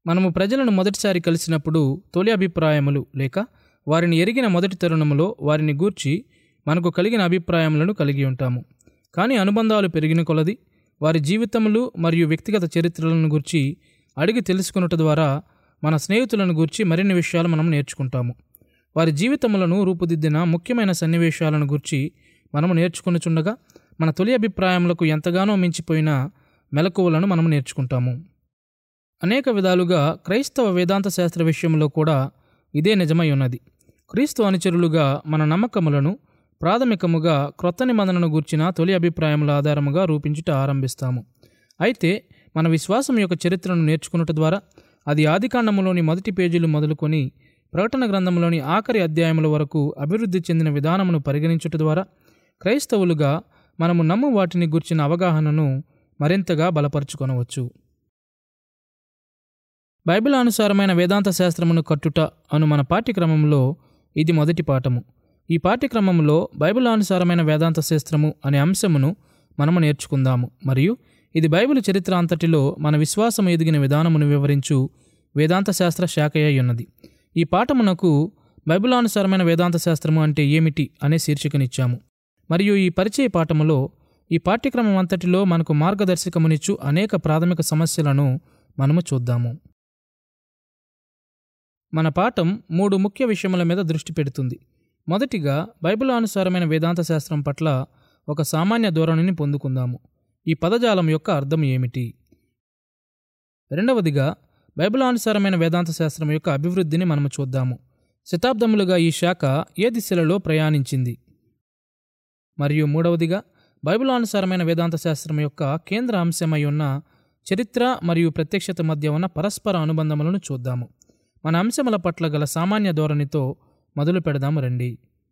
మనము ప్రజలను మొదటిసారి కలిసినప్పుడు తొలి అభిప్రాయములు లేక వారిని ఎరిగిన మొదటి తరుణములో వారిని గూర్చి మనకు కలిగిన అభిప్రాయములను కలిగి ఉంటాము. కానీ అనుబంధాలు పెరిగిన కొలది వారి జీవితములు మరియు వ్యక్తిగత చరిత్రలను గూర్చి అడిగి తెలుసుకున్నట ద్వారా మన స్నేహితులను గూర్చి మరిన్ని విషయాలు మనం నేర్చుకుంటాము. వారి జీవితములను రూపుదిద్దిన ముఖ్యమైన సన్నివేశాలను గూర్చి మనము నేర్చుకొనుచుండగా మన తొలి అభిప్రాయములకు ఎంతగానో మించిపోయిన మెలకువలను మనము నేర్చుకుంటాము. అనేక విధాలుగా క్రైస్తవ వేదాంత శాస్త్ర విషయంలో కూడా ఇదే నిజమై ఉన్నది. క్రీస్తు అనుచరులుగా మన నమ్మకములను ప్రాథమికముగా క్రొత్త నిబంధనను గూర్చిన తొలి అభిప్రాయముల ఆధారముగా రూపించుట ఆరంభిస్తాము. అయితే మన విశ్వాసం యొక్క చరిత్రను నేర్చుకున్నట ద్వారా అది ఆదికాండములోని మొదటి పేజీలు మొదలుకొని ప్రకటన గ్రంథంలోని ఆఖరి అధ్యాయముల వరకు అభివృద్ధి చెందిన విధానమును పరిగణించుట ద్వారా క్రైస్తవులుగా మనము నమ్ము వాటిని గూర్చిన అవగాహనను మరింతగా బలపరుచుకొనవచ్చు. బైబిల్ అనుసారమైన వేదాంత శాస్త్రమును కట్టుట అను మన పాఠ్యక్రమంలో ఇది మొదటి పాఠము. ఈ పాఠ్యక్రమంలో బైబిల్ అనుసారమైన వేదాంత శాస్త్రము అనే అంశమును మనము నేర్చుకుందాము మరియు ఇది బైబిల్ చరిత్ర అంతటిలో మన విశ్వాసము ఎదిగిన విధానమును వివరించు వేదాంత శాస్త్ర శాఖయై ఉన్నది. ఈ పాఠమునకు బైబిల్ అనుసారమైన వేదాంత శాస్త్రము అంటే ఏమిటి అనే శీర్షికనిచ్చాము మరియు ఈ పరిచయ పాఠములో ఈ పాఠ్యక్రమం అంతటిలో మనకు మార్గదర్శకమునిచ్చు అనేక ప్రాథమిక సమస్యలను మనము చూద్దాము. మన పాఠం 3 ముఖ్య విషయముల మీద దృష్టి పెడుతుంది. మొదటిగా బైబిల్ అనుసారమైన వేదాంత శాస్త్రం పట్ల ఒక సామాన్య ధోరణిని పొందుకుందాము. ఈ పదజాలం యొక్క అర్థం ఏమిటి? రెండవదిగా బైబిల్ అనుసారమైన వేదాంత శాస్త్రం యొక్క అభివృద్ధిని మనము చూద్దాము. శతాబ్దములుగా ఈ శాఖ ఏ దిశలలో ప్రయాణించింది? మరియు మూడవదిగా బైబిల్ అనుసారమైన వేదాంత శాస్త్రం యొక్క కేంద్ర అంశమై ఉన్న చరిత్ర మరియు ప్రత్యక్షత మధ్య ఉన్న పరస్పర అనుబంధములను చూద్దాము. మన అంశముల పట్ల గల సామాన్య ధోరణితో మొదలు పెడదాము రండి.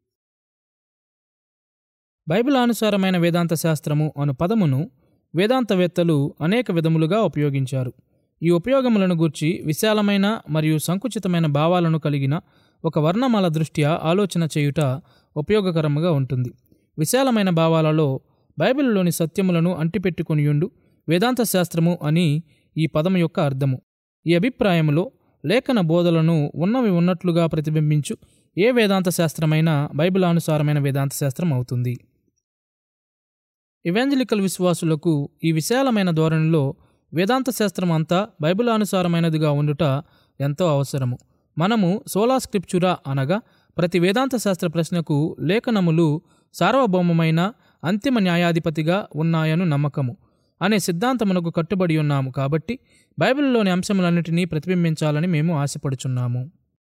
బైబిల్ అనుసారమైన వేదాంత శాస్త్రము అను పదమును వేదాంతవేత్తలు అనేక విధములుగా ఉపయోగించారు. ఈ ఉపయోగములను గూర్చి విశాలమైన మరియు సంకుచితమైన భావాలను కలిగిన ఒక వర్ణమాల దృష్ట్యా ఆలోచన చేయుట ఉపయోగకరముగా ఉంటుంది. విశాలమైన భావాలలో బైబిల్లోని సత్యములను అంటిపెట్టుకొనియుండు వేదాంత శాస్త్రము అని ఈ పదము యొక్క అర్థము. ఈ అభిప్రాయములో లేఖన బోధలను ఉన్నవి ఉన్నట్లుగా ప్రతిబింబించు ఏ వేదాంత శాస్త్రమైనా బైబిల్ అనుసారమైన వేదాంత శాస్త్రం అవుతుంది. ఇవాంజలికల్ విశ్వాసులకు ఈ విశాలమైన ధోరణిలో వేదాంత శాస్త్రం అంతా బైబిల్ అనుసారమైనదిగా ఉండుట ఎంతో అవసరము. మనము సోలా స్క్రిప్చురా అనగా ప్రతి వేదాంత శాస్త్ర ప్రశ్నకు లేఖనములు సార్వభౌమమైన అంతిమ న్యాయాధిపతిగా ఉన్నాయను నమ్మకము అనే సిద్ధాంతమునకు కట్టుబడి ఉన్నాము. కాబట్టి బైబిల్లోని అంశములన్నిటినీ ప్రతిబింబించాలని మేము ఆశపడుచున్నాము.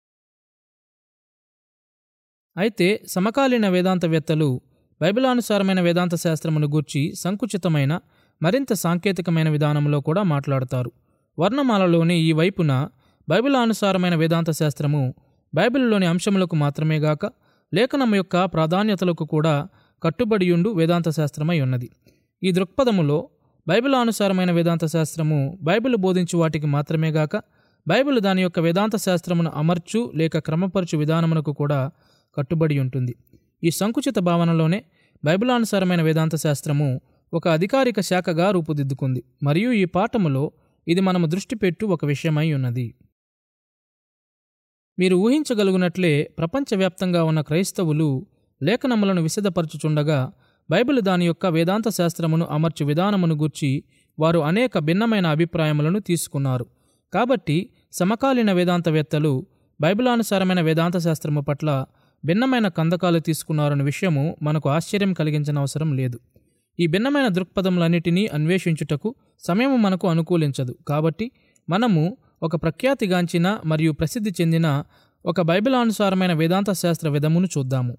అయితే సమకాలీన వేదాంతవేత్తలు బైబిల్ అనుసారమైన వేదాంత శాస్త్రమును గూర్చి సంకుచితమైన మరింత సాంకేతికమైన విధానంలో కూడా మాట్లాడతారు. వర్ణమాలలోని ఈ వైపున బైబిల్ అనుసారమైన వేదాంత శాస్త్రము బైబిల్లోని అంశములకు మాత్రమే గాక లేఖనము యొక్క ప్రాధాన్యతలకు కూడా కట్టుబడియుండు వేదాంత శాస్త్రమై ఉన్నది. ఈ దృక్పథములో బైబిల్ అనుసారమైన వేదాంత శాస్త్రము బైబిల్ బోధించు వాటికి మాత్రమే గాక బైబిల్ దాని యొక్క వేదాంత శాస్త్రమును అమర్చు లేక క్రమపరచు విధానమునకు కూడా కట్టుబడి ఉంటుంది. ఈ సంకుచిత భావనలోనే బైబిల్ అనుసారమైన వేదాంత శాస్త్రము ఒక అధికారిక శాఖగా రూపుదిద్దుకుంది మరియు ఈ పాఠములో ఇది మనము దృష్టి పెట్టు ఒక విషయమై ఉన్నది. మీరు ఊహించగలుగునట్లే ప్రపంచవ్యాప్తంగా ఉన్న క్రైస్తవులు లేఖనములను విశదపరచుచుండగా బైబిల్ దాని యొక్క వేదాంత శాస్త్రమును అమర్చు విధానమును గూర్చి వారు అనేక భిన్నమైన అభిప్రాయములను తీసుకున్నారు. కాబట్టి సమకాలీన వేదాంతవేత్తలు బైబిలానుసారమైన వేదాంత శాస్త్రము పట్ల భిన్నమైన కందకాలు తీసుకున్నారన్న విషయము మనకు ఆశ్చర్యం కలిగించిన అవసరం లేదు. ఈ భిన్నమైన దృక్పథములన్నిటినీ అన్వేషించుటకు సమయము మనకు అనుకూలించదు. కాబట్టి మనము ఒక ప్రఖ్యాతిగాంచిన మరియు ప్రసిద్ధి చెందిన ఒక బైబిలానుసారమైన వేదాంత శాస్త్ర విధమును చూద్దాము.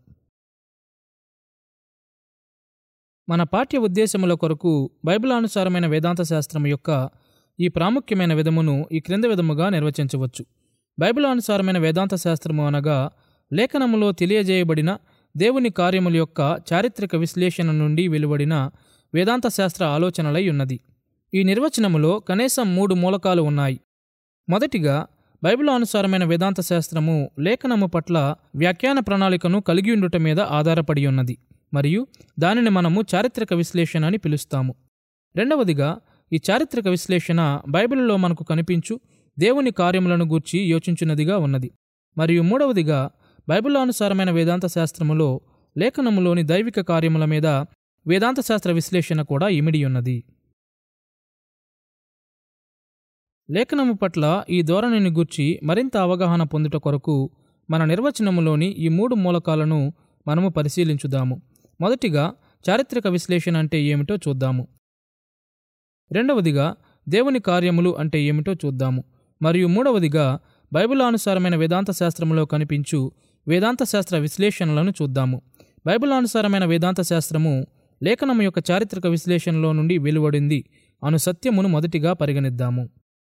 మన పాఠ్య ఉద్దేశముల కొరకు బైబిలానుసారమైన వేదాంత శాస్త్రము యొక్క ఈ ప్రాముఖ్యమైన విధమును ఈ క్రింద విధముగా నిర్వచించవచ్చు. బైబిలానుసారమైన వేదాంత శాస్త్రము అనగా లేఖనములో తెలియజేయబడిన దేవుని కార్యముల యొక్క చారిత్రక విశ్లేషణ నుండి వెలువడిన వేదాంత శాస్త్ర ఆలోచనలై ఉన్నది. ఈ నిర్వచనములో కనీసం 3 మూలకాలు ఉన్నాయి. మొదటిగా బైబిలానుసారమైన వేదాంత శాస్త్రము లేఖనము పట్ల వ్యాఖ్యాన ప్రణాళికను కలిగి ఉండుట మీద ఆధారపడి ఉన్నది మరియు దానిని మనము చారిత్రక విశ్లేషణ అని పిలుస్తాము. రెండవదిగా ఈ చారిత్రక విశ్లేషణ బైబిల్లో మనకు కనిపించు దేవుని కార్యములను గూర్చి యోచించున్నదిగా ఉన్నది. మరియు మూడవదిగా బైబిలానుసారమైన వేదాంత శాస్త్రములో లేఖనములోని దైవిక కార్యముల మీద వేదాంత శాస్త్ర విశ్లేషణ కూడా ఇమిడి ఉన్నది. లేఖనము పట్ల ఈ ధోరణిని గూర్చి మరింత అవగాహన పొందుట కొరకు మన నిర్వచనములోని ఈ 3 మూలకాలను మనము పరిశీలించుదాము. మొదటిగా చారిత్రక విశ్లేషణ అంటే ఏమిటో చూద్దాము. రెండవదిగా దేవుని కార్యములు అంటే ఏమిటో చూద్దాము. మరియు మూడవదిగా బైబిలానుసారమైన వేదాంత శాస్త్రములో కనిపించు వేదాంత శాస్త్ర విశ్లేషణలను చూద్దాము. బైబిలానుసారమైన వేదాంత శాస్త్రము లేఖనము యొక్క చారిత్రక విశ్లేషణలో నుండి వెలువడింది అను సత్యమును మొదటిగా పరిగణిద్దాము.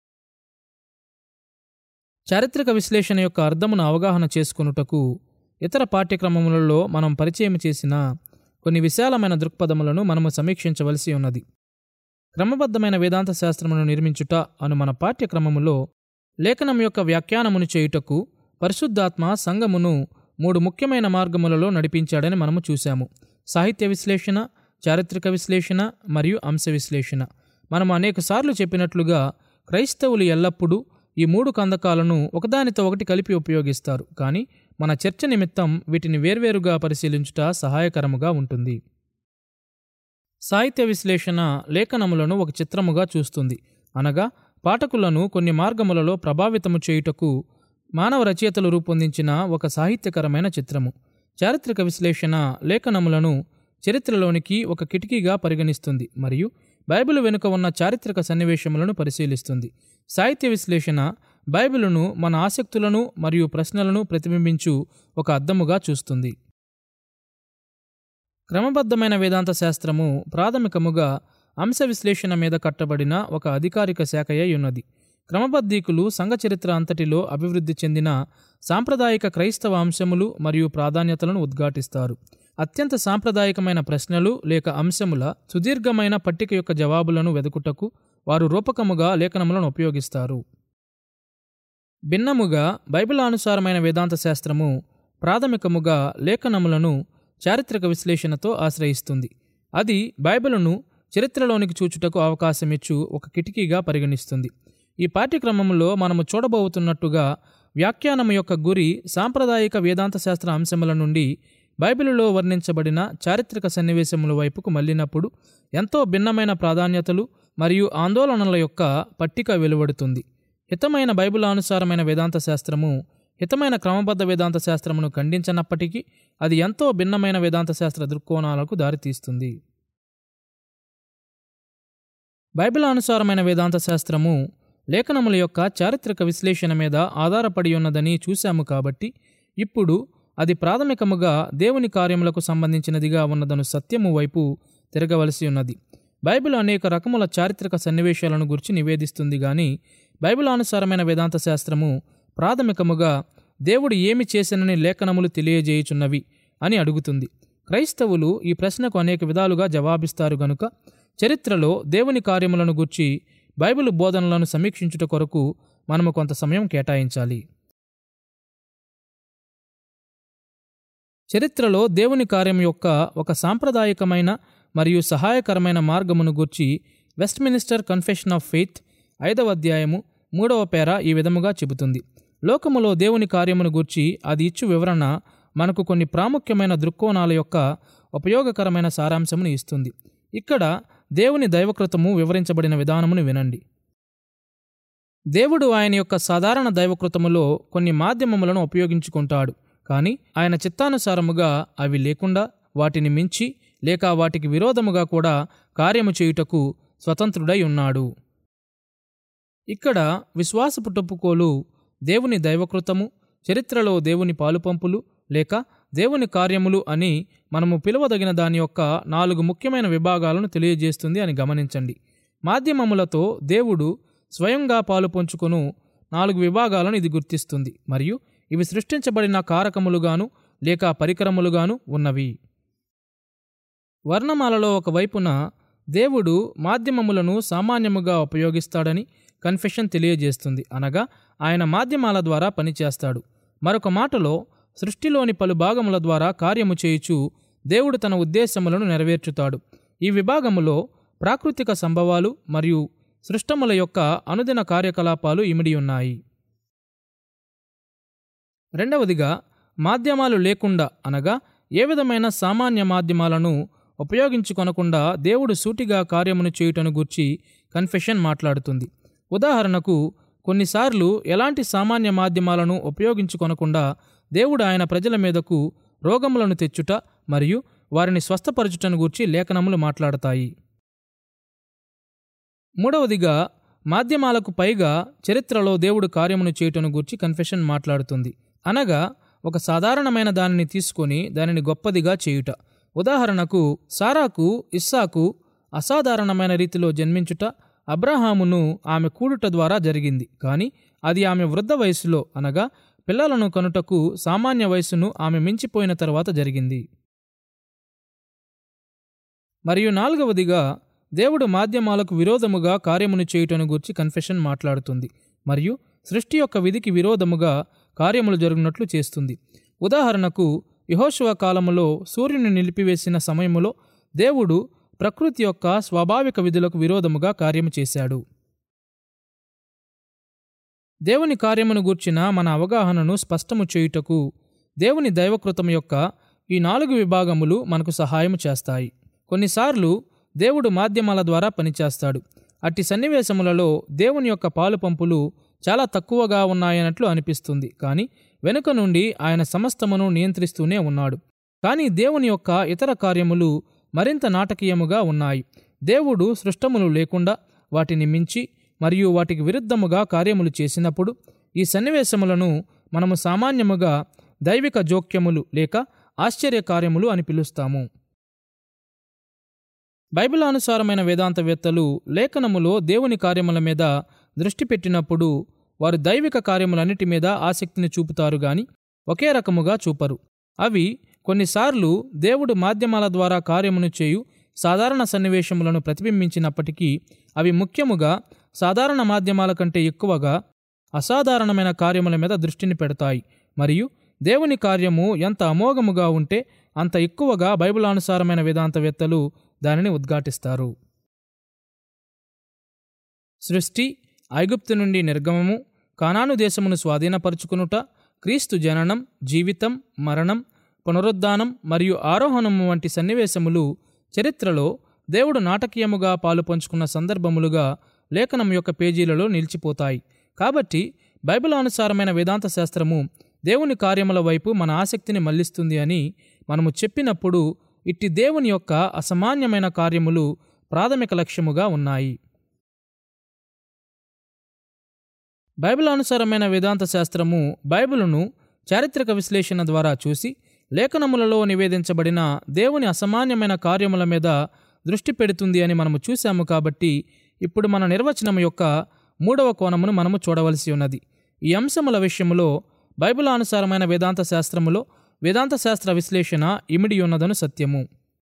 చారిత్రక విశ్లేషణ యొక్క అర్థమును అవగాహన చేసుకొనుటకు ఇతర పాఠ్యక్రమములలో మనం పరిచయం చేసిన కొన్ని విశాలమైన దృక్పథములను మనము సమీక్షించవలసి ఉన్నది. క్రమబద్ధమైన వేదాంత శాస్త్రమును నిర్మించుట అను మన పాఠ్యక్రమములో లేఖనం యొక్క వ్యాఖ్యానమును చేయుటకు పరిశుద్ధాత్మ సంఘమును 3 ముఖ్యమైన మార్గములలో నడిపించాడని మనము చూశాము. సాహిత్య విశ్లేషణ, చారిత్రక విశ్లేషణ మరియు అంశ విశ్లేషణ. మనము అనేకసార్లు చెప్పినట్లుగా క్రైస్తవులు ఎల్లప్పుడూ ఈ 3 కందకాలను ఒకదానితో ఒకటి కలిపి ఉపయోగిస్తారు. కానీ మన చర్చ నిమిత్తం వీటిని వేర్వేరుగా పరిశీలించుట సహాయకరముగా ఉంటుంది. సాహిత్య విశ్లేషణ లేఖనములను ఒక చిత్రముగా చూస్తుంది, అనగా పాఠకులను కొన్ని మార్గములలో ప్రభావితము చేయుటకు మానవ రచయితలు రూపొందించిన ఒక సాహిత్యకరమైన చిత్రము. చారిత్రక విశ్లేషణ లేఖనములను చరిత్రలోనికి ఒక కిటికీగా పరిగణిస్తుంది మరియు బైబిలు వెనుక ఉన్న చారిత్రక సన్నివేశములను పరిశీలిస్తుంది. సాహిత్య విశ్లేషణ బైబిలును మన ఆసక్తులను మరియు ప్రశ్నలను ప్రతిబింబించు ఒక అద్దముగా చూస్తుంది. క్రమబద్ధమైన వేదాంత శాస్త్రము ప్రాథమికముగా అంశ విశ్లేషణ మీద కట్టబడిన ఒక అధికారిక శాఖయై ఉన్నది. క్రమబద్ధీకులు సంఘ చరిత్ర అంతటిలో అభివృద్ధి చెందిన సాంప్రదాయిక క్రైస్తవ అంశములు మరియు ప్రాధాన్యతలను ఉద్ఘాటిస్తారు. అత్యంత సాంప్రదాయకమైన ప్రశ్నలు లేక అంశముల సుదీర్ఘమైన పట్టిక యొక్క జవాబులను వెదుకుటకు వారు రూపకముగా లేఖనములను ఉపయోగిస్తారు. భిన్నముగా బైబిలానుసారమైన వేదాంత శాస్త్రము ప్రాథమికముగా లేఖనములను చారిత్రక విశ్లేషణతో ఆశ్రయిస్తుంది. అది బైబిలును చరిత్రలోనికి చూచుటకు అవకాశమిచ్చు ఒక కిటికీగా పరిగణిస్తుంది. ఈ పాఠ్యక్రమంలో మనము చూడబోతున్నట్టుగా వ్యాఖ్యానము యొక్క గురి సాంప్రదాయిక వేదాంత శాస్త్ర అంశముల నుండి బైబిలులో వర్ణించబడిన చారిత్రక సన్నివేశముల వైపుకు మళ్ళినప్పుడు ఎంతో భిన్నమైన ప్రాధాన్యతలు మరియు ఆందోళనల యొక్క పట్టిక వెలువడుతుంది. హితమైన బైబిలానుసారమైన వేదాంత శాస్త్రము హితమైన క్రమబద్ధ వేదాంత శాస్త్రమును ఖండించనప్పటికీ అది ఎంతో భిన్నమైన వేదాంత శాస్త్ర దృక్కోణాలకు దారితీస్తుంది. బైబిలానుసారమైన వేదాంత శాస్త్రము లేఖనముల యొక్క చారిత్రక విశ్లేషణ మీద ఆధారపడి ఉన్నదని చూశాము. కాబట్టి ఇప్పుడు అది ప్రాథమికముగా దేవుని కార్యములకు సంబంధించినదిగా ఉన్నదను సత్యము వైపు తిరగవలసి ఉన్నది. బైబిల్ అనేక రకముల చారిత్రక సన్నివేశాలను గురించి నివేదిస్తుంది, గాని బైబిలానుసారమైన వేదాంత శాస్త్రము ప్రాథమికముగా దేవుడు ఏమి చేసినని లేఖనములు తెలియజేయుచున్నవి అని అడుగుతుంది. క్రైస్తవులు ఈ ప్రశ్నకు అనేక విధాలుగా జవాబిస్తారు గనుక చరిత్రలో దేవుని కార్యములను గూర్చి బైబిలు బోధనలను సమీక్షించుట కొరకు మనము కొంత సమయం కేటాయించాలి. చరిత్రలో దేవుని కార్యం యొక్క ఒక సాంప్రదాయకమైన మరియు సహాయకరమైన మార్గమును గూర్చి వెస్ట్మినిస్టర్ కన్ఫెషన్ ఆఫ్ ఫెయిత్ 5వ అధ్యాయము 3వ పేర ఈ విధముగా చెబుతుంది. లోకములో దేవుని కార్యమును గూర్చి అది ఇచ్చు వివరణ మనకు కొన్ని ప్రాముఖ్యమైన దృక్కోణాల యొక్క ఉపయోగకరమైన సారాంశమును ఇస్తుంది. ఇక్కడ దేవుని దైవకృతము వివరించబడిన విధానమును వినండి. దేవుడు ఆయన యొక్క సాధారణ దైవకృతములో కొన్ని మాధ్యమములను ఉపయోగించుకుంటాడు, కానీ ఆయన చిత్తానుసారముగా అవి లేకుండా వాటిని మించి లేక వాటికి విరోధముగా కూడా కార్యము చేయుటకు స్వతంత్రుడై ఉన్నాడు. ఇక్కడ విశ్వాసపు టొప్పుకోలు దేవుని దైవకృతము, చరిత్రలో దేవుని పాలుపంపులు లేక దేవుని కార్యములు అని మనము పిలువదగిన దాని యొక్క 4 ముఖ్యమైన విభాగాలను తెలియజేస్తుంది అని గమనించండి. మాధ్యమములతో దేవుడు స్వయంగా పాలు పంచుకొను 4 విభాగాలను ఇది గుర్తిస్తుంది మరియు ఇవి సృష్టించబడిన కారకములుగాను లేక పరికరములుగాను ఉన్నవి. వర్ణమాలలో ఒకవైపున దేవుడు మాధ్యమములను సామాన్యముగా ఉపయోగిస్తాడని కన్ఫెషన్ తెలియజేస్తుంది, అనగా ఆయన మాధ్యమాల ద్వారా పనిచేస్తాడు. మరొక మాటలో సృష్టిలోని పలు భాగముల ద్వారా కార్యము చేయుచు దేవుడు తన ఉద్దేశములను నెరవేర్చుతాడు. ఈ విభాగములో ప్రాకృతిక సంభవాలు మరియు సృష్టముల యొక్క అనుదిన కార్యకలాపాలు ఇమిడి ఉన్నాయి. రెండవదిగా, మాధ్యమాలు లేకుండా అనగా ఏ విధమైన సామాన్య మాధ్యమాలను ఉపయోగించుకొనకుండా దేవుడు సూటిగా కార్యమును చేయుటను గూర్చి కన్ఫెషన్ మాట్లాడుతుంది. ఉదాహరణకు, కొన్నిసార్లు ఎలాంటి సామాన్య మాధ్యమాలను ఉపయోగించుకొనకుండా దేవుడు ఆయన ప్రజల మీదకు రోగములను తెచ్చుట మరియు వారిని స్వస్థపరచుటను గూర్చి లేఖనములు మాట్లాడతాయి. మూడవదిగా, మాధ్యమాలకు పైగా చరిత్రలో దేవుడు కార్యమును చేయుటను గూర్చి కన్ఫెషన్ మాట్లాడుతుంది. అనగా ఒక సాధారణమైన దానిని తీసుకొని దానిని గొప్పదిగా చేయుట. ఉదాహరణకు, సారాకు ఇస్సాకు అసాధారణమైన రీతిలో జన్మించుట అబ్రహామును ఆమె కూడుట ద్వారా జరిగింది. కానీ అది ఆమె వృద్ధ వయసులో అనగా పిల్లలను కనుటకు సామాన్య వయసును ఆమె మించిపోయిన తర్వాత జరిగింది. మరియు నాలుగవదిగా, దేవుడు మాధ్యమాలకు విరోధముగా కార్యమును చేయుటను గూర్చి కన్ఫెషన్ మాట్లాడుతుంది మరియు సృష్టి యొక్క విధికి విరోధముగా కార్యములు జరుగునట్లు చేస్తుంది. ఉదాహరణకు, యెహోషువ కాలములో సూర్యుని నిలిపివేసిన సమయములో దేవుడు ప్రకృతి యొక్క స్వాభావిక విధులకు విరోధముగా కార్యము చేశాడు. దేవుని కార్యమును గూర్చిన మన అవగాహనను స్పష్టము చేయుటకు దేవుని దైవకృతం యొక్క ఈ 4 విభాగములు మనకు సహాయము చేస్తాయి. కొన్నిసార్లు దేవుడు మాధ్యమాల ద్వారా పనిచేస్తాడు. అట్టి సన్నివేశములలో దేవుని యొక్క పాలు పంపులు చాలా తక్కువగా ఉన్నాయన్నట్లు అనిపిస్తుంది. కానీ వెనుక నుండి ఆయన సమస్తమును నియంత్రిస్తూనే ఉన్నాడు. కానీ దేవుని యొక్క ఇతర కార్యములు మరింత నాటకీయముగా ఉన్నాయి. దేవుడు సృష్టములు లేకుండా వాటిని మించి మరియు వాటికి విరుద్ధముగా కార్యములు చేసినప్పుడు ఈ సన్నివేశములను మనము సామాన్యముగా దైవిక జోక్యములు లేక ఆశ్చర్య కార్యములు అని పిలుస్తాము. బైబిలానుసారమైన వేదాంతవేత్తలు లేఖనములో దేవుని కార్యముల మీద దృష్టి పెట్టినప్పుడు వారు దైవిక కార్యములన్నిటి మీద ఆసక్తిని చూపుతారు గాని ఒకే రకముగా చూపరు. అవి కొన్నిసార్లు దేవుడు మాధ్యమాల ద్వారా కార్యమును చేయు సాధారణ సన్నివేశములను ప్రతిబింబించినప్పటికీ అవి ముఖ్యముగా సాధారణ మాధ్యమాల కంటే ఎక్కువగా అసాధారణమైన కార్యముల మీద దృష్టిని పెడతాయి. మరియు దేవుని కార్యము ఎంత అమోఘముగా ఉంటే అంత ఎక్కువగా బైబిలానుసారమైన వేదాంతవేత్తలు దానిని ఉద్ఘాటిస్తారు. సృష్టి, ఐగుప్తు నుండి నిర్గమము, కానాను దేశమును స్వాధీనపరుచుకునుట, క్రీస్తు జననం, జీవితం, మరణం, పునరుద్ధానం మరియు ఆరోహణము వంటి సన్నివేశములు చరిత్రలో దేవుడు నాటకీయముగా పాలుపంచుకున్న సందర్భములుగా లేఖనం యొక్క పేజీలలో నిలిచిపోతాయి. కాబట్టి బైబిలానుసారమైన వేదాంత శాస్త్రము దేవుని కార్యముల వైపు మన ఆసక్తిని మళ్లిస్తుంది అని మనము చెప్పినప్పుడు ఇట్టి దేవుని యొక్క అసామాన్యమైన కార్యములు ప్రాథమిక లక్ష్యముగా ఉన్నాయి. బైబిలానుసారమైన వేదాంత శాస్త్రము బైబిలును చారిత్రక విశ్లేషణ ద్వారా చూసి లేఖనములలో నివేదించబడిన దేవుని అసామాన్యమైన కార్యముల మీద దృష్టి పెడుతుంది అని మనము చూశాము. కాబట్టి ఇప్పుడు మన నిర్వచనం యొక్క 3వ కోణమును మనము చూడవలసి ఉన్నది. ఈ అంశముల విషయములో బైబిలానుసారమైన వేదాంత శాస్త్రములో వేదాంత శాస్త్ర విశ్లేషణ ఇమిడి ఉన్నదను సత్యము.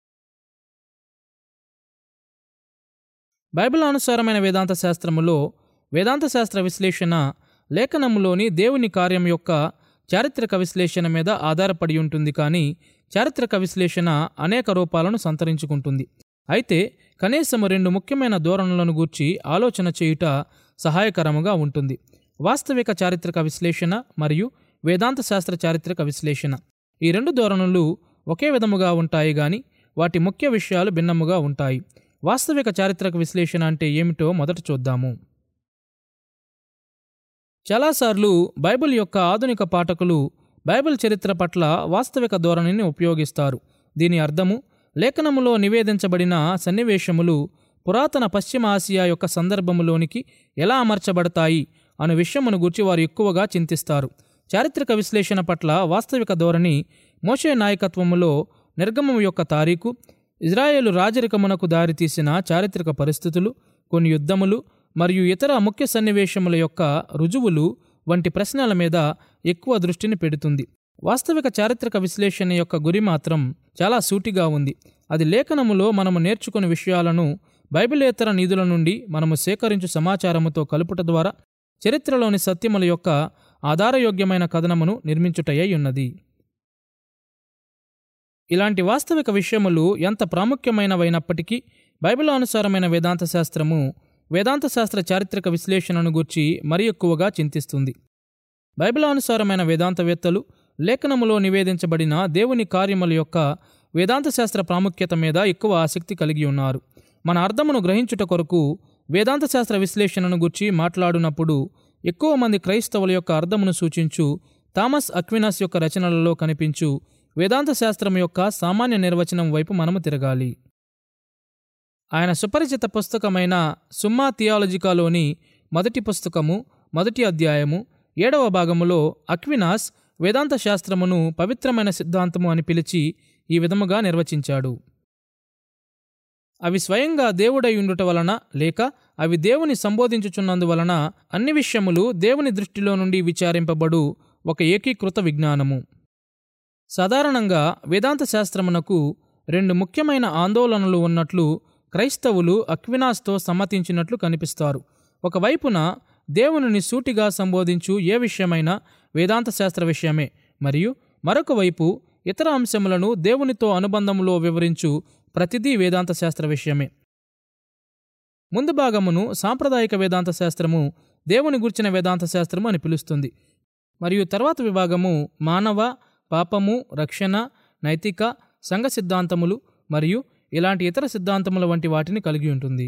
బైబిలానుసారమైన వేదాంత శాస్త్రములో వేదాంత శాస్త్ర విశ్లేషణ లేఖనములోని దేవుని కార్యం యొక్క చారిత్రక విశ్లేషణ మీద ఆధారపడి ఉంటుంది. కానీ చారిత్రక విశ్లేషణ అనేక రూపాలను సంతరించుకుంటుంది. అయితే కనీసము 2 ముఖ్యమైన ధోరణులను గూర్చి ఆలోచన చేయుట సహాయకరముగా ఉంటుంది: వాస్తవిక చారిత్రక విశ్లేషణ మరియు వేదాంత శాస్త్ర చారిత్రక విశ్లేషణ. ఈ 2 ధోరణులు ఒకే విధముగా ఉంటాయి గాని వాటి ముఖ్య విషయాలు భిన్నముగా ఉంటాయి. వాస్తవిక చారిత్రక విశ్లేషణ అంటే ఏమిటో మొదట చూద్దాము. చాలాసార్లు బైబిల్ యొక్క ఆధునిక పాఠకులు బైబిల్ చరిత్ర పట్ల వాస్తవిక ధోరణిని ఉపయోగిస్తారు. దీని అర్థము లేఖనములో నివేదించబడిన సన్నివేశములు పురాతన పశ్చిమ ఆసియా యొక్క సందర్భములోనికి ఎలా అమర్చబడతాయి అనే విషయమును గూర్చి వారు ఎక్కువగా చింతిస్తారు. చారిత్రక విశ్లేషణ పట్ల వాస్తవిక ధోరణి మోషే నాయకత్వములో నిర్గమం యొక్క తారీఖు, ఇజ్రాయేలు రాజరికమునకు దారితీసిన చారిత్రక పరిస్థితులు, కొన్ని యుద్ధములు మరియు ఇతర ముఖ్య సన్నివేశముల యొక్క రుజువులు వంటి ప్రశ్నల మీద ఎక్కువ దృష్టిని పెడుతుంది. వాస్తవిక చారిత్రక విశ్లేషణ యొక్క గురి మాత్రం చాలా సూటిగా ఉంది. అది లేఖనములో మనము నేర్చుకునే విషయాలను బైబిలేతర నిధుల నుండి మనము సేకరించు సమాచారముతో కలుపుట ద్వారా చరిత్రలోని సత్యముల యొక్క ఆధారయోగ్యమైన కథనమును నిర్మించుటయ్యై ఉన్నది. ఇలాంటి వాస్తవిక విషయములు ఎంత ప్రాముఖ్యమైనవైనప్పటికీ బైబిల్ అనుసారమైన వేదాంత శాస్త్రము వేదాంత శాస్త్ర చారిత్రక విశ్లేషణను గూర్చి మరి ఎక్కువగా చింతిస్తుంది. బైబిలానుసారమైన వేదాంతవేత్తలు లేఖనములో నివేదించబడిన దేవుని కార్యముల యొక్క వేదాంత శాస్త్ర ప్రాముఖ్యత మీద ఎక్కువ ఆసక్తి కలిగి ఉన్నారు. మన అర్థమును గ్రహించుట కొరకు వేదాంత శాస్త్ర విశ్లేషణను గూర్చి మాట్లాడినప్పుడు ఎక్కువ మంది క్రైస్తవుల యొక్క అర్థమును సూచించు థామస్ అక్వినాస్ యొక్క రచనలలో కనిపించు వేదాంత శాస్త్రం యొక్క సామాన్య నిర్వచనం వైపు మనము తిరగాలి. ఆయన సుపరిచిత పుస్తకమైన సుమ్మా థియాలజికాలోని మొదటి పుస్తకము 1వ అధ్యాయము 7వ భాగములో అక్వినాస్ వేదాంత శాస్త్రమును పవిత్రమైన సిద్ధాంతము అని పిలిచి ఈ విధముగా నిర్వచించాడు. అవి స్వయంగా దేవుడై ఉండుట వలన లేక అవి దేవుని సంబోధించుచున్నందువలన అన్ని విషయములు దేవుని దృష్టిలో నుండి విచారింపబడు ఒక ఏకీకృత విజ్ఞానము. సాధారణంగా వేదాంత శాస్త్రమునకు 2 ముఖ్యమైన ఆందోళనలు ఉన్నట్లు క్రైస్తవులు అక్వినాస్తో సమ్మతించినట్లు కనిపిస్తారు. ఒకవైపున దేవునిని సూటిగా సంబోధించు ఏ విషయమైనా వేదాంత శాస్త్ర విషయమే, మరియు మరొక వైపు ఇతర అంశములను దేవునితో అనుబంధములో వివరించు ప్రతిదీ వేదాంత శాస్త్ర విషయమే. ముందు భాగమును సాంప్రదాయిక వేదాంత శాస్త్రము, దేవుని గుర్చిన వేదాంత శాస్త్రము అని పిలుస్తుంది. మరియు తర్వాత విభాగము మానవ, పాపము, రక్షణ, నైతిక, సంఘ సిద్ధాంతములు మరియు ఇలాంటి ఇతర సిద్ధాంతముల వంటి వాటిని కలిగి ఉంటుంది.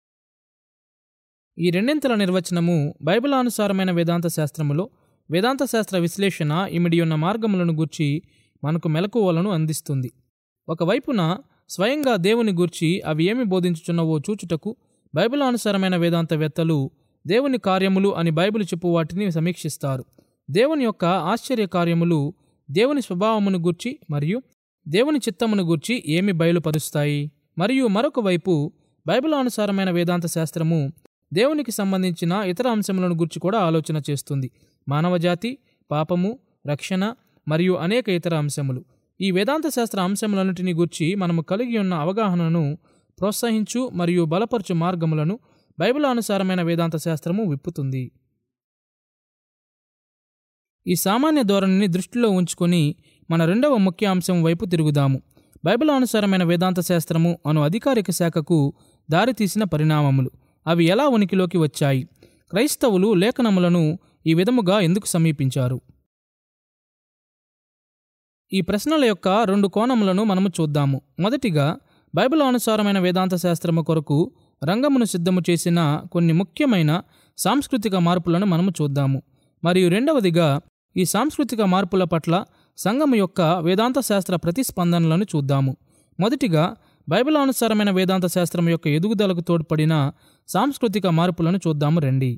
ఈ రెండింతల నిర్వచనము బైబిలానుసారమైన వేదాంత శాస్త్రములో వేదాంత శాస్త్ర విశ్లేషణ ఇమిడి ఉన్న మార్గములను గూర్చి మనకు మెలకువలను అందిస్తుంది. ఒకవైపున స్వయంగా దేవుని గూర్చి అవి ఏమి బోధించుచున్నవో చూచుటకు బైబిలానుసారమైన వేదాంతవేత్తలు దేవుని కార్యములు అని బైబిల్ చెప్పు వాటిని సమీక్షిస్తారు. దేవుని యొక్క ఆశ్చర్య కార్యములు దేవుని స్వభావమును గూర్చి మరియు దేవుని చిత్తమును గూర్చి ఏమి బయలుపరుస్తాయి. మరియు మరొక వైపు బైబిలానుసారమైన వేదాంత శాస్త్రము దేవునికి సంబంధించిన ఇతర అంశములను గూర్చి కూడా ఆలోచన చేస్తుంది. మానవజాతి, పాపము, రక్షణ మరియు అనేక ఇతర అంశములు. ఈ వేదాంత శాస్త్ర అంశములన్నిటిని గూర్చి మనము కలిగి ఉన్న అవగాహనను ప్రోత్సహించు మరియు బలపరచు మార్గములను బైబిలానుసారమైన వేదాంత శాస్త్రము విప్పుతుంది. ఈ సామాన్య ధోరణిని దృష్టిలో ఉంచుకొని మన 2వ ముఖ్య అంశం వైపు తిరుగుదాము. బైబిలానుసారమైన వేదాంత శాస్త్రము అను అధికారిక శాఖకు దారితీసిన పరిణామములు. అవి ఎలా ఉనికిలోకి వచ్చాయి? క్రైస్తవులు లేఖనములను ఈ విధముగా ఎందుకు సమీపించారు? ఈ ప్రశ్నల యొక్క 2 కోణములను మనము చూద్దాము. మొదటిగా బైబిలానుసారమైన వేదాంత శాస్త్రము కొరకు రంగమును సిద్ధము చేసిన కొన్ని ముఖ్యమైన సాంస్కృతిక మార్పులను మనము చూద్దాము. మరియు రెండవదిగా ఈ సాంస్కృతిక మార్పుల పట్ల సంఘము యొక్క వేదాంత శాస్త్ర ప్రతిస్పందనలను చూద్దాము. మొదటిగా బైబిలానుసారమైన వేదాంత శాస్త్రం యొక్క ఎదుగుదలకు తోడ్పడిన సాంస్కృతిక మార్పులను చూద్దాము రండి.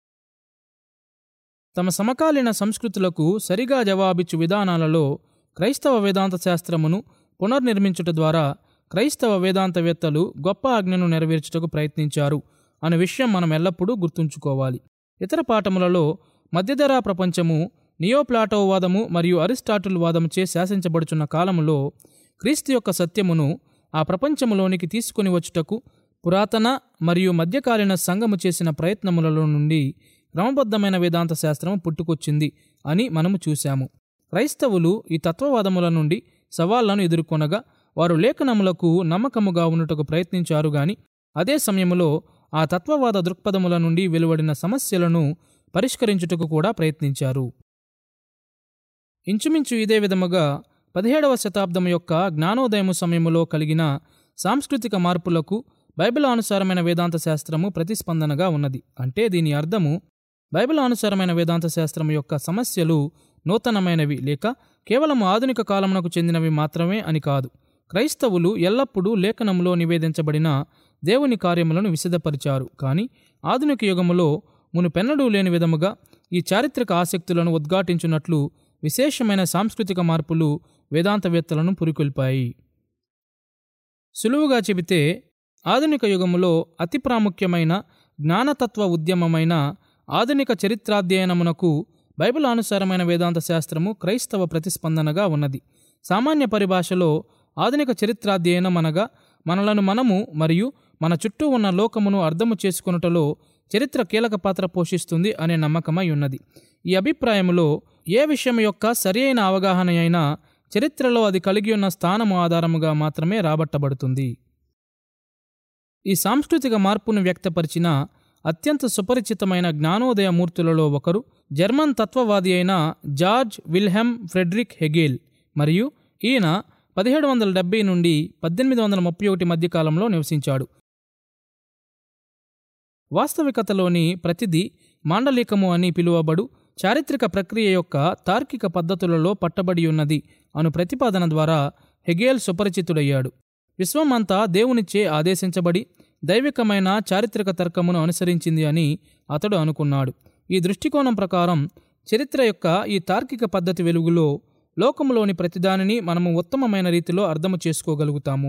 తమ సమకాలీన సంస్కృతులకు సరిగా జవాబిచ్చు విధానాలలో క్రైస్తవ వేదాంత శాస్త్రమును పునర్నిర్మించుట ద్వారా క్రైస్తవ వేదాంతవేత్తలు గొప్ప ఆజ్ఞను నెరవేర్చుటకు ప్రయత్నించారు అనే విషయం మనం ఎల్లప్పుడూ గుర్తుంచుకోవాలి. ఇతర పాఠములలో మధ్యధరా ప్రపంచము నియోప్లాటోవాదము మరియు అరిస్టాటిల్ వాదముచే శాసించబడుచున్న కాలములో క్రీస్తు యొక్క సత్యమును ఆ ప్రపంచములోనికి తీసుకుని వచ్చుటకు పురాతన మరియు మధ్యకాలీన సంఘము చేసిన ప్రయత్నములలో నుండి క్రమబద్ధమైన వేదాంత శాస్త్రము పుట్టుకొచ్చింది అని మనము చూశాము. క్రైస్తవులు ఈ తత్వవాదముల నుండి సవాళ్లను ఎదుర్కొనగా వారు లేఖనములకు నమ్మకముగా ఉండుటకు ప్రయత్నించారు గాని అదే సమయంలో ఆ తత్వవాద దృక్పథముల నుండి వెలువడిన సమస్యలను పరిష్కరించుటకు కూడా ప్రయత్నించారు. ఇంచుమించు ఇదే విధముగా 17వ శతాబ్దం యొక్క జ్ఞానోదయము సమయములో కలిగిన సాంస్కృతిక మార్పులకు బైబిలానుసారమైన వేదాంత శాస్త్రము ప్రతిస్పందనగా ఉన్నది. అంటే దీని అర్థము బైబిలానుసారమైన వేదాంత శాస్త్రము యొక్క సమస్యలు నూతనమైనవి లేక కేవలం ఆధునిక కాలమునకు చెందినవి మాత్రమే అని కాదు. క్రైస్తవులు ఎల్లప్పుడూ లేఖనములో నివేదించబడిన దేవుని కార్యములను విశదపరిచారు. కానీ ఆధునిక యుగములో మునుపెన్నడూ లేని విధముగా ఈ చారిత్రక ఆసక్తులను ఉద్ఘాటించున్నట్లు విశేషమైన సాంస్కృతిక మార్పులు వేదాంతవేత్తలను పురికొల్పాయి. సులువుగా చెబితే ఆధునిక యుగములో అతి ప్రాముఖ్యమైన జ్ఞానతత్వ ఉద్యమమైన ఆధునిక చరిత్రాధ్యయనమునకు బైబిలానుసారమైన వేదాంత శాస్త్రము క్రైస్తవ ప్రతిస్పందనగా ఉన్నది. సామాన్య పరిభాషలో ఆధునిక చరిత్రాధ్యయనం అనగా మనలను మనము మరియు మన చుట్టూ ఉన్న లోకమును అర్థము చేసుకొనుటలో చరిత్ర కీలక పాత్ర పోషిస్తుంది అనే నమ్మకమై ఉన్నది. ఈ అభిప్రాయములో ఏ విషయం యొక్క సరి అయిన అవగాహన అయినా చరిత్రలో అది కలిగి ఉన్న స్థానము ఆధారముగా మాత్రమే రాబట్టబడుతుంది. ఈ సాంస్కృతిక మార్పును వ్యక్తపరిచిన అత్యంత సుపరిచితమైన జ్ఞానోదయ మూర్తులలో ఒకరు జర్మన్ తత్వవాది అయిన జార్జ్ విల్హెమ్ ఫ్రెడ్రిక్ హెగెల్. మరియు ఈయన 1770 నుండి 1831 మధ్యకాలంలో నివసించాడు. వాస్తవికతలోని ప్రతిదీ మాండలికము అని పిలువబడు చారిత్రక ప్రక్రియ యొక్క తార్కిక పద్ధతులలో పట్టబడి ఉన్నది అను ప్రతిపాదన ద్వారా హెగెల్ సుపరిచితుడయ్యాడు. విశ్వమంతా దేవునిచే ఆదేశించబడి దైవికమైన చారిత్రక తర్కమును అనుసరించింది అని అతడు అనుకున్నాడు. ఈ దృష్టికోణం ప్రకారం చరిత్ర యొక్క ఈ తార్కిక పద్ధతి వెలుగులో లోకములోని ప్రతిదానిని మనము ఉత్తమమైన రీతిలో అర్థము చేసుకోగలుగుతాము.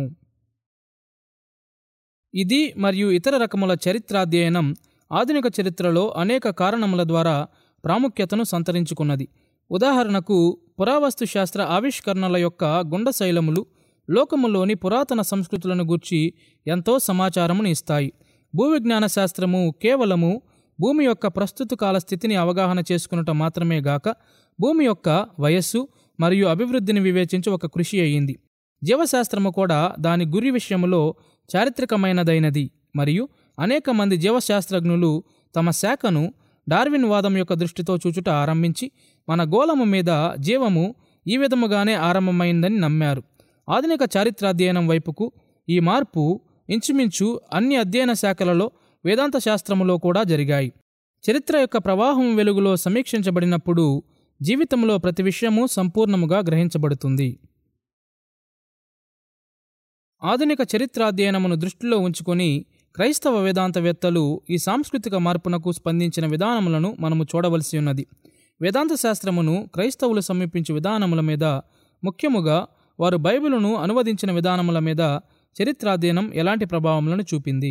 ఇది మరియు ఇతర రకముల చరిత్రాధ్యయనం ఆధునిక చరిత్రలో అనేక కారణముల ద్వారా ప్రాముఖ్యతను సంతరించుకున్నది. ఉదాహరణకు పురావస్తు శాస్త్ర ఆవిష్కరణల యొక్క గుండశైలములు లోకములోని పురాతన సంస్కృతులను గూర్చి ఎంతో సమాచారమును ఇస్తాయి. భూవిజ్ఞాన శాస్త్రము కేవలము భూమి యొక్క ప్రస్తుత కాల స్థితిని అవగాహన చేసుకునుట మాత్రమే గాక భూమి యొక్క వయస్సు మరియు అభివృద్ధిని వివేచించి ఒక కృషి అయ్యింది. జీవశాస్త్రము కూడా దాని గురి విషయములో చారిత్రకమైనదైనది మరియు అనేక మంది జీవశాస్త్రజ్ఞులు తమ శాఖను డార్విన్ వాదం యొక్క దృష్టితో చూచుట ఆరంభించి మన గోళము మీద జీవము ఈ విధముగానే ఆరంభమైందని నమ్మారు. ఆధునిక చారిత్రాధ్యయనం వైపుకు ఈ మార్పు ఇంచుమించు అన్ని అధ్యయన శాఖలలో వేదాంత శాస్త్రములో కూడా జరిగాయి. చరిత్ర యొక్క ప్రవాహం వెలుగులో సమీక్షించబడినప్పుడు జీవితంలో ప్రతి విషయము సంపూర్ణముగా గ్రహించబడుతుంది. ఆధునిక చరిత్రాధ్యయనమును దృష్టిలో ఉంచుకొని క్రైస్తవ వేదాంతవేత్తలు ఈ సాంస్కృతిక మార్పునకు స్పందించిన విధానములను మనము చూడవలసి ఉన్నది. వేదాంత శాస్త్రమును క్రైస్తవులు సమీపించే విధానముల మీద, ముఖ్యముగా వారు బైబిలును అనువదించిన విధానముల మీద చరిత్రాధ్యయనం ఎలాంటి ప్రభావములను చూపింది?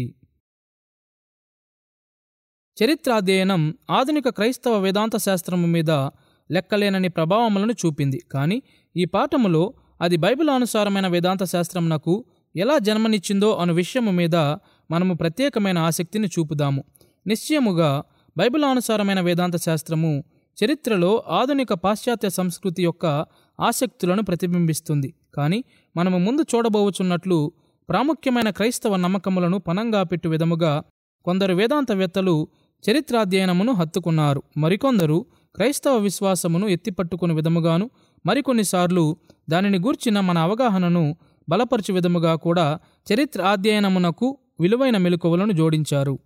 చరిత్రాధ్యయనం ఆధునిక క్రైస్తవ వేదాంత శాస్త్రము మీద లెక్కలేనని ప్రభావములను చూపింది. కానీ ఈ పాఠములో అది బైబిల్ అనుసారమైన వేదాంత శాస్త్రమునకు ఎలా జన్మనిచ్చిందో అను విషయము మీద మనము ప్రత్యేకమైన ఆసక్తిని చూపుదాము. నిశ్చయముగా బైబిల్ అనుసారమైన వేదాంత శాస్త్రము చరిత్రలో ఆధునిక పాశ్చాత్య సంస్కృతి యొక్క ఆసక్తులను ప్రతిబింబిస్తుంది. కానీ మనము ముందు చూడబోచున్నట్లు ప్రాముఖ్యమైన క్రైస్తవ నమ్మకములను పనంగా పెట్టు విధముగా కొందరు వేదాంతవేత్తలు చరిత్రాధ్యయనమును హత్తుకున్నారు. మరికొందరు క్రైస్తవ విశ్వాసమును ఎత్తిపట్టుకుని విధముగాను, మరికొన్నిసార్లు దానిని గూర్చిన మన అవగాహనను బలపరచు విధముగా కూడా చరిత్ర అధ్యయనమునకు విలువైన మెలకువలను జోడించారు.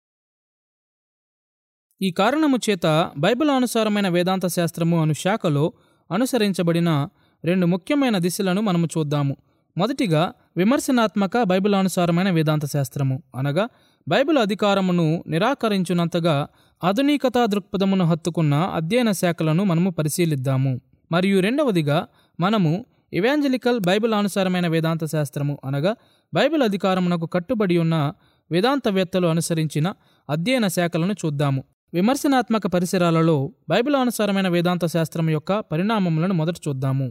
ఈ కారణము చేత బైబిల్ అనుసారమైన వేదాంత శాస్త్రము అను శాఖలో అనుసరించబడిన రెండు ముఖ్యమైన దిశలను మనము చూద్దాము. మొదటిగా విమర్శనాత్మక బైబిల్ అనుసారమైన వేదాంత శాస్త్రము, అనగా బైబిల్ అధికారమును నిరాకరించునంతగా ఆధునికతా దృక్పథమును హత్తుకున్న అధ్యయన శాఖలను మనము పరిశీలిద్దాము. మరియు రెండవదిగా మనము ఇవాంజలికల్ బైబిల్ అనుసారమైన వేదాంత శాస్త్రము, అనగా బైబిల్ అధికారమునకు కట్టుబడి ఉన్న వేదాంతవేత్తలు అనుసరించిన అధ్యయన శాఖలను చూద్దాము. విమర్శనాత్మక పరిసరాలలో బైబిల్ అనుసారమైన వేదాంత శాస్త్రం యొక్క పరిణామములను మొదట చూద్దాము.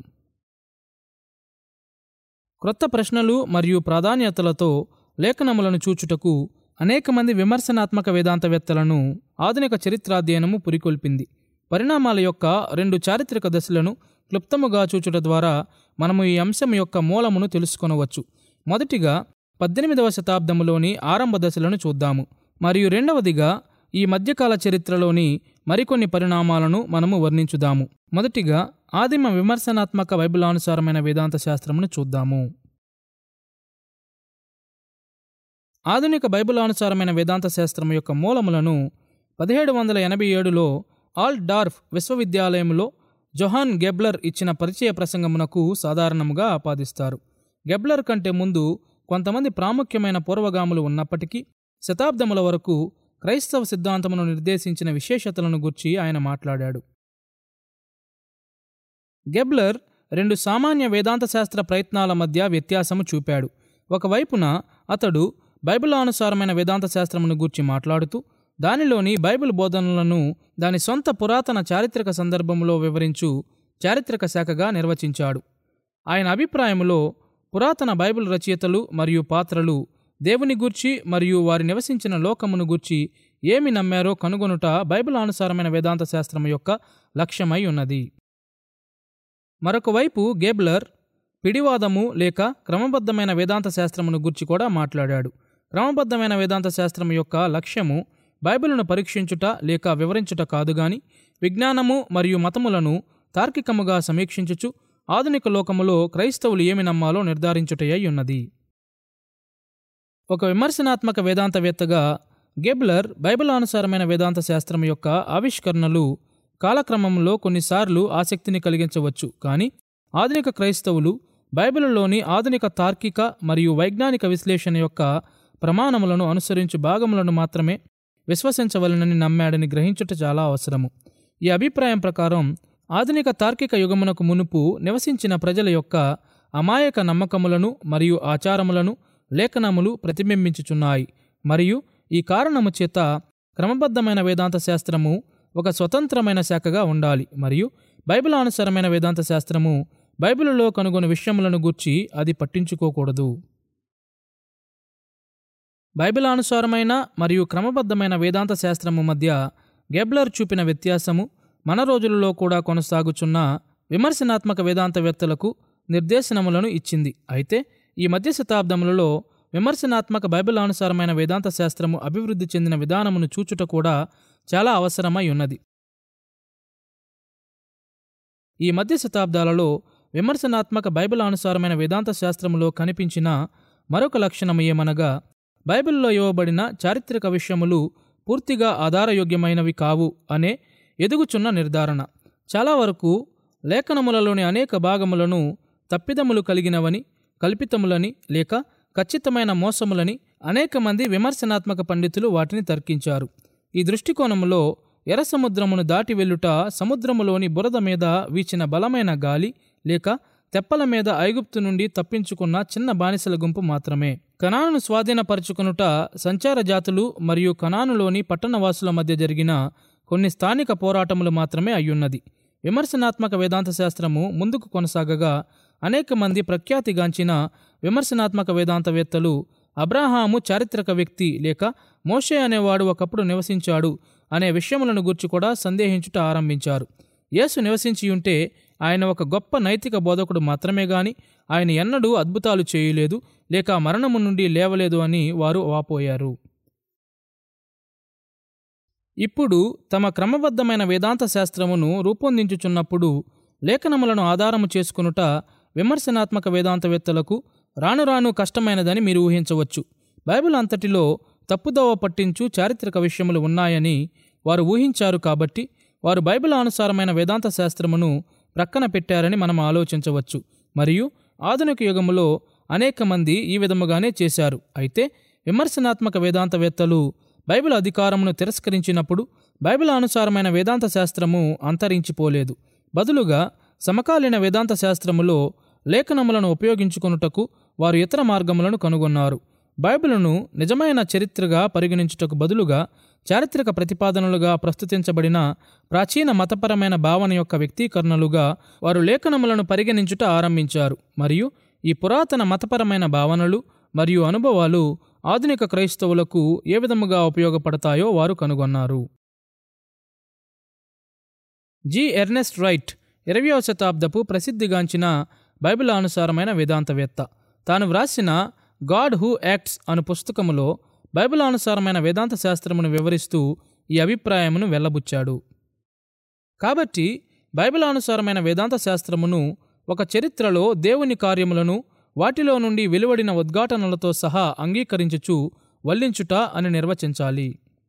క్రొత్త ప్రశ్నలు మరియు ప్రాధాన్యతలతో లేఖనములను చూచుటకు అనేక మంది విమర్శనాత్మక వేదాంతవేత్తలను ఆధునిక చరిత్రాధ్యయనము పురికొల్పింది. పరిణామాల యొక్క రెండు చారిత్రక దశలను క్లుప్తముగా చూచుట ద్వారా మనము ఈ అంశం యొక్క మూలమును తెలుసుకొనవచ్చు. మొదటిగా 18వ శతాబ్దములోని ఆరంభ దశలను చూద్దాము. మరియు రెండవదిగా ఈ మధ్యకాల చరిత్రలోని మరికొన్ని పరిణామాలను మనము వర్ణించుదాము. మొదటిగా ఆదిమ విమర్శనాత్మక బైబిలానుసారమైన వేదాంత శాస్త్రమును చూద్దాము. ఆధునిక బైబిలానుసారమైన వేదాంత శాస్త్రం యొక్క మూలములను 1787లో ఆల్డార్ఫ్ విశ్వవిద్యాలయంలో జొహాన్ గెబ్లర్ ఇచ్చిన పరిచయ ప్రసంగమునకు సాధారణముగా ఆపాదిస్తారు. గెబ్లర్ కంటే ముందు కొంతమంది ప్రాముఖ్యమైన పూర్వగాములు ఉన్నప్పటికీ శతాబ్దముల వరకు క్రైస్తవ సిద్ధాంతమును నిర్దేశించిన విశేషతలను గురించి ఆయన మాట్లాడాడు. గెబ్లర్ రెండు సామాన్య వేదాంత శాస్త్ర ప్రయత్నాల మధ్య వ్యత్యాసము చూపాడు. ఒకవైపున అతడు బైబిలానుసారమైన వేదాంత శాస్త్రమును గూర్చి మాట్లాడుతూ దానిలోని బైబిల్ బోధనలను దాని సొంత పురాతన చారిత్రక సందర్భములో వివరించు చారిత్రక శాఖగా నిర్వచించాడు. ఆయన అభిప్రాయములో పురాతన బైబిల్ రచయితలు మరియు పాత్రలు దేవుని గూర్చి మరియు వారి నివసించిన లోకమును గూర్చి ఏమి నమ్మారో కనుగొనుట బైబిల్ అనుసారమైన వేదాంత శాస్త్రము యొక్క లక్ష్యమై ఉన్నది. మరొకవైపు గెబ్లర్ పిడివాదము లేక క్రమబద్ధమైన వేదాంత శాస్త్రమును గూర్చి కూడా మాట్లాడాడు. క్రమబద్ధమైన వేదాంత శాస్త్రము యొక్క లక్ష్యము బైబిలును పరీక్షించుట లేక వివరించుట కాదుగాని విజ్ఞానము మరియు మతములను తార్కికముగా సమీక్షించుచు ఆధునిక లోకములో క్రైస్తవులు ఏమి నమ్మాలో నిర్ధారించుటయై ఉన్నది. ఒక విమర్శనాత్మక వేదాంతవేత్తగా గెబ్లర్ బైబిలానుసారమైన వేదాంత శాస్త్రం యొక్క ఆవిష్కరణలు కాలక్రమంలో కొన్నిసార్లు ఆసక్తిని కలిగించవచ్చు, కానీ ఆధునిక క్రైస్తవులు బైబిలులోని ఆధునిక తార్కిక మరియు వైజ్ఞానిక విశ్లేషణ యొక్క ప్రమాణములను అనుసరించు భాగములను మాత్రమే విశ్వసించవలనని నమ్మాడని గ్రహించుట చాలా అవసరము. ఈ అభిప్రాయం ప్రకారం ఆధునిక తార్కిక యుగమునకు మునుపు నివసించిన ప్రజల యొక్క అమాయక నమ్మకములను మరియు ఆచారములను లేఖనములు ప్రతిబింబించుచున్నాయి, మరియు ఈ కారణము చేత క్రమబద్ధమైన వేదాంత శాస్త్రము ఒక స్వతంత్రమైన శాఖగా ఉండాలి, మరియు బైబిలానుసారమైన వేదాంత శాస్త్రము బైబిలులో కనుగొని విషయములను గూర్చి అది పట్టించుకోకూడదు. బైబిలానుసారమైన మరియు క్రమబద్ధమైన వేదాంత శాస్త్రము మధ్య గెబ్లర్ చూపిన వ్యత్యాసము మన రోజులలో కూడా కొనసాగుచున్న విమర్శనాత్మక వేదాంతవేత్తలకు నిర్దేశనములను ఇచ్చింది. అయితే ఈ మధ్య శతాబ్దములలో విమర్శనాత్మక బైబిలానుసారమైన వేదాంత శాస్త్రము అభివృద్ధి చెందిన విధానమును చూచుట కూడా చాలా అవసరమై ఉన్నది. ఈ మధ్య శతాబ్దాలలో విమర్శనాత్మక బైబిలానుసారమైన వేదాంత శాస్త్రములో కనిపించిన మరొక లక్షణము ఏమనగా, బైబిల్లో ఇవ్వబడిన చారిత్రక విషయములు పూర్తిగా ఆధారయోగ్యమైనవి కావు అనే ఎదుగుచున్న నిర్ధారణ. చాలా వరకు లేఖనములలోని అనేక భాగములను తప్పిదములు కలిగినవని, కల్పితములని లేక ఖచ్చితమైన మోసములని అనేక మంది విమర్శనాత్మక పండితులు వాటిని తర్కించారు. ఈ దృష్టికోణములో ఎర్ర సముద్రమును దాటి వెళ్ళుట సముద్రములోని బురద మీద వీచిన బలమైన గాలి లేక తెప్పల మీద ఐగుప్తు నుండి తప్పించుకున్న చిన్న బానిసల గుంపు మాత్రమే. కనానును స్వాధీనపరుచుకొనుట సంచార జాతులు మరియు కనానులోని పట్టణవాసుల మధ్య జరిగిన కొన్ని స్థానిక పోరాటములు మాత్రమే అయ్యున్నది. విమర్శనాత్మక వేదాంత శాస్త్రము ముందుకు కొనసాగగా అనేక మంది ప్రఖ్యాతిగాంచిన విమర్శనాత్మక వేదాంతవేత్తలు అబ్రాహాము చారిత్రక వ్యక్తి లేక మోషే అనేవాడు ఒకప్పుడు నివసించాడు అనే విషయములను గూర్చి కూడా సందేహించుట ఆరంభించారు. యేసు నివసించియుంటే ఆయన ఒక గొప్ప నైతిక బోధకుడు మాత్రమే గాని ఆయన ఎన్నడూ అద్భుతాలు చేయలేదు లేక మరణము నుండి లేవలేదు అని వారు వాపోయారు. ఇప్పుడు తమ క్రమబద్ధమైన వేదాంత శాస్త్రమును రూపొందించుచున్నప్పుడు లేఖనములను ఆధారము చేసుకొనుట విమర్శనాత్మక వేదాంతవేత్తలకు రాను రాను కష్టమైనదని మీరు ఊహించవచ్చు. బైబిల్ అంతటిలో తప్పుదోవ పట్టించు చారిత్రక విషయములు ఉన్నాయని వారు ఊహించారు, కాబట్టి వారు బైబిల్ అనుసారమైన వేదాంత శాస్త్రమును ప్రక్కన పెట్టారని మనం ఆలోచించవచ్చు. మరియు ఆధునిక యుగములో అనేక మంది ఈ విధముగానే చేశారు. అయితే విమర్శనాత్మక వేదాంతవేత్తలు బైబిల్ అధికారమును తిరస్కరించినప్పుడు బైబిల్ అనుసారమైన వేదాంత శాస్త్రము అంతరించిపోలేదు. బదులుగా సమకాలీన వేదాంత శాస్త్రములో లేఖనములను ఉపయోగించుకొనుటకు వారు ఇతర మార్గములను కనుగొన్నారు. బైబిలును నిజమైన చరిత్రగా పరిగణించుటకు బదులుగా చారిత్రక ప్రతిపాదనలుగా ప్రస్తుతించబడిన ప్రాచీన మతపరమైన భావన యొక్క వ్యక్తీకరణలుగా వారు లేఖనములను పరిగణించుట ఆరంభించారు. మరియు ఈ పురాతన మతపరమైన భావనలు మరియు అనుభవాలు ఆధునిక క్రైస్తవులకు ఏ విధముగా ఉపయోగపడతాయో వారు కనుగొన్నారు. జి. ఎర్నెస్ట్ రైట్ 20వ శతాబ్దపు ప్రసిద్ధిగాంచిన బైబిల్ అనుసారమైన వేదాంతవేత్త. తాను వ్రాసిన గాడ్ హూ యాక్ట్స్ అను పుస్తకములో బైబిల్ అనుసారమైన వేదాంత శాస్త్రమును వివరిస్తూ ఈ అభిప్రాయమును వెల్లబుచ్చాడు. కాబట్టి బైబిల్ అనుసారమైన వేదాంత శాస్త్రమును ఒక చరిత్రలో దేవుని కార్యములను వాటిలో నుండి వెలువడిన ఉద్ఘాటనలతో సహా అంగీకరించుచు వల్లించుట అని నిర్వచించాలి.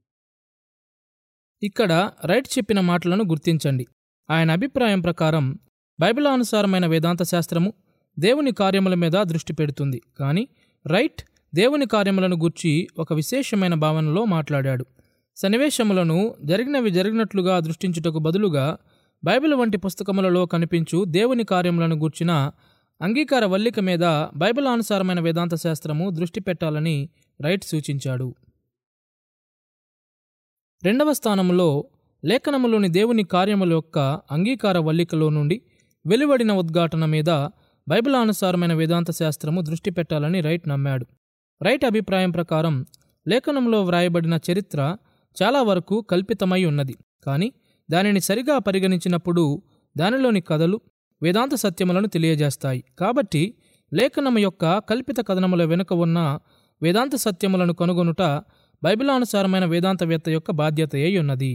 ఇక్కడ రైట్ చెప్పిన మాటలను గుర్తించండి. ఆయన అభిప్రాయం ప్రకారం బైబిల్ అనుసారమైన వేదాంత శాస్త్రము దేవుని కార్యముల మీద దృష్టి పెడుతుంది, కానీ రైట్ దేవుని కార్యములను గూర్చి ఒక విశేషమైన భావనలో మాట్లాడాడు. సన్నివేశములను జరిగినవి జరిగినట్లుగా దృష్టించుటకు బదులుగా బైబిల్ వంటి పుస్తకములలో కనిపించు దేవుని కార్యములను గూర్చిన అంగీకార వల్లిక మీద బైబిల్ అనుసారమైన వేదాంత శాస్త్రము దృష్టి పెట్టాలని రైట్ సూచించాడు. రెండవ స్థానములో లేఖనములోని దేవుని కార్యముల యొక్క అంగీకార వల్లికలో నుండి వెలువడిన ఉద్ఘాటన మీద బైబిల్ అనుసారమైన వేదాంత శాస్త్రము దృష్టి పెట్టాలని రైట్ నమ్మాడు. రైట్ అభిప్రాయం ప్రకారం లేఖనంలో వ్రాయబడిన చరిత్ర చాలా వరకు కల్పితమై ఉన్నది, కానీ దానిని సరిగా పరిగణించినప్పుడు దానిలోని కథలు వేదాంత సత్యములను తెలియజేస్తాయి. కాబట్టి లేఖనము యొక్క కల్పిత కథనముల వెనుక ఉన్న వేదాంత సత్యములను కనుగొనుట బైబిలానుసారమైన వేదాంతవేత్త యొక్క బాధ్యత అయి ఉన్నది.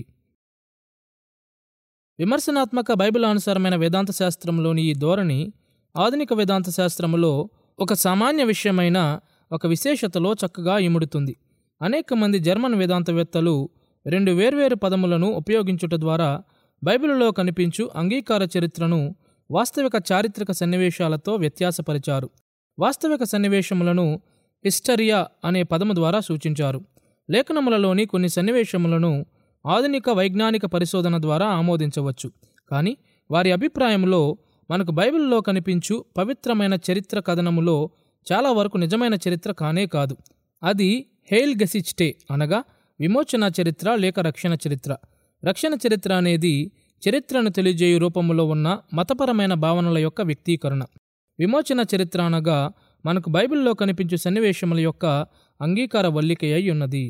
విమర్శనాత్మక బైబిలానుసారమైన వేదాంత శాస్త్రంలోని ఈ ధోరణి ఆధునిక వేదాంత శాస్త్రములో ఒక సామాన్య విషయమైన ఒక విశేషతలో చక్కగా ఇముడుతుంది. అనేక మంది జర్మన్ వేదాంతవేత్తలు రెండు వేర్వేరు పదములను ఉపయోగించుట ద్వారా బైబిలులో కనిపించు అంగీకార చరిత్రను వాస్తవిక చారిత్రక సన్నివేశాలతో వ్యత్యాసపరిచారు. వాస్తవిక సన్నివేశములను హిస్టరియా అనే పదము ద్వారా సూచించారు. లేఖనములలోని కొన్ని సన్నివేశములను ఆధునిక వైజ్ఞానిక పరిశోధన ద్వారా ఆమోదించవచ్చు. కానీ వారి అభిప్రాయంలో మనకు బైబిల్లో కనిపించు పవిత్రమైన చరిత్ర కథనములో చాలా వరకు నిజమైన చరిత్ర కానే కాదు. అది హెయిల్ గెసిచ్టే అనగా విమోచన చరిత్ర లేక రక్షణ చరిత్ర. రక్షణ చరిత్ర అనేది చరిత్రను తెలియజేయు రూపములో ఉన్న మతపరమైన భావనల యొక్క వ్యక్తీకరణ. విమోచన చరిత్ర అనగా మనకు బైబిల్లో కనిపించు సన్నివేశముల యొక్క అంగీకార వల్లిక అయి ఉన్నది.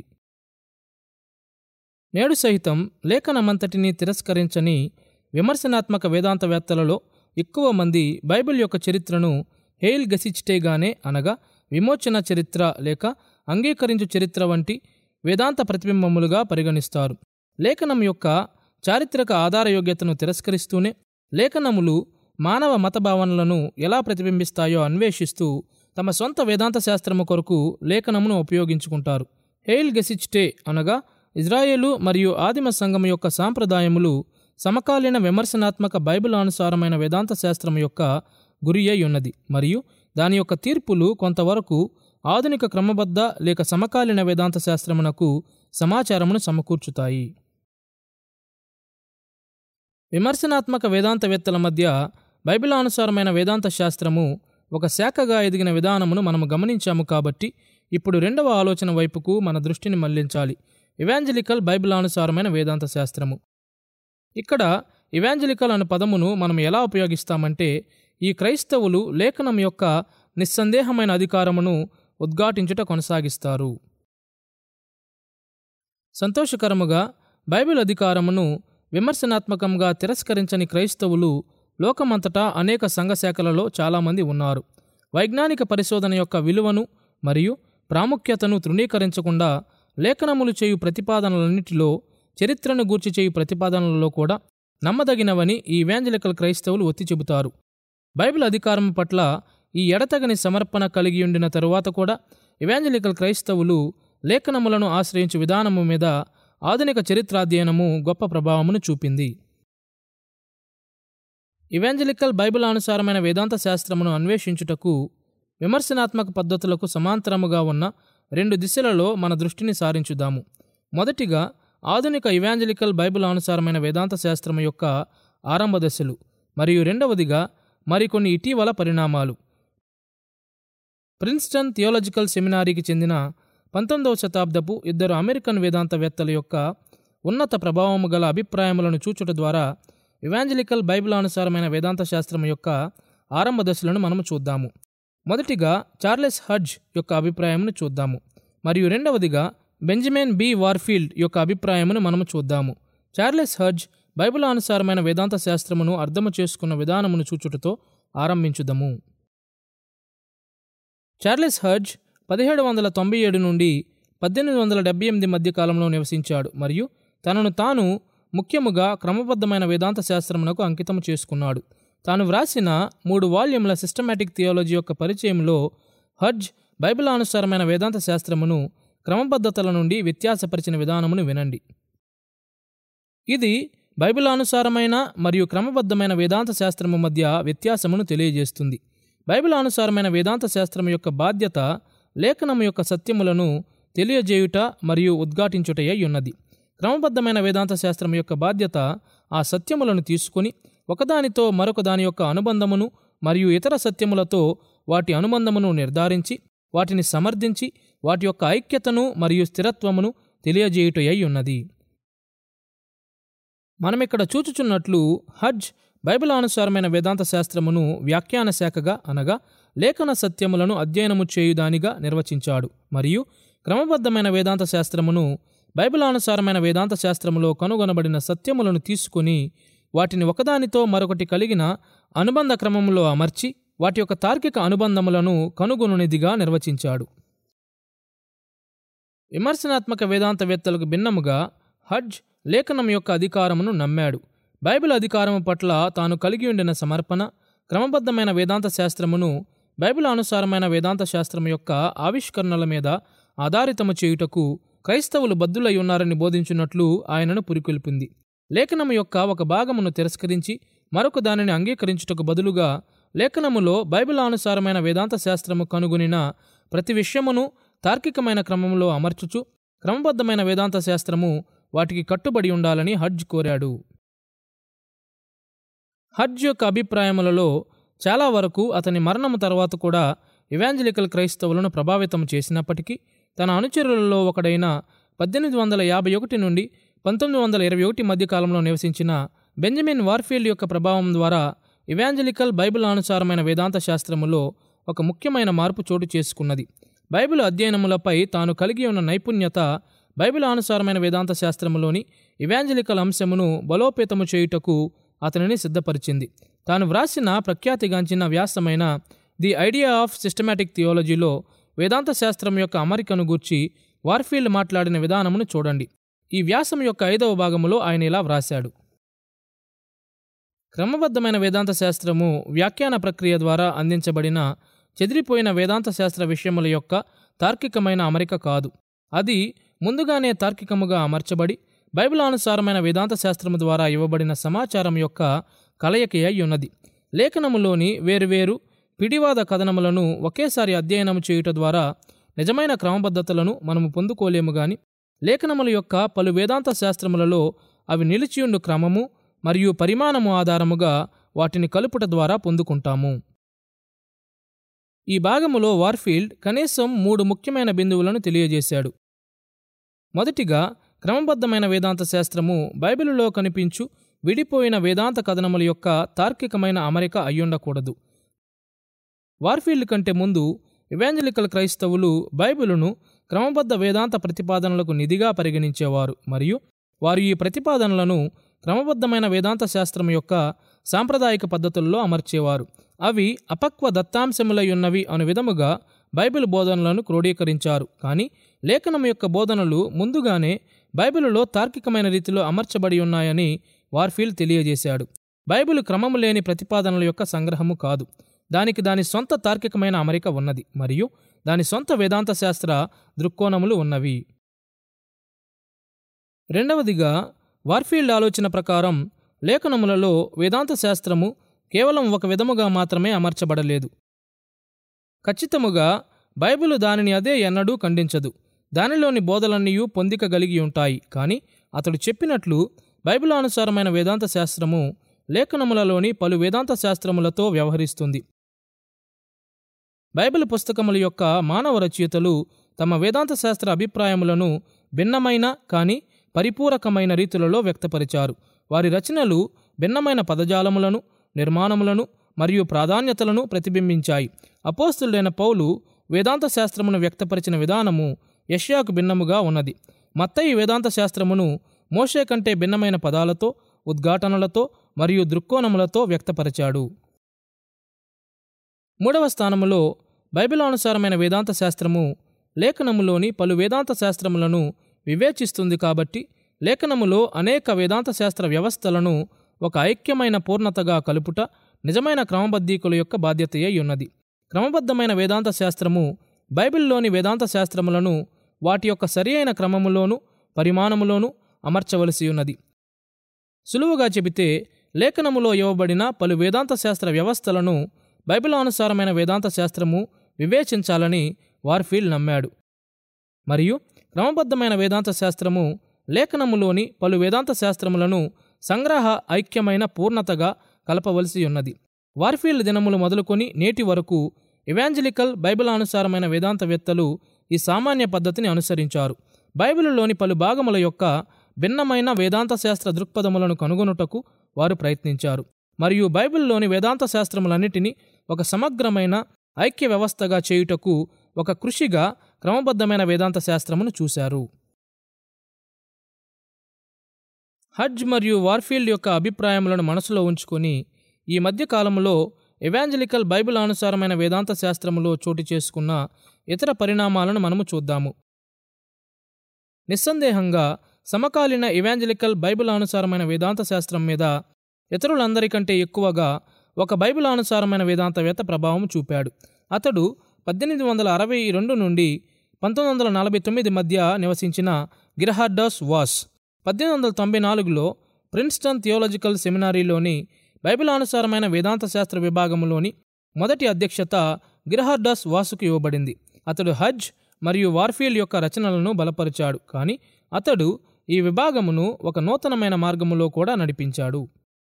నేడు సహితం లేఖనమంతటినీ తిరస్కరించని విమర్శనాత్మక వేదాంతవేత్తలలో ఎక్కువ మంది బైబిల్ యొక్క చరిత్రను హెయిల్ గెసిచ్టేగానే అనగా విమోచన చరిత్ర లేక అంగీకరించు చరిత్ర వంటి వేదాంత ప్రతిబింబములుగా పరిగణిస్తారు. లేఖనం యొక్క చారిత్రక ఆధారయోగ్యతను తిరస్కరిస్తూనే లేఖనములు మానవ మత భావనలను ఎలా ప్రతిబింబిస్తాయో అన్వేషిస్తూ తమ సొంత వేదాంత శాస్త్రము కొరకు లేఖనమును ఉపయోగించుకుంటారు. హెయిల్ గెసిచ్టే అనగా ఇజ్రాయేలు మరియు ఆదిమ సంఘం యొక్క సాంప్రదాయములు సమకాలీన విమర్శనాత్మక బైబిల్ అనుసారమైన వేదాంత శాస్త్రం యొక్క గురి అయి ఉన్నది మరియు దాని యొక్క తీర్పులు కొంతవరకు ఆధునిక క్రమబద్ధ లేక సమకాలీన వేదాంత శాస్త్రమునకు సమాచారమును సమకూర్చుతాయి. విమర్శనాత్మక వేదాంతవేత్తల మధ్య బైబిలానుసారమైన వేదాంత శాస్త్రము ఒక శాఖగా ఎదిగిన విధానమును మనము గమనించాము. కాబట్టి ఇప్పుడు రెండవ ఆలోచన వైపుకు మన దృష్టిని మళ్లించాలి. ఇవాంజలికల్ బైబిలానుసారమైన వేదాంత శాస్త్రము. ఇక్కడ ఇవాంజలికల్ అనే పదమును మనం ఎలా ఉపయోగిస్తామంటే ఈ క్రైస్తవులు లేఖనం యొక్క నిస్సందేహమైన అధికారమును ఉద్ఘాటించుట కొనసాగిస్తారు. సంతోషకరముగా బైబిల్ అధికారమును విమర్శనాత్మకంగా తిరస్కరించని క్రైస్తవులు లోకమంతటా అనేక సంఘశాఖలలో చాలామంది ఉన్నారు. వైజ్ఞానిక పరిశోధన యొక్క విలువను మరియు ప్రాముఖ్యతను తృణీకరించకుండా లేఖనములు చేయు ప్రతిపాదనలన్నిటిలో చరిత్రను గూర్చి చేయు ప్రతిపాదనలలో కూడా నమ్మదగినవని ఈ ఇవాంజలికల్ క్రైస్తవులు ఒత్తి చెబుతారు. బైబిల్ అధికారం పట్ల ఈ ఎడతగని సమర్పణ కలిగి ఉండిన తరువాత కూడా ఇవాంజలికల్ క్రైస్తవులు లేఖనములను ఆశ్రయించు విధానము మీద ఆధునిక చరిత్రాధ్యయనము గొప్ప ప్రభావమును చూపింది. ఇవాంజలికల్ బైబిల్ అనుసారమైన వేదాంత శాస్త్రమును అన్వేషించుటకు విమర్శనాత్మక పద్ధతులకు సమాంతరముగా ఉన్న రెండు దిశలలో మన దృష్టిని సారించుదాము. మొదటిగా ఆధునిక ఇవాంజలికల్ బైబిల్ అనుసారమైన వేదాంత శాస్త్రము యొక్క ఆరంభ దశలు మరియు రెండవదిగా మరికొన్ని ఇటీవల పరిణామాలు. ప్రిన్స్టన్ థియోలాజికల్ సెమినారీకి చెందిన 19వ శతాబ్దపు ఇద్దరు అమెరికన్ వేదాంతవేత్తల యొక్క ఉన్నత ప్రభావము గల అభిప్రాయములను చూచుట ద్వారా ఇవాంజలికల్ బైబిల్ అనుసారమైన వేదాంత శాస్త్రం యొక్క ఆరంభ దశలను మనము చూద్దాము. మొదటిగా చార్లెస్ హడ్జ్ యొక్క అభిప్రాయమును చూద్దాము మరియు రెండవదిగా బెంజమిన్ బి వార్ఫీల్డ్ యొక్క అభిప్రాయమును మనము చూద్దాము. చార్లెస్ హడ్జ్ బైబిల్ అనుసారమైన వేదాంత శాస్త్రమును అర్థము చేసుకున్న విధానమును చూచుటతో ఆరంభించుదము. చార్లెస్ హడ్జ్ 1797 నుండి 1878 మధ్య కాలంలో నివసించాడు మరియు తనను తాను ముఖ్యముగా క్రమబద్ధమైన వేదాంత శాస్త్రమునకు అంకితము చేసుకున్నాడు. తాను వ్రాసిన 3 వాల్యూముల సిస్టమాటిక్ థియాలజీ యొక్క పరిచయంలో హడ్జ్ బైబిల్ అనుసారమైన వేదాంత శాస్త్రమును క్రమబద్ధతల నుండి వ్యత్యాసపరిచిన విధానమును వినండి. ఇది బైబిల్ అనుసారమైన మరియు క్రమబద్ధమైన వేదాంత శాస్త్రము మధ్య వ్యత్యాసమును తెలియజేస్తుంది. బైబిల్ అనుసారమైన వేదాంత శాస్త్రము యొక్క బాధ్యత లేఖనము యొక్క సత్యములను తెలియజేయుట మరియు ఉద్ఘాటించుటయై ఉన్నది. క్రమబద్ధమైన వేదాంత శాస్త్రం యొక్క బాధ్యత ఆ సత్యములను తీసుకుని ఒకదానితో మరొక దాని యొక్క అనుబంధమును మరియు ఇతర సత్యములతో వాటి అనుబంధమును నిర్ధారించి వాటిని సమర్థించి వాటి యొక్క ఐక్యతను మరియు స్థిరత్వమును తెలియజేయుటయై ఉన్నది. మనమిక్కడ చూచుచున్నట్లు హడ్జ్ బైబిల్ అనుసారమైన వేదాంత శాస్త్రమును వ్యాఖ్యాన శాఖగా అనగా లేఖన సత్యములను అధ్యయనము చేయుదానిగా నిర్వచించాడు మరియు క్రమబద్ధమైన వేదాంత శాస్త్రమును బైబిల్ అనుసారమైన వేదాంత శాస్త్రములో కనుగొనబడిన సత్యములను తీసుకుని వాటిని ఒకదానితో మరొకటి కలిగిన అనుబంధ క్రమములో అమర్చి వాటి యొక్క తార్కిక అనుబంధములను కనుగొనునిదిగా నిర్వచించాడు. విమర్శనాత్మక వేదాంతవేత్తలకు భిన్నముగా హడ్జ్ లేఖనం యొక్క అధికారమును నమ్మాడు. బైబిల్ అధికారము పట్ల తాను కలిగి ఉండిన సమర్పణ, క్రమబద్ధమైన వేదాంత శాస్త్రమును బైబిల్ అనుసారమైన వేదాంత శాస్త్రం యొక్క ఆవిష్కరణల మీద ఆధారితము చేయుటకు క్రైస్తవులు బద్దులై ఉన్నారని బోధించున్నట్లు ఆయనను పురికొల్పింది. లేఖనము యొక్క ఒక భాగమును తిరస్కరించి మరొక దానిని అంగీకరించుటకు బదులుగా లేఖనములో బైబిల్ అనుసారమైన వేదాంత శాస్త్రము కనుగొనిన ప్రతి విషయమును తార్కికమైన క్రమంలో అమర్చుచు క్రమబద్ధమైన వేదాంత శాస్త్రము వాటికి కట్టుబడి ఉండాలని హడ్జ్ కోరాడు. హడ్జ్ యొక్క అభిప్రాయములలో చాలా వరకు అతని మరణము తర్వాత కూడా ఇవాంజలికల్ క్రైస్తవులను ప్రభావితం చేసినప్పటికీ తన అనుచరులలో ఒకడైన 1851 నుండి 1921 మధ్యకాలంలో నివసించిన బెంజమిన్ వార్ఫీల్డ్ యొక్క ప్రభావం ద్వారా ఇవాంజలికల్ బైబిల్ అనుసారమైన వేదాంత శాస్త్రములో ఒక ముఖ్యమైన మార్పు చోటు చేసుకున్నది. బైబిల్ అధ్యయనములపై తాను కలిగి ఉన్న నైపుణ్యత బైబిల్ అనుసారమైన వేదాంత శాస్త్రములోని ఇవాంజలికల్ అంశమును బలోపేతము చేయుటకు అతనిని సిద్ధపరిచింది. తాను వ్రాసిన ప్రఖ్యాతిగాంచిన వ్యాసమైన ది ఐడియా ఆఫ్ సిస్టమాటిక్ థియాలజీలో వేదాంత శాస్త్రం యొక్క అమరికను గూర్చి వార్ఫీల్డ్ మాట్లాడిన విధానమును చూడండి. ఈ వ్యాసం యొక్క 5వ భాగములో ఆయన ఇలా వ్రాశాడు: క్రమబద్ధమైన వేదాంత శాస్త్రము వ్యాఖ్యాన ప్రక్రియ ద్వారా అందించబడిన చెదిరిపోయిన వేదాంత శాస్త్ర విషయముల యొక్క తార్కికమైన అమరిక కాదు. అది ముందుగానే తార్కికముగా అమర్చబడి బైబిల్ అనుసారమైన వేదాంత శాస్త్రము ద్వారా ఇవ్వబడిన సమాచారం యొక్క కలయిక అయి ఉన్నది. లేఖనములోని వేరువేరు పిడివాద కథనములను ఒకేసారి అధ్యయనము చేయుట ద్వారా నిజమైన క్రమబద్ధతలను మనము పొందుకోలేము గాని లేఖనముల యొక్క పలు వేదాంత శాస్త్రములలో అవి నిలిచియుండు క్రమము మరియు పరిమాణము ఆధారముగా వాటిని కలుపుట ద్వారా పొందుకుంటాము. ఈ భాగములో వార్ఫీల్డ్ కనీసం 3 ముఖ్యమైన బిందువులను తెలియజేశాడు. మొదటిగా, క్రమబద్ధమైన వేదాంత శాస్త్రము బైబిలులో కనిపించు విడిపోయిన వేదాంత కథనముల యొక్క తార్కికమైన అమరిక అయ్యుండకూడదు. వార్ఫీల్డ్ కంటే ముందు ఇవాంజలికల్ క్రైస్తవులు బైబిలును క్రమబద్ధ వేదాంత ప్రతిపాదనలకు నిధిగా పరిగణించేవారు మరియు వారు ఈ ప్రతిపాదనలను క్రమబద్ధమైన వేదాంత శాస్త్రం యొక్క సాంప్రదాయిక పద్ధతుల్లో అమర్చేవారు. అవి అపక్వ దత్తాంశములై ఉన్నవి అను విధముగా బైబిల్ బోధనలను క్రోడీకరించారు. కానీ లేఖనం యొక్క బోధనలు ముందుగానే బైబిలులో తార్కికమైన రీతిలో అమర్చబడి ఉన్నాయని వార్ఫీల్డ్ తెలియజేశాడు. బైబిల్ క్రమము లేని ప్రతిపాదనల యొక్క సంగ్రహము కాదు. దానికి దాని సొంత తార్కికమైన అమరిక ఉన్నది మరియు దాని సొంత వేదాంత శాస్త్ర దృక్కోణములు ఉన్నవి. రెండవదిగా, వార్ఫీల్డ్ ఆలోచన ప్రకారం లేఖనములలో వేదాంత శాస్త్రము కేవలం ఒక విధముగా మాత్రమే అమర్చబడలేదు. ఖచ్చితముగా బైబిలు దానిని అదే ఎన్నడూ ఖండించదు. దానిలోని బోధలన్నీయూ పొందిక కలిగి ఉంటాయి. కానీ అతడు చెప్పినట్లు బైబిల్ అనుసారమైన వేదాంత శాస్త్రము లేఖనములలోని పలు వేదాంత శాస్త్రములతో వ్యవహరిస్తుంది. బైబిల్ పుస్తకముల యొక్క మానవ రచయితలు తమ వేదాంత శాస్త్ర అభిప్రాయములను భిన్నమైన కానీ పరిపూరకమైన రీతులలో వ్యక్తపరిచారు. వారి రచనలు భిన్నమైన పదజాలములను, నిర్మాణములను మరియు ప్రాధాన్యతలను ప్రతిబింబించాయి. అపోస్తలుడైన పౌలు వేదాంత శాస్త్రమును వ్యక్తపరిచిన విధానము యెషయాకు భిన్నముగా ఉన్నది. మత్తయి వేదాంత శాస్త్రమును మోషే కంటే భిన్నమైన పదాలతో, ఉద్ఘాటనలతో మరియు దృక్కోణములతో వ్యక్తపరిచాడు. మూడవ స్థానములో బైబిల్ అనుసారమైన వేదాంత శాస్త్రము లేఖనములోని పలు వేదాంత శాస్త్రములను వివేచిస్తుంది. కాబట్టి లేఖనములో అనేక వేదాంత శాస్త్ర వ్యవస్థలను ఒక ఐక్యమైన పూర్ణతగా కలుపుట నిజమైన క్రమబద్ధీకుల యొక్క బాధ్యతయై ఉన్నది. క్రమబద్ధమైన వేదాంత శాస్త్రము బైబిల్లోని వేదాంత శాస్త్రములను వాటి యొక్క సరియైన క్రమములోను పరిమాణములోను అమర్చవలసి ఉన్నది. సులువుగా చెబితే లేఖనములో ఇవ్వబడిన పలు వేదాంత శాస్త్ర వ్యవస్థలను బైబిల్ అనుసారమైన వేదాంత శాస్త్రము వివేచించాలని వార్ఫీల్డ్ నమ్మాడు. మరియు క్రమబద్ధమైన వేదాంత శాస్త్రము లేఖనములోని పలు వేదాంత శాస్త్రములను సంగ్రహ ఐక్యమైన పూర్ణతగా కలపవలసి ఉన్నది. వార్ఫీల్డ్ దినములు మొదలుకొని నేటి వరకు ఇవాంజలికల్ బైబిల్ అనుసారమైన వేదాంతవేత్తలు ఈ సామాన్య పద్ధతిని అనుసరించారు. బైబిలులోని పలు భాగముల యొక్క భిన్నమైన వేదాంత శాస్త్ర దృక్పథములను కనుగొనుటకు వారు ప్రయత్నించారు మరియు బైబిల్లోని వేదాంత శాస్త్రములన్నిటినీ ఒక సమగ్రమైన ఐక్య వ్యవస్థగా చేయుటకు ఒక కృషిగా క్రమబద్ధమైన వేదాంత శాస్త్రమును చూశారు. హడ్జ్ మరియు వార్ఫీల్డ్ యొక్క అభిప్రాయములను మనసులో ఉంచుకొని ఈ మధ్య కాలంలో ఎవాంజలికల్ బైబిల్ అనుసారమైన వేదాంత శాస్త్రములో చోటు చేసుకున్న ఇతర పరిణామాలను మనము చూద్దాము. నిస్సందేహంగా సమకాలీన ఇవాంజలికల్ బైబిలానుసారమైన వేదాంత శాస్త్రం మీద ఇతరులందరికంటే ఎక్కువగా ఒక బైబిలానుసారమైన వేదాంతవేత్త ప్రభావం చూపాడు. అతడు 1862 నుండి 1949 మధ్య నివసించిన గిర్హార్డస్ వాస్. 1894లో ప్రిన్స్టన్ థియోలాజికల్ సెమినారీలోని బైబిలానుసారమైన వేదాంత శాస్త్ర విభాగంలోని మొదటి అధ్యక్షత గిర్హార్డస్ వాసుకు ఇవ్వబడింది. అతడు హడ్జ్ మరియు వార్ఫీల్డ్ యొక్క రచనలను బలపరిచాడు, కానీ అతడు ఈ విభాగమును ఒక నూతనమైన మార్గములో కూడా నడిపించాడు.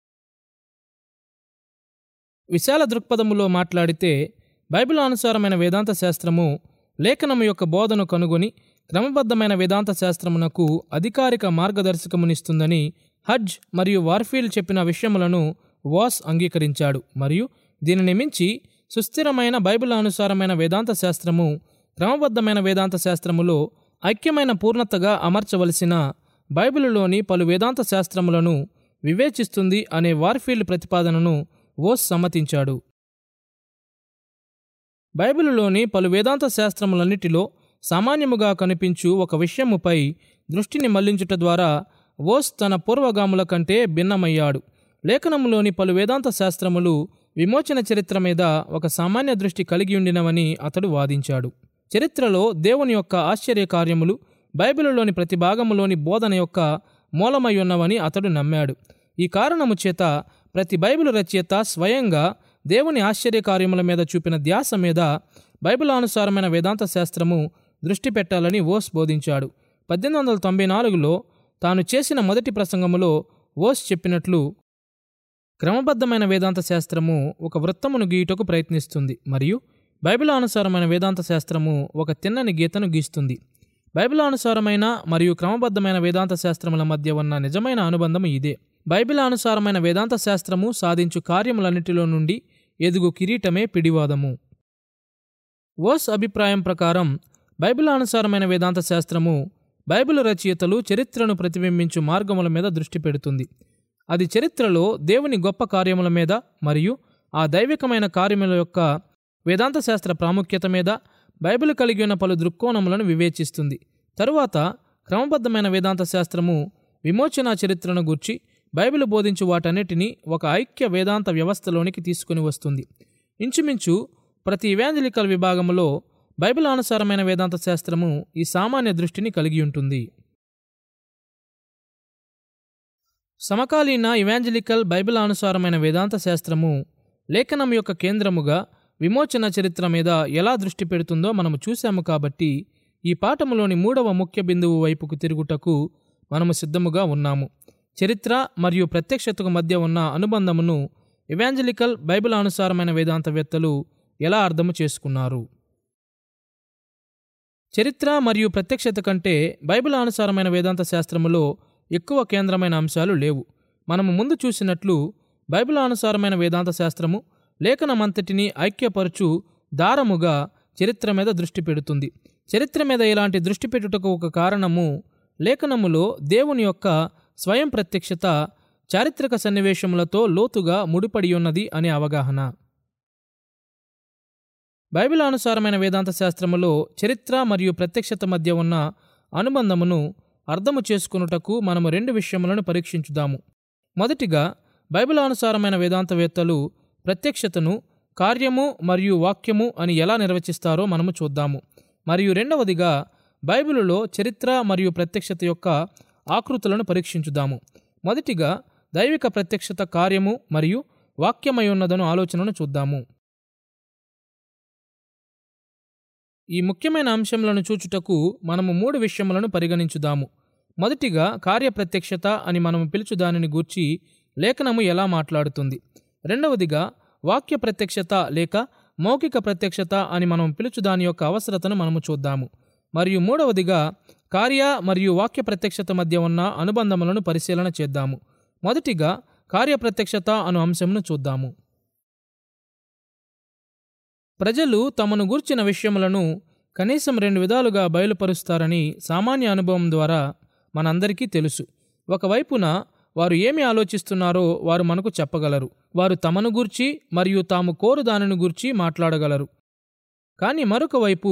విశాల దృక్పథములో మాట్లాడితే బైబిలానుసారమైన వేదాంత శాస్త్రము లేఖనము యొక్క బోధను కనుగొని క్రమబద్ధమైన వేదాంత శాస్త్రమునకు అధికారిక మార్గదర్శకమునిస్తుందని హడ్జ్ మరియు వార్ఫీల్డ్ చెప్పిన విషయములను వాస్ అంగీకరించాడు. మరియు దీనిని మించి సుస్థిరమైన బైబిలానుసారమైన వేదాంత శాస్త్రము క్రమబద్ధమైన వేదాంత శాస్త్రములో ఐక్యమైన పూర్ణతగా అమర్చవలసిన బైబిలులోని పలు వేదాంత శాస్త్రములను వివేచిస్తుంది అనే వార్ఫీల్డ్ ప్రతిపాదనను వోస్ సమ్మతించాడు. బైబిలులోని పలు వేదాంత శాస్త్రములన్నిటిలో సామాన్యముగా కనిపించు ఒక విషయముపై దృష్టిని మళ్లించుట ద్వారా వోస్ తన పూర్వగాముల కంటే భిన్నమయ్యాడు. లేఖనములోని పలు వేదాంత శాస్త్రములు విమోచన చరిత్ర మీద ఒక సామాన్య దృష్టి కలిగి ఉండినవని అతడు వాదించాడు. చరిత్రలో దేవుని యొక్క ఆశ్చర్య కార్యములు బైబిలులోని ప్రతి భాగములోని బోధన యొక్క మూలమై ఉన్నవని అతడు నమ్మాడు. ఈ కారణము చేత ప్రతి బైబిలు రచయిత స్వయంగా దేవుని ఆశ్చర్యకార్యముల మీద చూపిన ధ్యాస మీద బైబిలానుసారమైన వేదాంత శాస్త్రము దృష్టి పెట్టాలని వోస్ బోధించాడు. 1894లో తాను చేసిన మొదటి ప్రసంగములో వోస్ చెప్పినట్లు, క్రమబద్ధమైన వేదాంత శాస్త్రము ఒక వృత్తమును గీయుటకు ప్రయత్నిస్తుంది మరియు బైబిలానుసారమైన వేదాంత శాస్త్రము ఒక తిన్నని గీతను గీస్తుంది. బైబిలానుసారమైన మరియు క్రమబద్ధమైన వేదాంత శాస్త్రముల మధ్య ఉన్న నిజమైన అనుబంధము ఇదే. బైబిలానుసారమైన వేదాంత శాస్త్రము సాధించు కార్యములన్నిటిలో నుండి ఎదుగు కిరీటమే పిడివాదము. వోస్ అభిప్రాయం ప్రకారం బైబిలానుసారమైన వేదాంత శాస్త్రము బైబిలు రచయితలు చరిత్రను ప్రతిబింబించు మార్గముల మీద దృష్టి పెడుతుంది. అది చరిత్రలో దేవుని గొప్ప కార్యముల మీద మరియు ఆ దైవికమైన కార్యముల యొక్క వేదాంత శాస్త్ర ప్రాముఖ్యత మీద బైబిల్ కలిగి ఉన్న పలు దృక్కోణములను వివేచిస్తుంది. తరువాత క్రమబద్ధమైన వేదాంత శాస్త్రము విమోచన చరిత్రను గూర్చి బైబిల్ బోధించు వాటన్నిటినీ ఒక ఐక్య వేదాంత వ్యవస్థలోనికి తీసుకుని వస్తుంది. ఇంచుమించు ప్రతి ఇవాంజలికల్ విభాగంలో బైబిలానుసారమైన వేదాంత శాస్త్రము ఈ సామాన్య దృష్టిని కలిగి ఉంటుంది. సమకాలీన ఇవాంజలికల్ బైబిలానుసారమైన వేదాంత శాస్త్రము లేఖనం యొక్క కేంద్రముగా విమోచన చరిత్ర మీద ఎలా దృష్టి పెడుతుందో మనము చూశాము. కాబట్టి ఈ పాఠములోని 3వ ముఖ్య బిందువు వైపుకు తిరుగుటకు మనము సిద్ధముగా ఉన్నాము. చరిత్ర మరియు ప్రత్యక్షతకు మధ్య ఉన్న అనుబంధమును ఇవాంజలికల్ బైబిలానుసారమైన వేదాంతవేత్తలు ఎలా అర్థము చేసుకున్నారు? చరిత్ర మరియు ప్రత్యక్షత కంటే బైబిలానుసారమైన వేదాంత శాస్త్రములో ఎక్కువ కేంద్రమైన అంశాలు లేవు. మనము ముందు చూసినట్లు బైబిలానుసారమైన వేదాంత శాస్త్రము లేఖనమంతటిని ఐక్యపరచు దారముగా చరిత్ర మీద దృష్టి పెడుతుంది. చరిత్ర మీద ఇలాంటి దృష్టి పెట్టుటకు ఒక కారణము లేఖనములో దేవుని యొక్క స్వయం ప్రత్యక్షత చారిత్రక సన్నివేశములతో లోతుగా ముడిపడి ఉన్నది అనే అవగాహన. బైబిలానుసారమైన వేదాంత శాస్త్రములో చరిత్ర మరియు ప్రత్యక్షత మధ్య ఉన్న అనుబంధమును అర్థము చేసుకొనుటకు మనము 2 విషయములను పరీక్షించుదాము. మొదటిగా, బైబిలానుసారమైన వేదాంతవేత్తలు ప్రత్యక్షతను కార్యము మరియు వాక్యము అని ఎలా నిర్వచిస్తారో మనము చూద్దాము. మరియు రెండవదిగా, బైబిలులో చరిత్ర మరియు ప్రత్యక్షత యొక్క ఆకృతులను పరీక్షించుదాము. మొదటిగా, దైవిక ప్రత్యక్షత కార్యము మరియు వాక్యమై ఉన్నదను ఆలోచనను చూద్దాము. ఈ ముఖ్యమైన అంశములను చూచుటకు మనము 3 విషయములను పరిగణించుదాము. మొదటిగా, కార్యప్రత్యక్షత అని మనము పిలుచు దానిని గూర్చి లేఖనము ఎలా మాట్లాడుతుంది. రెండవదిగా, వాక్య ప్రత్యక్షత లేక మౌఖిక ప్రత్యక్షత అని మనం పిలుచు దాని యొక్క అవసరతను మనము చూద్దాము. మరియు మూడవదిగా, కార్య మరియు వాక్య ప్రత్యక్షత మధ్య ఉన్న అనుబంధములను పరిశీలన చేద్దాము. మొదటిగా, కార్యప్రత్యక్షత అను అంశమును చూద్దాము. ప్రజలు తమను గూర్చిన విషయములను కనీసం 2 విధాలుగా బయలుపరుస్తారని సామాన్య అనుభవం ద్వారా మనందరికీ తెలుసు. ఒకవైపున వారు ఏమి ఆలోచిస్తున్నారో వారు మనకు చెప్పగలరు. వారు తమను గూర్చి మరియు తాము కోరు దానిని గూర్చి మాట్లాడగలరు. కానీ మరొక వైపు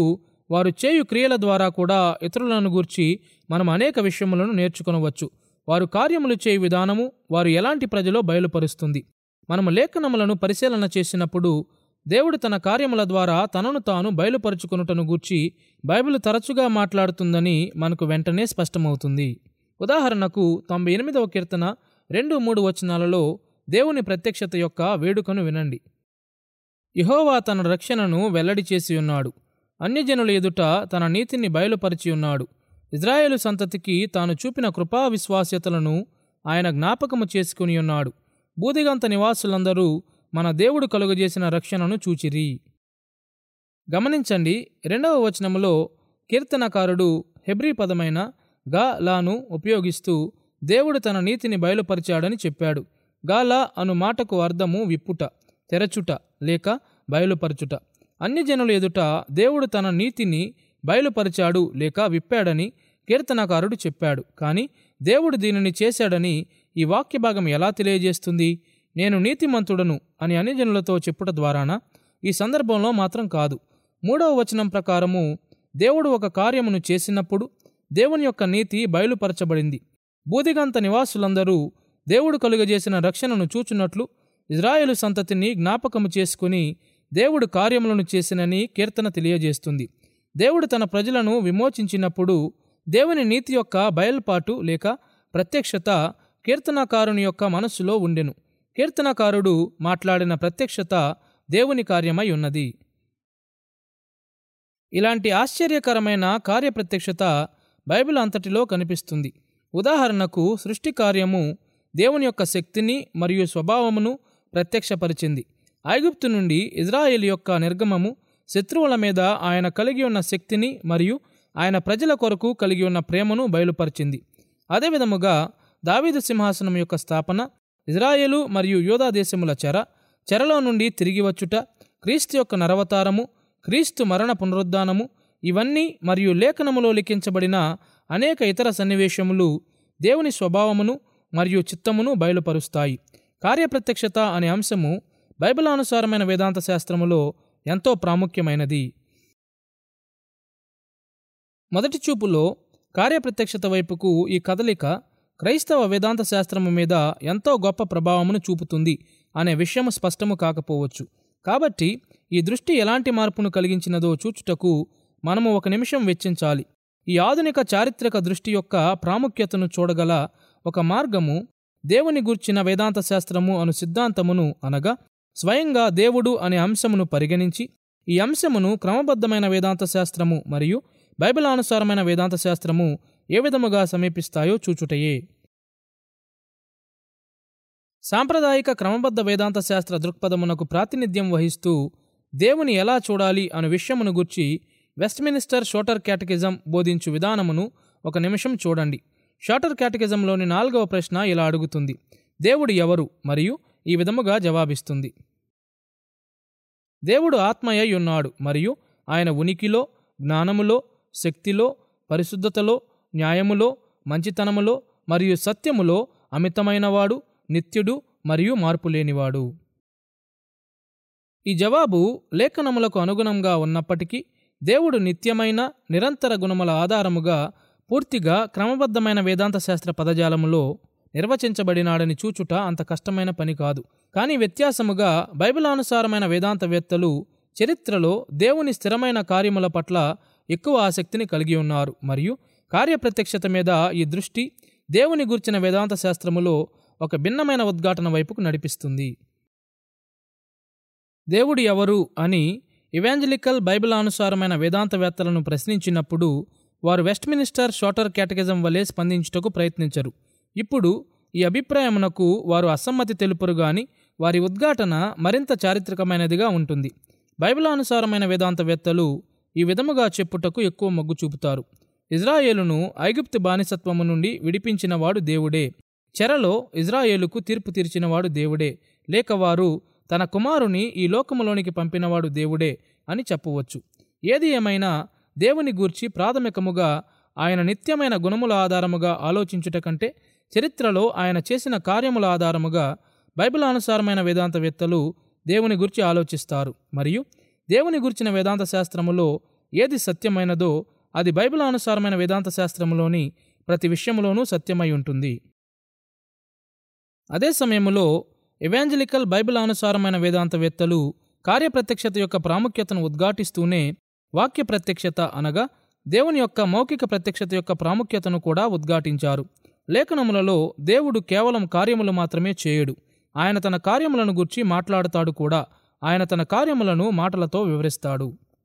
వారు చేయు క్రియల ద్వారా కూడా ఇతరులను గూర్చి మనం అనేక విషయములను నేర్చుకొనవచ్చు. వారు కార్యములు చేయు విధానము వారు ఎలాంటి ప్రజలో బయలుపరుస్తుంది. మనము లేఖనములను పరిశీలన చేసినప్పుడు దేవుడు తన కార్యముల ద్వారా తనను తాను బయలుపరుచుకొనుటను గూర్చి బైబిల్ తరచుగా మాట్లాడుతుందని మనకు వెంటనే స్పష్టమవుతుంది. ఉదాహరణకు 98వ కీర్తన 2-3 వచనాలలో దేవుని ప్రత్యక్షత యొక్క వేడుకను వినండి. యెహోవా తన రక్షణను వెల్లడి చేసి ఉన్నాడు. అన్యజనుల ఎదుట తన నీతిని బయలుపరిచి ఉన్నాడు. ఇజ్రాయేలు సంతతికి తాను చూపిన కృపా విశ్వాస్యతలను ఆయన జ్ఞాపకము చేసుకుని ఉన్నాడు. భూదిగంత నివాసులందరూ మన దేవుడు కలుగజేసిన రక్షణను చూచిరి. గమనించండి, 2వ వచనములో కీర్తనకారుడు హెబ్రీ పదమైన గా-లాను ఉపయోగిస్తూ దేవుడు తన నీతిని బయలుపరిచాడని చెప్పాడు. గా-లా అను మాటకు అర్థము విప్పుట, తెరచుట లేక బయలుపరచుట. అన్యజనుల ఎదుట దేవుడు తన నీతిని బయలుపరిచాడు లేక విప్పాడని కీర్తనకారుడు చెప్పాడు. కానీ దేవుడు దీనిని చేశాడని ఈ వాక్య భాగం ఎలా తెలియజేస్తుంది? నేను నీతిమంతుడను అని అన్యజనులతో చెప్పుట ద్వారానా? ఈ సందర్భంలో మాత్రం కాదు. 3వ వచనం ప్రకారము దేవుడు ఒక కార్యమును చేసినప్పుడు దేవుని యొక్క నీతి బయలుపరచబడింది. భూదిగంత నివాసులందరూ దేవుడు కలుగజేసిన రక్షణను చూచున్నట్లు ఇజ్రాయేలు సంతతిని జ్ఞాపకము చేసుకుని దేవుడు కార్యములను చేసినని కీర్తన తెలియజేస్తుంది. దేవుడు తన ప్రజలను విమోచించినప్పుడు దేవుని నీతి యొక్క బయల్పాటు లేక ప్రత్యక్షత కీర్తనకారుని యొక్క మనస్సులో ఉండెను. కీర్తనకారుడు మాట్లాడిన ప్రత్యక్షత దేవుని కార్యమై ఉన్నది. ఇలాంటి ఆశ్చర్యకరమైన కార్యప్రత్యక్షత బైబిల్ అంతటిలో కనిపిస్తుంది. ఉదాహరణకు సృష్టి కార్యము దేవుని యొక్క శక్తిని మరియు స్వభావమును ప్రత్యక్షపరిచింది. ఐగుప్తు నుండి ఇజ్రాయేలు యొక్క నిర్గమము శత్రువుల మీద ఆయన కలిగి ఉన్న శక్తిని మరియు ఆయన ప్రజల కొరకు కలిగి ఉన్న ప్రేమను బయలుపరిచింది. అదేవిధముగా దావీదు సింహాసనం యొక్క స్థాపన, ఇజ్రాయేలు మరియు యూదా దేశముల చెరలో నుండి తిరిగి వచ్చుట, క్రీస్తు యొక్క నరవతారము, క్రీస్తు మరణ పునరుద్ధానము, ఇవన్నీ మరియు లేఖనములో లిఖించబడిన అనేక ఇతర సన్నివేశములు దేవుని స్వభావమును మరియు చిత్తమును బయలుపరుస్తాయి. కార్యప్రత్యక్షత అనే అంశము బైబిలానుసారమైన వేదాంత శాస్త్రములో ఎంతో ప్రాముఖ్యమైనది. మొదటి చూపులో కార్యప్రత్యక్షత వైపుకు ఈ కదలిక క్రైస్తవ వేదాంత శాస్త్రము మీద ఎంతో గొప్ప ప్రభావమును చూపుతుంది అనే విషయము స్పష్టము కాకపోవచ్చు. కాబట్టి ఈ దృష్టి ఎలాంటి మార్పును కలిగించినదో చూచుటకు మనము 1 నిమిషం వెచ్చించాలి. ఈ ఆధునిక చారిత్రక దృష్టి యొక్క ప్రాముఖ్యతను చూడగల ఒక మార్గము దేవుని గూర్చిన వేదాంత శాస్త్రము అను సిద్ధాంతమును అనగా స్వయంగా దేవుడు అనే అంశమును పరిగణించి ఈ అంశమును క్రమబద్ధమైన వేదాంత శాస్త్రము మరియు బైబిలానుసారమైన వేదాంత శాస్త్రము ఏ విధముగా సమీపిస్తాయో చూచుటయే. సాంప్రదాయిక క్రమబద్ధ వేదాంత శాస్త్ర దృక్పథమునకు ప్రాతినిధ్యం వహిస్తూ దేవుని ఎలా చూడాలి అను విషయమును గూర్చి వెస్ట్మినిస్టర్ షోటర్ క్యాటకిజం బోధించు విధానమును 1 నిమిషం చూడండి. షోటర్ క్యాటకిజంలోని 4వ ప్రశ్న ఇలా అడుగుతుంది: దేవుడు ఎవరు? మరియు ఈ విధముగా జవాబిస్తుంది: దేవుడు ఆత్మయై ఉన్నాడు మరియు ఆయన ఉనికిలో, జ్ఞానములో, శక్తిలో, పరిశుద్ధతలో, న్యాయములో, మంచితనములో మరియు సత్యములో అమితమైనవాడు, నిత్యుడు మరియు మార్పులేనివాడు. ఈ జవాబు లేఖనములకు అనుగుణంగా ఉన్నప్పటికీ దేవుడు నిత్యమైన నిరంతర గుణముల ఆధారముగా పూర్తిగా క్రమబద్ధమైన వేదాంత శాస్త్ర పదజాలములో నిర్వచించబడినాడని చూచుట అంత కష్టమైన పని కాదు. కానీ వ్యత్యాసముగా బైబిలానుసారమైన వేదాంతవేత్తలు చరిత్రలో దేవుని స్థిరమైన కార్యముల పట్ల ఎక్కువ ఆసక్తిని కలిగి ఉన్నారు మరియు కార్యప్రత్యక్షత మీద ఈ దృష్టి దేవుని గూర్చిన వేదాంత శాస్త్రములో ఒక భిన్నమైన ఉద్ఘాటన వైపుకు నడిపిస్తుంది. దేవుడు ఎవరు అని ఇవాంజలికల్ బైబిలానుసారమైన వేదాంతవేత్తలను ప్రశ్నించినప్పుడు వారు వెస్ట్మినిస్టర్ షోటర్ క్యాటకిజం వలె స్పందించుటకు ప్రయత్నించరు. ఇప్పుడు ఈ అభిప్రాయమునకు వారు అసమ్మతి తెలుపురు గాని వారి ఉద్ఘాటన మరింత చారిత్రకమైనదిగా ఉంటుంది. బైబిలానుసారమైన వేదాంతవేత్తలు ఈ విధముగా చెప్పుటకు ఎక్కువ మొగ్గు చూపుతారు. ఇజ్రాయేలును ఐగుప్తు బానిసత్వము నుండి విడిపించినవాడు దేవుడే, చెరలో ఇజ్రాయేలుకు తీర్పు తీర్చినవాడు దేవుడే, లేక వారు తన కుమారుని ఈ లోకములోనికి పంపినవాడు దేవుడే అని చెప్పవచ్చు. ఏది ఏమైనా దేవుని గూర్చి ప్రాథమికముగా ఆయన నిత్యమైన గుణముల ఆధారముగా ఆలోచించుట కంటే చరిత్రలో ఆయన చేసిన కార్యముల ఆధారముగా బైబిలానుసారమైన వేదాంతవేత్తలు దేవుని గురించి ఆలోచిస్తారు మరియు దేవుని గురించిన వేదాంత శాస్త్రములో ఏది సత్యమైనదో అది బైబిలానుసారమైన వేదాంత శాస్త్రములోని ప్రతి విషయంలోనూ సత్యమై ఉంటుంది. అదే సమయంలో ఎవాంజలికల్ బైబిలానుసారమైన వేదాంతవేత్తలు కార్యప్రత్యక్షత యొక్క ప్రాముఖ్యతను ఉద్ఘాటిస్తూనే వాక్య ప్రత్యక్షత అనగా దేవుని యొక్క మౌఖిక ప్రత్యక్షత యొక్క ప్రాముఖ్యతను కూడా ఉద్ఘాటించారు. లేఖనములలో దేవుడు కేవలం కార్యములు మాత్రమే చేయడు. ఆయన తన కార్యములను గూర్చి మాట్లాడుతాడు కూడా. ఆయన తన కార్యములను మాటలతో వివరిస్తాడు.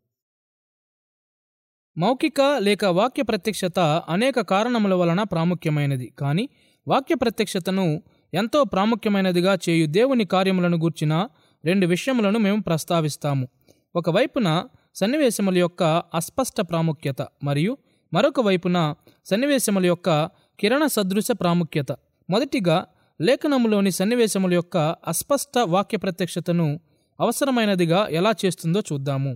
మౌఖిక లేక వాక్య ప్రత్యక్షత అనేక కారణముల వలన ప్రాముఖ్యమైనది. కానీ వాక్య ప్రత్యక్షతను ఎంతో ప్రాముఖ్యమైనదిగా చేయు దేవుని కార్యములను గూర్చిన 2 విషయములను మేము ప్రస్తావిస్తాము. ఒకవైపున సన్నివేశముల యొక్క అస్పష్ట ప్రాముఖ్యత మరియు మరొక వైపున సన్నివేశముల యొక్క కిరణ సదృశ ప్రాముఖ్యత. మొదటిగా లేఖనములోని సన్నివేశముల యొక్క అస్పష్ట వాక్య ప్రత్యక్షతను అవసరమైనదిగా ఎలా చేస్తుందో చూద్దాము.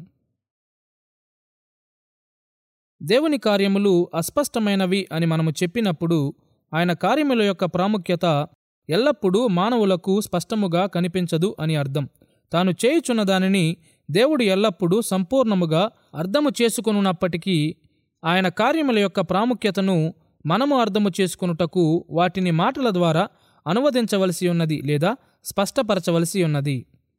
దేవుని కార్యములు అస్పష్టమైనవి అని మనము చెప్పినప్పుడు ఆయన కార్యముల యొక్క ప్రాముఖ్యత ఎల్లప్పుడూ మానవులకు స్పష్టముగా కనిపించదు అని అర్థం. తాను చేయుచున్న దానిని దేవుడు ఎల్లప్పుడూ సంపూర్ణముగా అర్థము చేసుకొనున్నప్పటికీ ఆయన కార్యముల యొక్క ప్రాముఖ్యతను మనము అర్థము చేసుకొనుటకు వాటిని మాటల ద్వారా అనువదించవలసి ఉన్నది లేదా స్పష్టపరచవలసి ఉన్నది.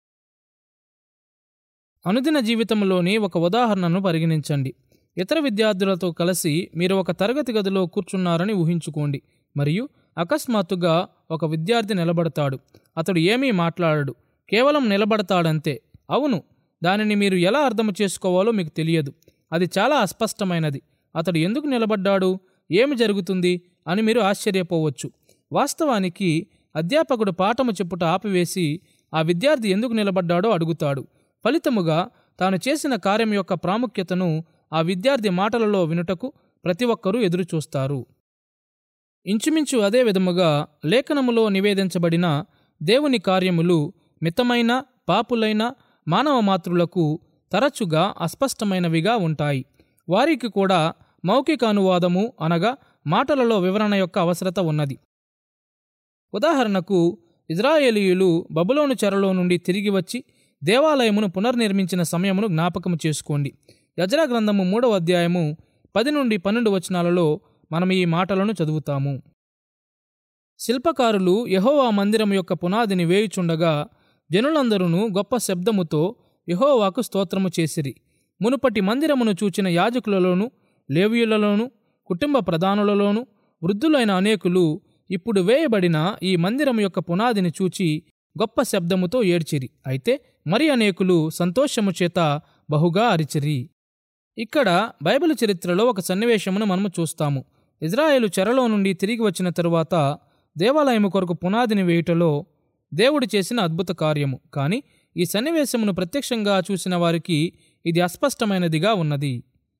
అనుదిన జీవితంలోని ఒక ఉదాహరణను పరిగణించండి. ఇతర విద్యార్థులతో కలిసి మీరు ఒక తరగతి గదిలో కూర్చున్నారని ఊహించుకోండి మరియు అకస్మాత్తుగా ఒక విద్యార్థి నిలబడతాడు. అతడు ఏమీ మాట్లాడడు, కేవలం నిలబడతాడంతే. అవును, దానిని మీరు ఎలా అర్థము చేసుకోవాలో మీకు తెలియదు. అది చాలా అస్పష్టమైనది. అతడు ఎందుకు నిలబడ్డాడు, ఏమి జరుగుతుంది అని మీరు ఆశ్చర్యపోవచ్చు. వాస్తవానికి అధ్యాపకుడు పాఠము చెప్పుట ఆపివేసి ఆ విద్యార్థి ఎందుకు నిలబడ్డాడో అడుగుతాడు. ఫలితముగా తాను చేసిన కార్యం యొక్క ప్రాముఖ్యతను ఆ విద్యార్థి మాటలలో వినుటకు ప్రతి ఒక్కరూ ఎదురుచూస్తారు. ఇంచుమించు అదే విధముగా లేఖనములో నివేదించబడిన దేవుని కార్యములు మితమైన పాపులైన మానవ మాతృలకు తరచుగా అస్పష్టమైనవిగా ఉంటాయి. వారికి కూడా మౌఖిక అనువాదము అనగా మాటలలో వివరణ యొక్క అవసరత ఉన్నది. ఉదాహరణకు ఇజ్రాయేలీయులు బబులోను చెరలో నుండి తిరిగి వచ్చి దేవాలయమును పునర్నిర్మించిన సమయమును జ్ఞాపకము చేసుకోండి. యెజ్రా గ్రంథము 3వ అధ్యాయము 10 నుండి 12 వచనాలలో మనం ఈ మాటలను చదువుతాము. శిల్పకారులు యెహోవా మందిరము యొక్క పునాదిని వేయుచుండగా జనులందరూ గొప్ప శబ్దముతో యెహోవాకు స్తోత్రము చేసిరి. మునుపటి మందిరమును చూచిన యాజకులలోను లేవీయులలోను కుటుంబ ప్రధానులలోను వృద్ధులైన అనేకులు ఇప్పుడు వేయబడిన ఈ మందిరము యొక్క పునాదిని చూచి గొప్ప శబ్దముతో ఏడ్చిరి. అయితే మరి అనేకులు సంతోషము చేత బహుగా అరిచిరి. ఇక్కడ బైబిల్ చరిత్రలో ఒక సన్నివేశమును మనము చూస్తాము. ఇజ్రాయేలు చెరలో నుండి తిరిగి వచ్చిన తరువాత దేవాలయము కొరకు పునాదిని వేయుటలో దేవుడు చేసిన అద్భుత కార్యము. కానీ ఈ సన్నివేశమును ప్రత్యక్షంగా చూసిన వారికి ఇది అస్పష్టమైనదిగా ఉన్నది.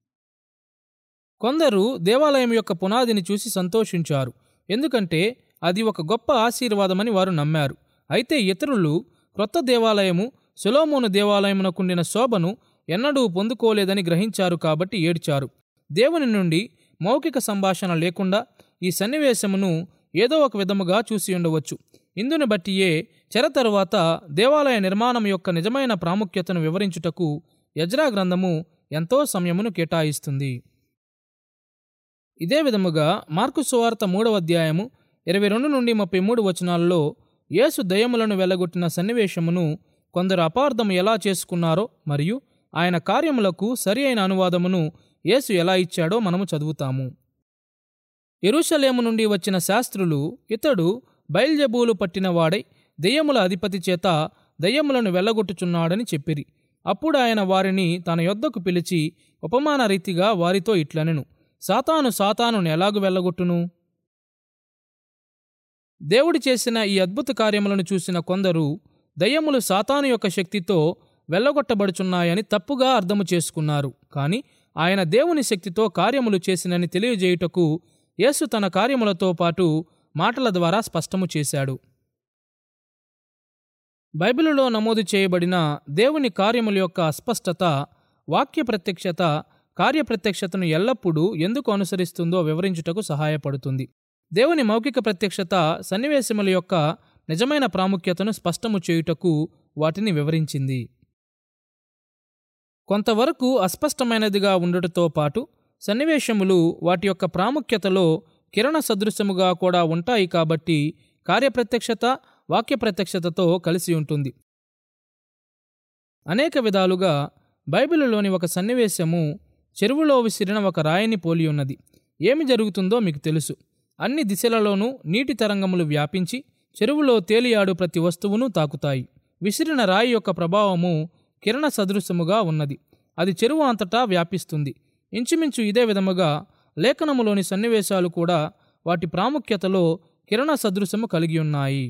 కొందరు దేవాలయం యొక్క పునాదిని చూసి సంతోషించారు, ఎందుకంటే అది ఒక గొప్ప ఆశీర్వాదమని వారు నమ్మారు. అయితే ఇతరులు క్రొత్త దేవాలయము సొలొమోను దేవాలయమునకుండిన శోభను ఎన్నడూ పొందుకోలేదని గ్రహించారు కాబట్టి ఏడ్చారు. దేవుని నుండి మౌఖిక సంభాషణ లేకుండా ఈ సన్నివేశమును ఏదో ఒక విధముగా చూసి ఉండవచ్చు. ఇందును బట్టియే చెర తరువాత దేవాలయ నిర్మాణం యొక్క నిజమైన ప్రాముఖ్యతను వివరించుటకు యెజ్రా గ్రంథము ఎంతో సమయమును కేటాయిస్తుంది. ఇదే విధముగా మార్కు సువార్త 3వ అధ్యాయము 22 నుండి 33 వచనాలలో యేసు దయ్యములను వెళ్లగొట్టిన సన్నివేశమును కొందరు అపార్థము ఎలా చేసుకున్నారో మరియు ఆయన కార్యములకు సరి అయిన అనువాదమును యేసు ఎలా ఇచ్చాడో మనము చదువుతాము. యెరూషలేము నుండి వచ్చిన శాస్త్రులు ఇతడు బయల్జెబూలు పట్టినవాడై దెయ్యముల అధిపతి చేత దయ్యములను వెళ్లగొట్టుచున్నాడని చెప్పిరి. అప్పుడు ఆయన వారిని తన యొద్దకు పిలిచి ఉపమాన రీతిగా వారితో ఇట్లనెను, సాతాను ఎలాగు వెళ్లగొట్టును? దేవుడు చేసిన ఈ అద్భుత కార్యములను చూసిన కొందరు దయ్యములు సాతాను యొక్క శక్తితో వెళ్లగొట్టబడుచున్నాయని తప్పుగా అర్థము చేసుకున్నారు. కానీ ఆయన దేవుని శక్తితో కార్యములు చేసినని తెలియజేయుటకు యేసు తన కార్యములతో పాటు మాటల ద్వారా స్పష్టము చేశాడు. బైబిలులో నమోదు చేయబడిన దేవుని కార్యముల యొక్క అస్పష్టత వాక్య ప్రత్యక్షత కార్యప్రత్యక్షతను ఎల్లప్పుడూ ఎందుకు అనుసరిస్తుందో వివరించుటకు సహాయపడుతుంది. దేవుని మౌఖిక ప్రత్యక్షత సన్నివేశముల యొక్క నిజమైన ప్రాముఖ్యతను స్పష్టము చేయుటకు వాటిని వివరించింది. కొంతవరకు అస్పష్టమైనదిగా ఉండటంతో పాటు సన్నివేశములు వాటి యొక్క ప్రాముఖ్యతలో కిరణ సదృశముగా కూడా ఉంటాయి కాబట్టి కార్యప్రత్యక్షత వాక్య ప్రత్యక్షతతో కలిసి ఉంటుంది. అనేక విధాలుగా బైబిలులోని ఒక సన్నివేశము చెరువులో విసిరిన ఒక రాయిని పోలి ఉన్నది. ఏమి జరుగుతుందో మీకు తెలుసు. అన్ని దిశలలోనూ నీటి తరంగములు వ్యాపించి చెరువులో తేలియాడు ప్రతి వస్తువును తాకుతాయి. విసిరిన రాయి యొక్క ప్రభావము కిరణ సదృశముగా ఉన్నది. అది చెరువు అంతటా వ్యాపిస్తుంది. ఇంచుమించు ఇదే విధముగా లేఖనములోని సన్నివేశాలు కూడా వాటి ప్రాముఖ్యతలో కిరణ సదృశము కలిగి ఉన్నాయి.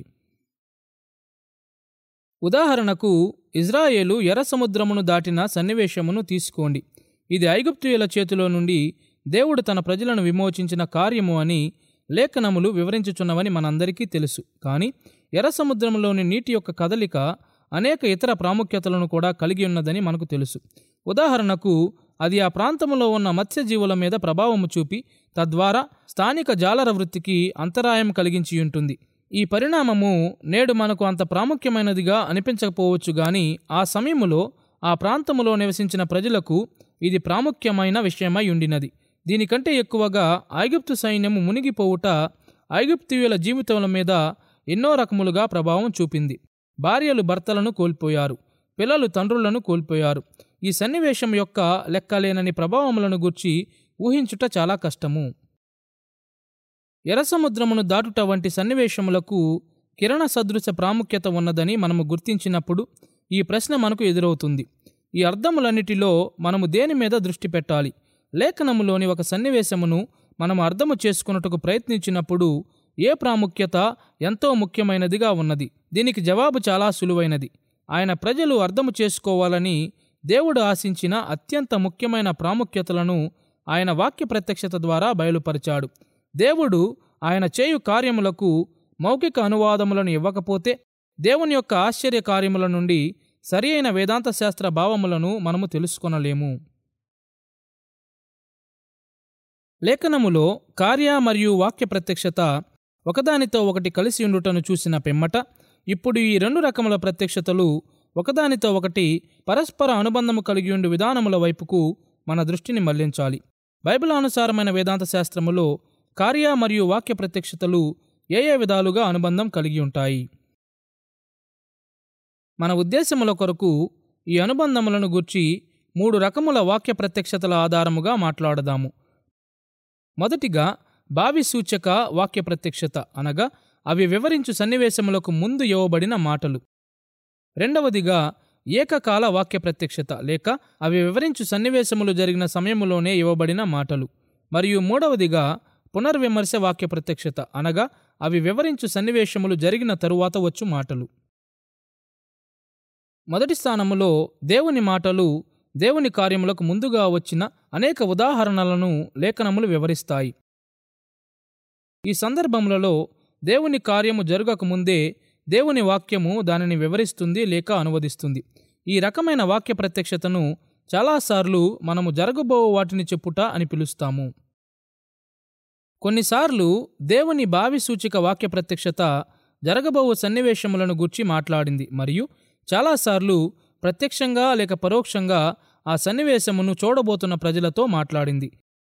ఉదాహరణకు ఇజ్రాయేలు ఎర్ర సముద్రమును దాటిన సన్నివేశమును తీసుకోండి. ఇది ఐగుప్తీయుల చేతిలో నుండి దేవుడు తన ప్రజలను విమోచించిన కార్యము అని లేఖనములు వివరించుచున్నవని మనందరికీ తెలుసు. కానీ ఎర్ర సముద్రంలోని నీటి యొక్క కదలిక అనేక ఇతర ప్రాముఖ్యతలను కూడా కలిగి ఉన్నదని మనకు తెలుసు. ఉదాహరణకు అది ఆ ప్రాంతంలో ఉన్న మత్స్యజీవుల మీద ప్రభావము చూపి తద్వారా స్థానిక జాలర వృత్తికి అంతరాయం కలిగించి ఉంటుంది. ఈ పరిణామము నేడు మనకు అంత ప్రాముఖ్యమైనదిగా అనిపించకపోవచ్చు గాని ఆ సమయములో ఆ ప్రాంతములో నివసించిన ప్రజలకు ఇది ప్రాముఖ్యమైన విషయమై ఉండినది. దీనికంటే ఎక్కువగా ఐగుప్తు సైన్యము మునిగిపోవుట ఐగుప్తీయుల జీవితముల మీద ఎన్నో రకములుగా ప్రభావం చూపింది. భార్యలు భర్తలను కోల్పోయారు, పిల్లలు తండ్రులను కోల్పోయారు. ఈ సన్నివేశం యొక్క లెక్కలేనని ప్రభావములను గూర్చి ఊహించుట చాలా కష్టము. ఎర్ర సముద్రమును దాటుట వంటి సన్నివేశములకు కిరణ సదృశ ప్రాముఖ్యత ఉన్నదని మనము గుర్తించినప్పుడు ఈ ప్రశ్న మనకు ఎదురవుతుంది. ఈ అర్థములన్నిటిలో మనము దేని మీద దృష్టి పెట్టాలి? లేఖనములోని ఒక సన్నివేశమును మనము అర్థము చేసుకున్నట్టుకు ప్రయత్నించినప్పుడు ఏ ప్రాముఖ్యత ఎంతో ముఖ్యమైనదిగా ఉన్నది? దీనికి జవాబు చాలా సులువైనది. ఆయన ప్రజలు అర్థము చేసుకోవాలని దేవుడు ఆశించిన అత్యంత ముఖ్యమైన ప్రాముఖ్యతలను ఆయన వాక్య ప్రత్యక్షత ద్వారా బయలుపరిచాడు. దేవుడు ఆయన చేయు కార్యములకు మౌఖిక అనువాదములను ఇవ్వకపోతే దేవుని యొక్క ఆశ్చర్య కార్యముల నుండి సరి అయిన వేదాంత శాస్త్ర భావములను మనము తెలుసుకొనలేము. లేఖనములో కార్య మరియు వాక్య ప్రత్యక్షత ఒకదానితో ఒకటి కలిసి ఉండుటను చూసిన పిమ్మట ఇప్పుడు ఈ రెండు రకముల ప్రత్యక్షతలు ఒకదానితో ఒకటి పరస్పర అనుబంధము కలిగి ఉండు విధానముల వైపుకు మన దృష్టిని మళ్లించాలి. బైబిల్ అనుసారమైన వేదాంత శాస్త్రములో కార్య మరియు వాక్య ప్రత్యక్షతలు ఏ విధాలుగా అనుబంధం కలిగి ఉంటాయి? మన ఉద్దేశముల కొరకు ఈ అనుబంధములను గూర్చి 3 రకముల వాక్య ప్రత్యక్షతల ఆధారముగా మాట్లాడదాము. మొదటిగా భావి సూచక వాక్య ప్రత్యక్షత, అనగా అవి వివరించు సన్నివేశములకు ముందు ఇవ్వబడిన మాటలు. రెండవదిగా ఏకకాల వాక్య ప్రత్యక్షత, లేక అవి వివరించు సన్నివేశములు జరిగిన సమయములోనే ఇవ్వబడిన మాటలు. మరియు మూడవదిగా పునర్విమర్శ వాక్య ప్రత్యక్షత, అనగా అవి వివరించు సన్నివేశములు జరిగిన తరువాత వచ్చు మాటలు. మొదటి స్థానములో దేవుని మాటలు దేవుని కార్యములకు ముందుగా వచ్చిన అనేక ఉదాహరణలను లేఖనములు వివరిస్తాయి. ఈ సందర్భములలో దేవుని కార్యము జరగక ముందే దేవుని వాక్యము దానిని వివరిస్తుంది లేక అనువదిస్తుంది. ఈ రకమైన వాక్య ప్రత్యక్షతను చాలాసార్లు మనము జరగబో వాటిని చెప్పుట అని పిలుస్తాము. కొన్నిసార్లు దేవుని భావి సూచిక వాక్య ప్రత్యక్షత జరగబోవు సన్నివేశములను గూర్చి మాట్లాడింది మరియు చాలాసార్లు ప్రత్యక్షంగా లేక పరోక్షంగా ఆ సన్నివేశమును చూడబోతున్న ప్రజలతో మాట్లాడింది.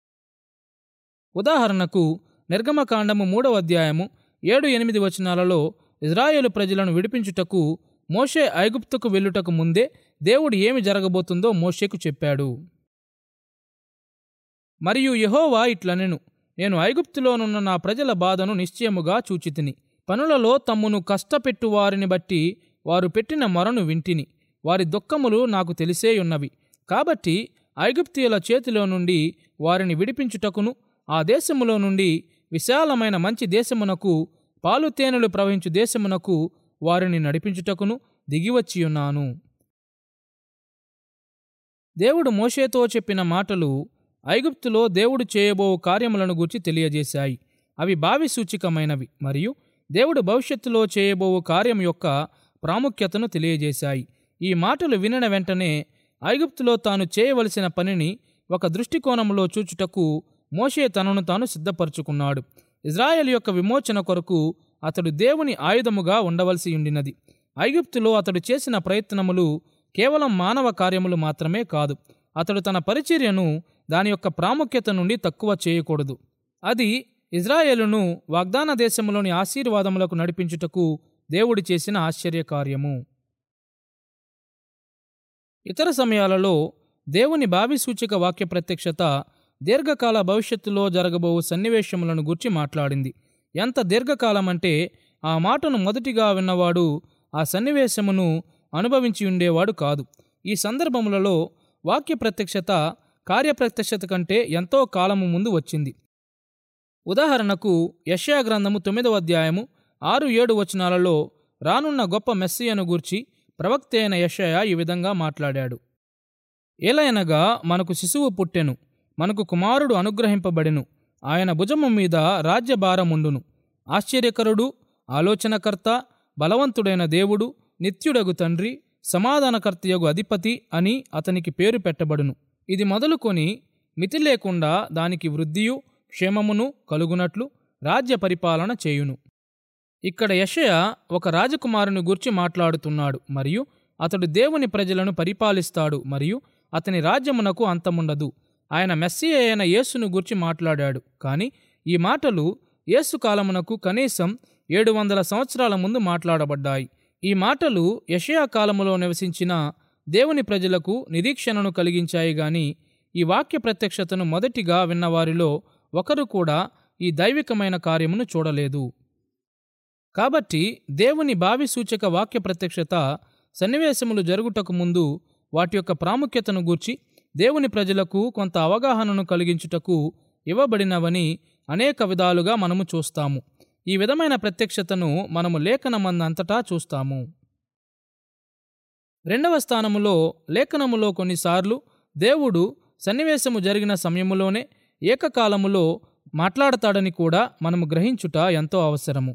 ఉదాహరణకు నిర్గమకాండము 3వ అధ్యాయము 7-8 వచనాలలో ఇజ్రాయేలు ప్రజలను విడిపించుటకు మోషే ఐగుప్తుకు వెళ్ళుటకు ముందే దేవుడు ఏమి జరగబోతుందో మోషేకు చెప్పాడు. మరియు యెహోవా ఇట్లనెను, నేను ఐగుప్తులోనున్న నా ప్రజల బాధను నిశ్చయముగా చూచితిని. పనులలో తమ్మును కష్టపెట్టు వారిని బట్టి వారు పెట్టిన మొరను వింటిని. వారి దుఃఖములు నాకు తెలిసేయున్నవి. కాబట్టి ఐగుప్తీయుల చేతిలో నుండి వారిని విడిపించుటకును ఆ దేశములో నుండి విశాలమైన మంచి దేశమునకు పాలు తేనెలు ప్రవహించు దేశమునకు వారిని నడిపించుటకును దిగివచ్చియున్నాను. దేవుడు మోషేతో చెప్పిన మాటలు ఐగుప్తులో దేవుడు చేయబో కార్యములను గూర్చి తెలియజేశాయి. అవి భావి సూచికమైనవి మరియు దేవుడు భవిష్యత్తులో చేయబో కార్యం యొక్క ప్రాముఖ్యతను తెలియజేశాయి. ఈ మాటలు వినిన వెంటనే ఐగుప్తులో తాను చేయవలసిన పనిని ఒక దృష్టికోణంలో చూచుటకు మోషే తనను తాను సిద్ధపరచుకున్నాడు. ఇజ్రాయేలు యొక్క విమోచన కొరకు అతడు దేవుని ఆయుధముగా ఉండవలసి ఉండినది. ఐగుప్తులో అతడు చేసిన ప్రయత్నములు కేవలం మానవ కార్యములు మాత్రమే కాదు. అతడు తన పరిచర్యను దాని యొక్క ప్రాముఖ్యత నుండి తక్కువ చేయకూడదు. అది ఇజ్రాయేలును వాగ్దాన దేశములోని ఆశీర్వాదములకు నడిపించుటకు దేవుడు చేసిన ఆశ్చర్యకార్యము. ఇతర సమయాలలో దేవుని భావిసూచక వాక్య ప్రత్యక్షత దీర్ఘకాల భవిష్యత్తులో జరగబోవు సన్నివేశములను గురించి మాట్లాడింది. ఎంత దీర్ఘకాలమంటే ఆ మాటను మొదటిగా విన్నవాడు ఆ సన్నివేశమును అనుభవించి ఉండేవాడు కాదు. ఈ సందర్భములలో వాక్య ప్రత్యక్షత కార్యప్రత్యక్షత కంటే ఎంతో కాలము ముందు వచ్చింది. ఉదాహరణకు యెషయా గ్రంథము 9వ అధ్యాయము 6-7 వచనాలలో రానున్న గొప్ప మెస్సియను గూర్చి ప్రవక్త అయిన యెషయా ఈ విధంగా మాట్లాడాడు. ఏలయనగా మనకు శిశువు పుట్టెను, మనకు కుమారుడు అనుగ్రహింపబడెను, ఆయన భుజము మీద రాజ్యభారముండును. ఆశ్చర్యకరుడు, ఆలోచనకర్త, బలవంతుడైన దేవుడు, నిత్యుడగు తండ్రి, సమాధానకర్తయగు అధిపతి అని అతనికి పేరు పెట్టబడును. ఇది మొదలుకొని మితి లేకుండా దానికి వృద్ధియు క్షేమమును కలుగునట్లు రాజ్య పరిపాలన చేయును. ఇక్కడ యెషయా ఒక రాజకుమారుని గూర్చి మాట్లాడుతున్నాడు మరియు అతడు దేవుని ప్రజలను పరిపాలిస్తాడు మరియు అతని రాజ్యమునకు అంతముండదు. ఆయన మెస్సీ అయిన యేసును గూర్చి మాట్లాడాడు. కానీ ఈ మాటలు యేసు కాలమునకు కనీసం 700 సంవత్సరాల ముందు మాట్లాడబడ్డాయి. ఈ మాటలు యెషయా కాలములో నివసించిన దేవుని ప్రజలకు నిరీక్షణను కలిగించాయి గాని ఈ వాక్య ప్రత్యక్షతను మొదటిగా విన్నవారిలో ఒకరు కూడా ఈ దైవికమైన కార్యమును చూడలేదు. కాబట్టి దేవుని భావిసూచక వాక్య ప్రత్యక్షత సన్నివేశములు జరుగుటకు ముందు వాటి యొక్క ప్రాముఖ్యతను గూర్చి దేవుని ప్రజలకు కొంత అవగాహనను కలిగించుటకు ఇవ్వబడినవని అనేక విధాలుగా మనము చూస్తాము. ఈ విధమైన ప్రత్యక్షతను మనము లేఖనమందంతటా చూస్తాము. రెండవ స్థానములో లేఖనములో కొన్నిసార్లు దేవుడు సన్నివేశము జరిగిన సమయములోనే ఏకకాలములో మాట్లాడతాడని కూడా మనము గ్రహించుట ఎంతో అవసరము.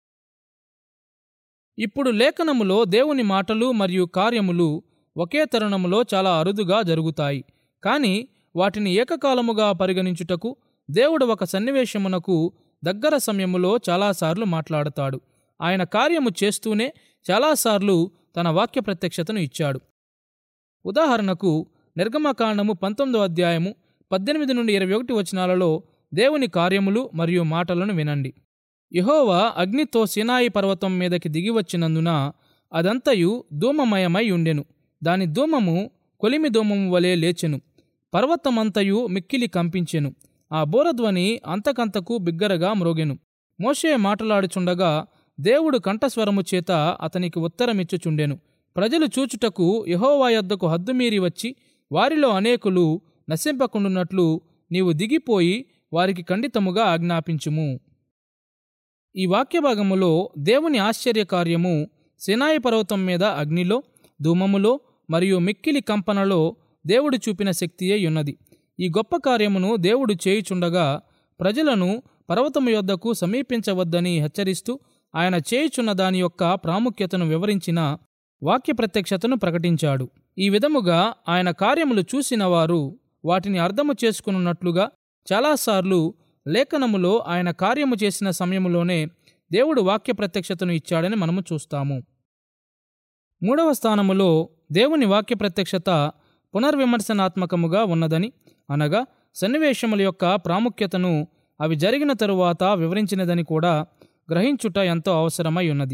ఇప్పుడు లేఖనములో దేవుని మాటలు మరియు కార్యములు ఒకే తరుణములో చాలా అరుదుగా జరుగుతాయి. కానీ వాటిని ఏకకాలముగా పరిగణించుటకు దేవుడు ఒక సన్నివేశమునకు దగ్గర సమయములో చాలాసార్లు మాట్లాడతాడు. ఆయన కార్యము చేస్తూనే చాలాసార్లు తన వాక్య ప్రత్యక్షతను ఇచ్చాడు. ఉదాహరణకు నిర్గమకాండము 19వ అధ్యాయము 18-21 వచనాలలో దేవుని కార్యములు మరియు మాటలను వినండి. యెహోవా అగ్నితో సీనాయి పర్వతం మీదకి దిగివచ్చినందున అదంతయు ధూమమయమై ఉండెను. దాని ధూమము కొలిమి ధూమము వలె లేచెను. పర్వతమంతయు మిక్కిలి కంపించెను. ఆ బూరధ్వని అంతకంతకు బిగ్గరగా మ్రోగెను. మోషే మాటలాడుచుండగా దేవుడు కంఠస్వరము చేత అతనికి ఉత్తరమిచ్చుచుండెను. ప్రజలు చూచుటకు యెహోవా యొద్దకు హద్దుమీరి వచ్చి వారిలో అనేకులు నశింపకుండునట్లు నీవు దిగిపోయి వారికి ఖండితముగా ఆజ్ఞాపించుము. ఈ వాక్యభాగములో దేవుని ఆశ్చర్యకార్యము సీనాయి పర్వతం మీద అగ్నిలో, ధూమములో మరియు మిక్కిలి కంపనలో దేవుడు చూపిన శక్తియే ఉన్నది. ఈ గొప్ప కార్యమును దేవుడు చేయుచుండగా ప్రజలను పర్వతము యొద్దకు సమీపించవద్దని హెచ్చరిస్తూ ఆయన చేయుచున్న దాని యొక్క ప్రాముఖ్యతను వివరించిన వాక్య ప్రత్యక్షతను ప్రకటించాడు. ఈ విధముగా ఆయన కార్యములు చూసిన వారు వాటిని అర్థము చేసుకున్నట్లుగా చాలాసార్లు లేఖనములో ఆయన కార్యము చేసిన సమయములోనే దేవుడు వాక్య ప్రత్యక్షతను ఇచ్చాడని మనము చూస్తాము. మూడవ స్థానములో దేవుని వాక్య ప్రత్యక్షత పునర్విమర్శనాత్మకముగా ఉన్నదని, అనగా సన్నివేశముల యొక్క ప్రాముఖ్యతను అవి జరిగిన తరువాత వివరించినదని కూడా గ్రహించుట ఎంతో అవసరమై ఉన్నది.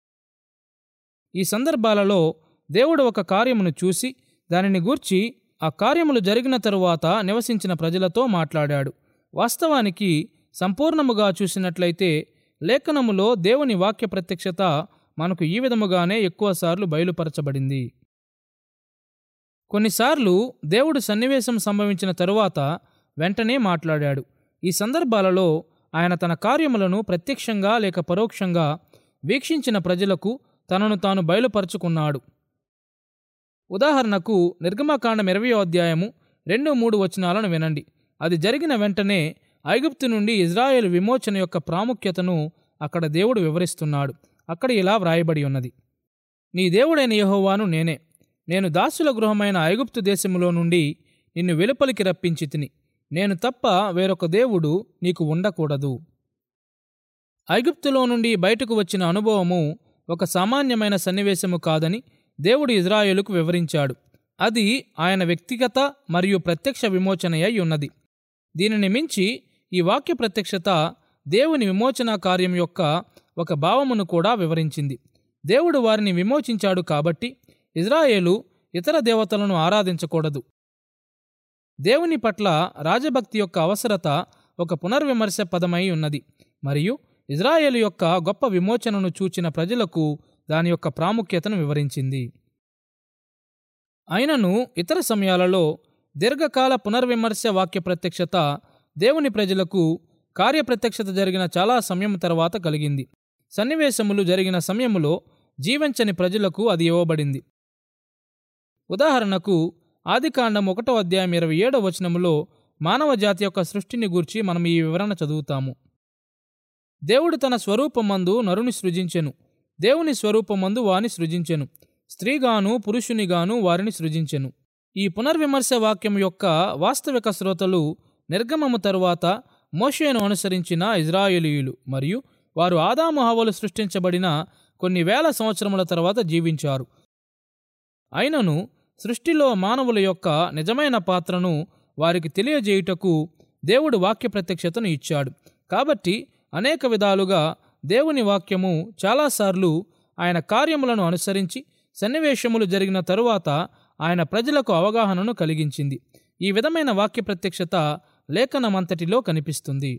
ఈ సందర్భాలలో దేవుడు ఒక కార్యమును చూసి దానిని గూర్చి ఆ కార్యములు జరిగిన తరువాత నివసించిన ప్రజలతో మాట్లాడాడు. వాస్తవానికి సంపూర్ణముగా చూసినట్లయితే లేఖనములో దేవుని వాక్య ప్రత్యక్షత మనకు ఈ విధముగానే ఎక్కువసార్లు బయలుపరచబడింది. కొన్నిసార్లు దేవుడు సన్నివేశం సంభవించిన తరువాత వెంటనే మాట్లాడాడు. ఈ సందర్భాలలో ఆయన తన కార్యములను ప్రత్యక్షంగా లేక పరోక్షంగా వీక్షించిన ప్రజలకు తనను తాను బయలుపరుచుకున్నాడు. ఉదాహరణకు నిర్గమకాండం 20వ అధ్యాయము 2-3 వచనాలను వినండి. అది జరిగిన వెంటనే ఐగుప్తు నుండి ఇజ్రాయేలు విమోచన యొక్క ప్రాముఖ్యతను అక్కడ దేవుడు వివరిస్తున్నాడు. అక్కడ ఇలా వ్రాయబడి ఉన్నది: నీ దేవుడైన యెహోవాను నేనే. నేను దాసుల గృహమైన ఐగుప్తు దేశములో నుండి నిన్ను వెలుపలికి రప్పించి తిని. నేను తప్ప వేరొక దేవుడు నీకు ఉండకూడదు. ఐగుప్తులో నుండి బయటకు వచ్చిన అనుభవము ఒక సామాన్యమైన సన్నివేశము కాదని దేవుడు ఇజ్రాయేలుకు వివరించాడు. అది ఆయన వ్యక్తిగత మరియు ప్రత్యక్ష విమోచనయై ఉన్నది. దీనిని మించి ఈ వాక్య ప్రత్యక్షత దేవుని విమోచన కార్యం యొక్క ఒక భావమును కూడా వివరించింది. దేవుడు వారిని విమోచించాడు కాబట్టి ఇజ్రాయేలు ఇతర దేవతలను ఆరాధించకూడదు. దేవుని పట్ల రాజభక్తి యొక్క అవసరత ఒక పునర్విమర్శ పదమై ఉన్నది మరియు ఇజ్రాయేలు యొక్క గొప్ప విమోచనను చూచిన ప్రజలకు దాని యొక్క ప్రాముఖ్యతను వివరించింది. అయినను ఇతర సమయాలలో దీర్ఘకాల పునర్విమర్శ వాక్య ప్రత్యక్షత దేవుని ప్రజలకు కార్యప్రత్యక్షత జరిగిన చాలా సమయం తర్వాత కలిగింది. సన్నివేశములు జరిగిన సమయములో జీవించని ప్రజలకు అది ఇవ్వబడింది. ఉదాహరణకు ఆదికాండం 1:27 మానవ జాతి యొక్క సృష్టిని గూర్చి మనం ఈ వివరణ చదువుతాము. దేవుడు తన స్వరూపమందు నరుని సృజించెను, దేవుని స్వరూపమందు వాని సృజించెను, స్త్రీగాను పురుషునిగాను వారిని సృజించెను. ఈ పునర్విమర్శ వాక్యం యొక్క వాస్తవిక శ్రోతలు నిర్గమము తరువాత మోషేను అనుసరించిన ఇజ్రాయేలీయులు మరియు వారు ఆదాము హవ్వలు సృష్టించబడిన కొన్ని వేల సంవత్సరముల తర్వాత జీవించారు. అయినను సృష్టిలో మానవుల యొక్క నిజమైన పాత్రను వారికి తెలియజేయుటకు దేవుడు వాక్య ప్రత్యక్షతను ఇచ్చాడు. కాబట్టి అనేక విధాలుగా దేవుని వాక్యము చాలాసార్లు ఆయన కార్యములను అనుసరించి సన్నివేశములు జరిగిన తరువాత ఆయన ప్రజలకు అవగాహనను కలిగించింది. ఈ విధమైన వాక్య ప్రత్యక్షత లేఖనమంతటిలో కనిపిస్తుంది.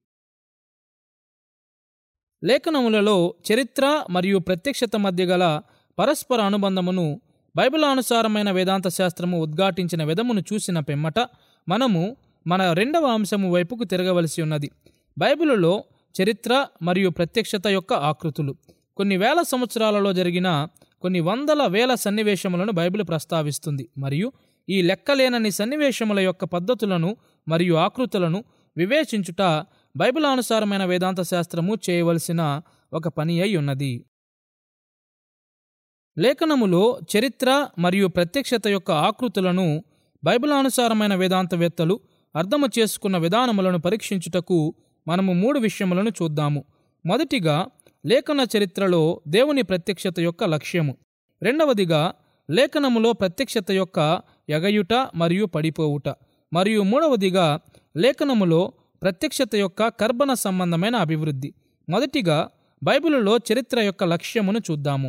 లేఖనములలో చరిత్ర మరియు ప్రత్యక్షత మధ్య గల పరస్పర అనుబంధమును బైబిలానుసారమైన వేదాంత శాస్త్రము ఉద్ఘాటించిన విధమును చూసిన పిమ్మట మనము మన రెండవ అంశము వైపుకు తిరగవలసి ఉన్నది. బైబిలులో చరిత్ర మరియు ప్రత్యక్షత యొక్క ఆకృతులు. కొన్ని వేల సంవత్సరాలలో జరిగిన కొన్ని వందల వేల సన్నివేశములను బైబిల్ ప్రస్తావిస్తుంది మరియు ఈ లెక్కలేనని సన్నివేశముల యొక్క పద్ధతులను మరియు ఆకృతులను వివేచించుట బైబిలానుసారమైన వేదాంత శాస్త్రము చేయవలసిన ఒక పని అయి ఉన్నది. లేఖనములో చరిత్ర మరియు ప్రత్యక్షత యొక్క ఆకృతులను బైబిలానుసారమైన వేదాంతవేత్తలు అర్థము చేసుకున్న విధానములను పరీక్షించుటకు మనము 3 విషయములను చూద్దాము. మొదటిగా లేఖన చరిత్రలో దేవుని ప్రత్యక్షత యొక్క లక్ష్యము. రెండవదిగా లేఖనములో ప్రత్యక్షత యొక్క ఎగయుట మరియు పడిపోవుట. మరియు మూడవదిగా లేఖనములో ప్రత్యక్షత యొక్క కర్బన సంబంధమైన అభివృద్ధి. మొదటిగా బైబిలులో చరిత్ర యొక్క లక్ష్యమును చూద్దాము.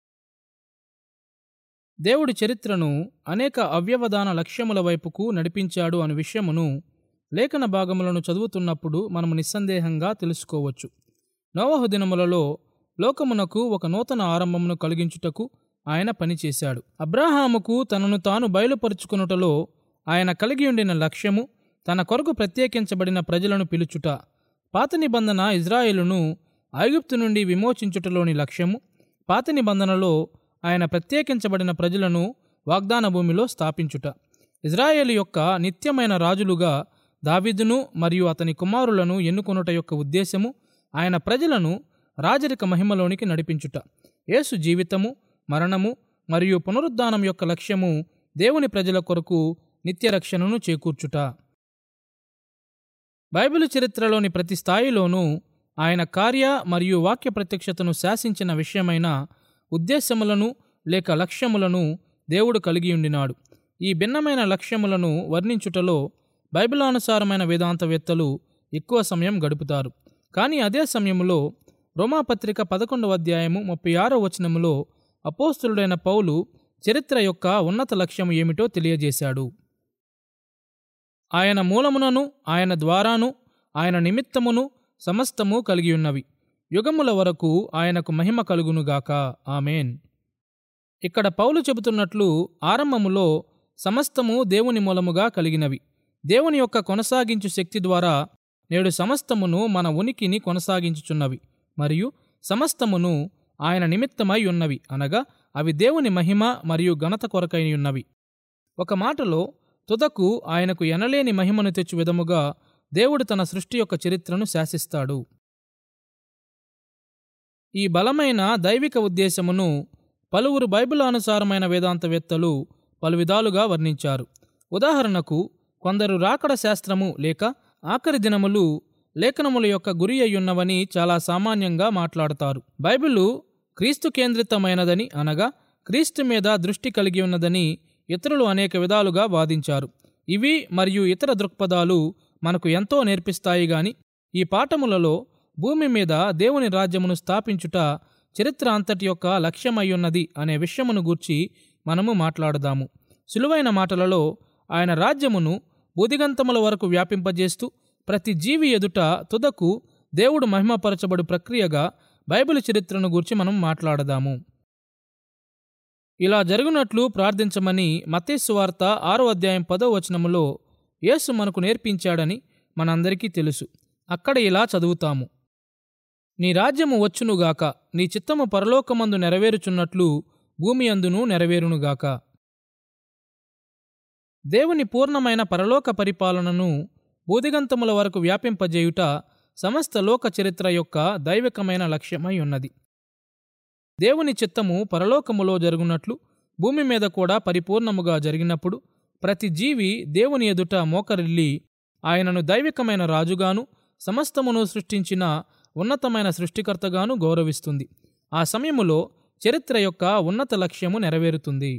దేవుడి చరిత్రను అనేక అవ్యవధాన లక్ష్యముల వైపుకు నడిపించాడు అనే విషయమును లేఖన భాగములను చదువుతున్నప్పుడు మనము నిస్సందేహంగా తెలుసుకోవచ్చు. నోవహు దినములలో లోకమునకు ఒక నూతన ఆరంభమును కలిగించుటకు ఆయన పనిచేశాడు. అబ్రాహాముకు తనను తాను బయలుపరుచుకొనుటలో ఆయన కలిగి ఉండిన లక్ష్యము తన కొరకు ప్రత్యేకించబడిన ప్రజలను పిలుచుట. పాత నిబంధన ఇజ్రాయేలును ఐగుప్తు నుండి విమోచించుటలోని లక్ష్యము, పాత నిబంధనలో ఆయన ప్రత్యేకించబడిన ప్రజలను వాగ్దాన భూమిలో స్థాపించుట. ఇజ్రాయేలు యొక్క నిత్యమైన రాజులుగా దావీదును మరియు అతని కుమారులను ఎన్నుకొనుట యొక్క ఉద్దేశము ఆయన ప్రజలను రాజరిక మహిమలోనికి నడిపించుట. యేసు జీవితము, మరణము మరియు పునరుద్ధానం యొక్క లక్ష్యము దేవుని ప్రజల కొరకు నిత్యరక్షణను చేకూర్చుట. బైబిలు చరిత్రలోని ప్రతి స్థాయిలోనూ ఆయన కార్య మరియు వాక్య ప్రత్యక్షతను శాసించిన విషయమైన ఉద్దేశములను లేక లక్ష్యములను దేవుడు కలిగి ఉండినాడు. ఈ భిన్నమైన లక్ష్యములను వర్ణించుటలో బైబిలానుసారమైన వేదాంతవేత్తలు ఎక్కువ సమయం గడుపుతారు. కానీ అదే సమయంలో రోమాపత్రిక 11:36 అపోస్తలుడైన పౌలు చరిత్ర యొక్క ఉన్నత లక్ష్యము ఏమిటో తెలియజేశాడు. ఆయన మూలమునను ఆయన ద్వారాను ఆయన నిమిత్తమును సమస్తము కలిగి ఉన్నవి. యుగముల వరకు ఆయనకు మహిమ కలుగునుగాక. ఆమేన్. ఇక్కడ పౌలు చెబుతున్నట్లు ఆరంభములో సమస్తము దేవుని మూలముగా కలిగినవి. దేవుని యొక్క కొనసాగించు శక్తి ద్వారా నేడు సమస్తమును మన ఉనికిని కొనసాగించుచున్నవి మరియు సమస్తమును ఆయన నిమిత్తమై ఉన్నవి, అనగా అవి దేవుని మహిమ మరియు ఘనత కొరకై ఉన్నవి. ఒక మాటలో తుదకు ఆయనకు ఎనలేని మహిమను తెచ్చు విధముగా దేవుడు తన సృష్టి యొక్క చరిత్రను శాసిస్తాడు. ఈ బలమైన దైవిక ఉద్దేశమును పలువురు బైబిలానుసారమైన వేదాంతవేత్తలు పలు విధాలుగా వర్ణించారు. ఉదాహరణకు కొందరు రాకడ శాస్త్రము లేక ఆఖరి దినములు లేఖనముల యొక్క గురి అయ్యున్నవని చాలా సామాన్యంగా మాట్లాడతారు. బైబిలు క్రీస్తు కేంద్రితమైనదని, అనగా క్రీస్తు మీద దృష్టి కలిగి ఉన్నదని ఇతరులు అనేక విధాలుగా వాదించారు. ఇవి మరియు ఇతర దృక్పథాలు మనకు ఎంతో నేర్పిస్తాయి గాని ఈ పాఠములలో భూమి మీద దేవుని రాజ్యమును స్థాపించుట చరిత్ర అంతటి యొక్క లక్ష్యమయ్యున్నది అనే విషయమును గూర్చి మనము మాట్లాడదాము. సులువైన మాటలలో ఆయన రాజ్యమును బూదిగంతముల వరకు వ్యాపింపజేస్తూ ప్రతి జీవి ఎదుట తుదకు దేవుడు మహిమపరచబడు ప్రక్రియగా బైబిల్ చరిత్రను గూర్చి మనం మాట్లాడదాము. ఇలా జరుగునట్లు ప్రార్థించమని మత్తయి సువార్త 6వ అధ్యాయం 10వ వచనములో యేసు మనకు నేర్పించాడని మనందరికీ తెలుసు. అక్కడ ఇలా చదువుతాము: నీ రాజ్యము వచ్చునుగాక, నీ చిత్తము పరలోకమందు నెరవేరుచున్నట్లు భూమి అందును నెరవేరునుగాక. దేవుని పూర్ణమైన పరలోక పరిపాలనను బూదిగంతముల వరకు వ్యాపింపజేయుట సమస్త లోక చరిత్ర యొక్క దైవికమైన లక్ష్యమై ఉన్నది. దేవుని చిత్తము పరలోకములో జరుగునట్లు భూమి మీద కూడా పరిపూర్ణముగా జరిగినప్పుడు ప్రతి జీవి దేవుని ఎదుట మోకరిల్లి ఆయనను దైవికమైన రాజుగాను సమస్తమును సృష్టించిన ఉన్నతమైన సృష్టికర్తగాను గౌరవిస్తుంది. ఆ సమయములో చరిత్ర యొక్క ఉన్నత లక్ష్యము నెరవేరుతుంది.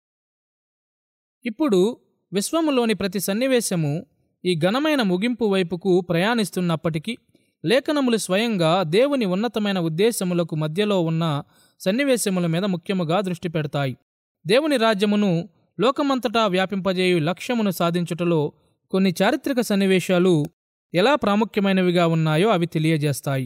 ఇప్పుడు విశ్వములోని ప్రతి సన్నివేశము ఈ ఘనమైన ముగింపు వైపుకు ప్రయాణిస్తున్నప్పటికీ లేఖనములు స్వయంగా దేవుని ఉన్నతమైన ఉద్దేశములకు మధ్యలో ఉన్న సన్నివేశముల మీద ముఖ్యముగా దృష్టి పెడతాయి. దేవుని రాజ్యమును లోకమంతటా వ్యాపింపజేయు లక్ష్యమును సాధించుటలో కొన్ని చారిత్రక సన్నివేశాలు ఎలా ప్రాముఖ్యమైనవిగా ఉన్నాయో అవి తెలియజేస్తాయి.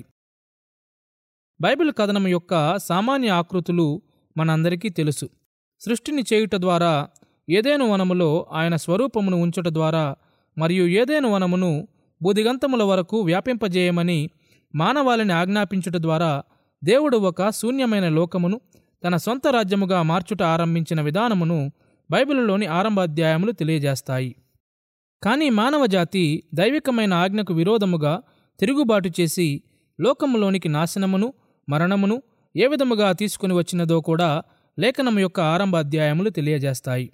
బైబిల్ కథనం యొక్క సామాన్య ఆకృతులు మనందరికీ తెలుసు. సృష్టిని చేయుట ద్వారా, ఏదెను వనములో ఆయన స్వరూపమును ఉంచుట ద్వారా మరియు ఏదెను వనమును బూదిగంతముల వరకు వ్యాపింపజేయమని మానవాళిని ఆజ్ఞాపించుట ద్వారా దేవుడు ఒక శూన్యమైన లోకమును తన సొంత రాజ్యముగా మార్చుట ఆరంభించిన విధానమును బైబిలులోని ఆరంభ అధ్యాయములు తెలియజేస్తాయి. కానీ మానవజాతి దైవికమైన ఆజ్ఞకు విరోధముగా తిరుగుబాటు చేసి లోకములోనికి నాశనమును మరణమును ఏ విధముగా తీసుకుని వచ్చినదో కూడా లేఖనము యొక్క ఆరంభ అధ్యాయములు తెలియజేస్తాయి.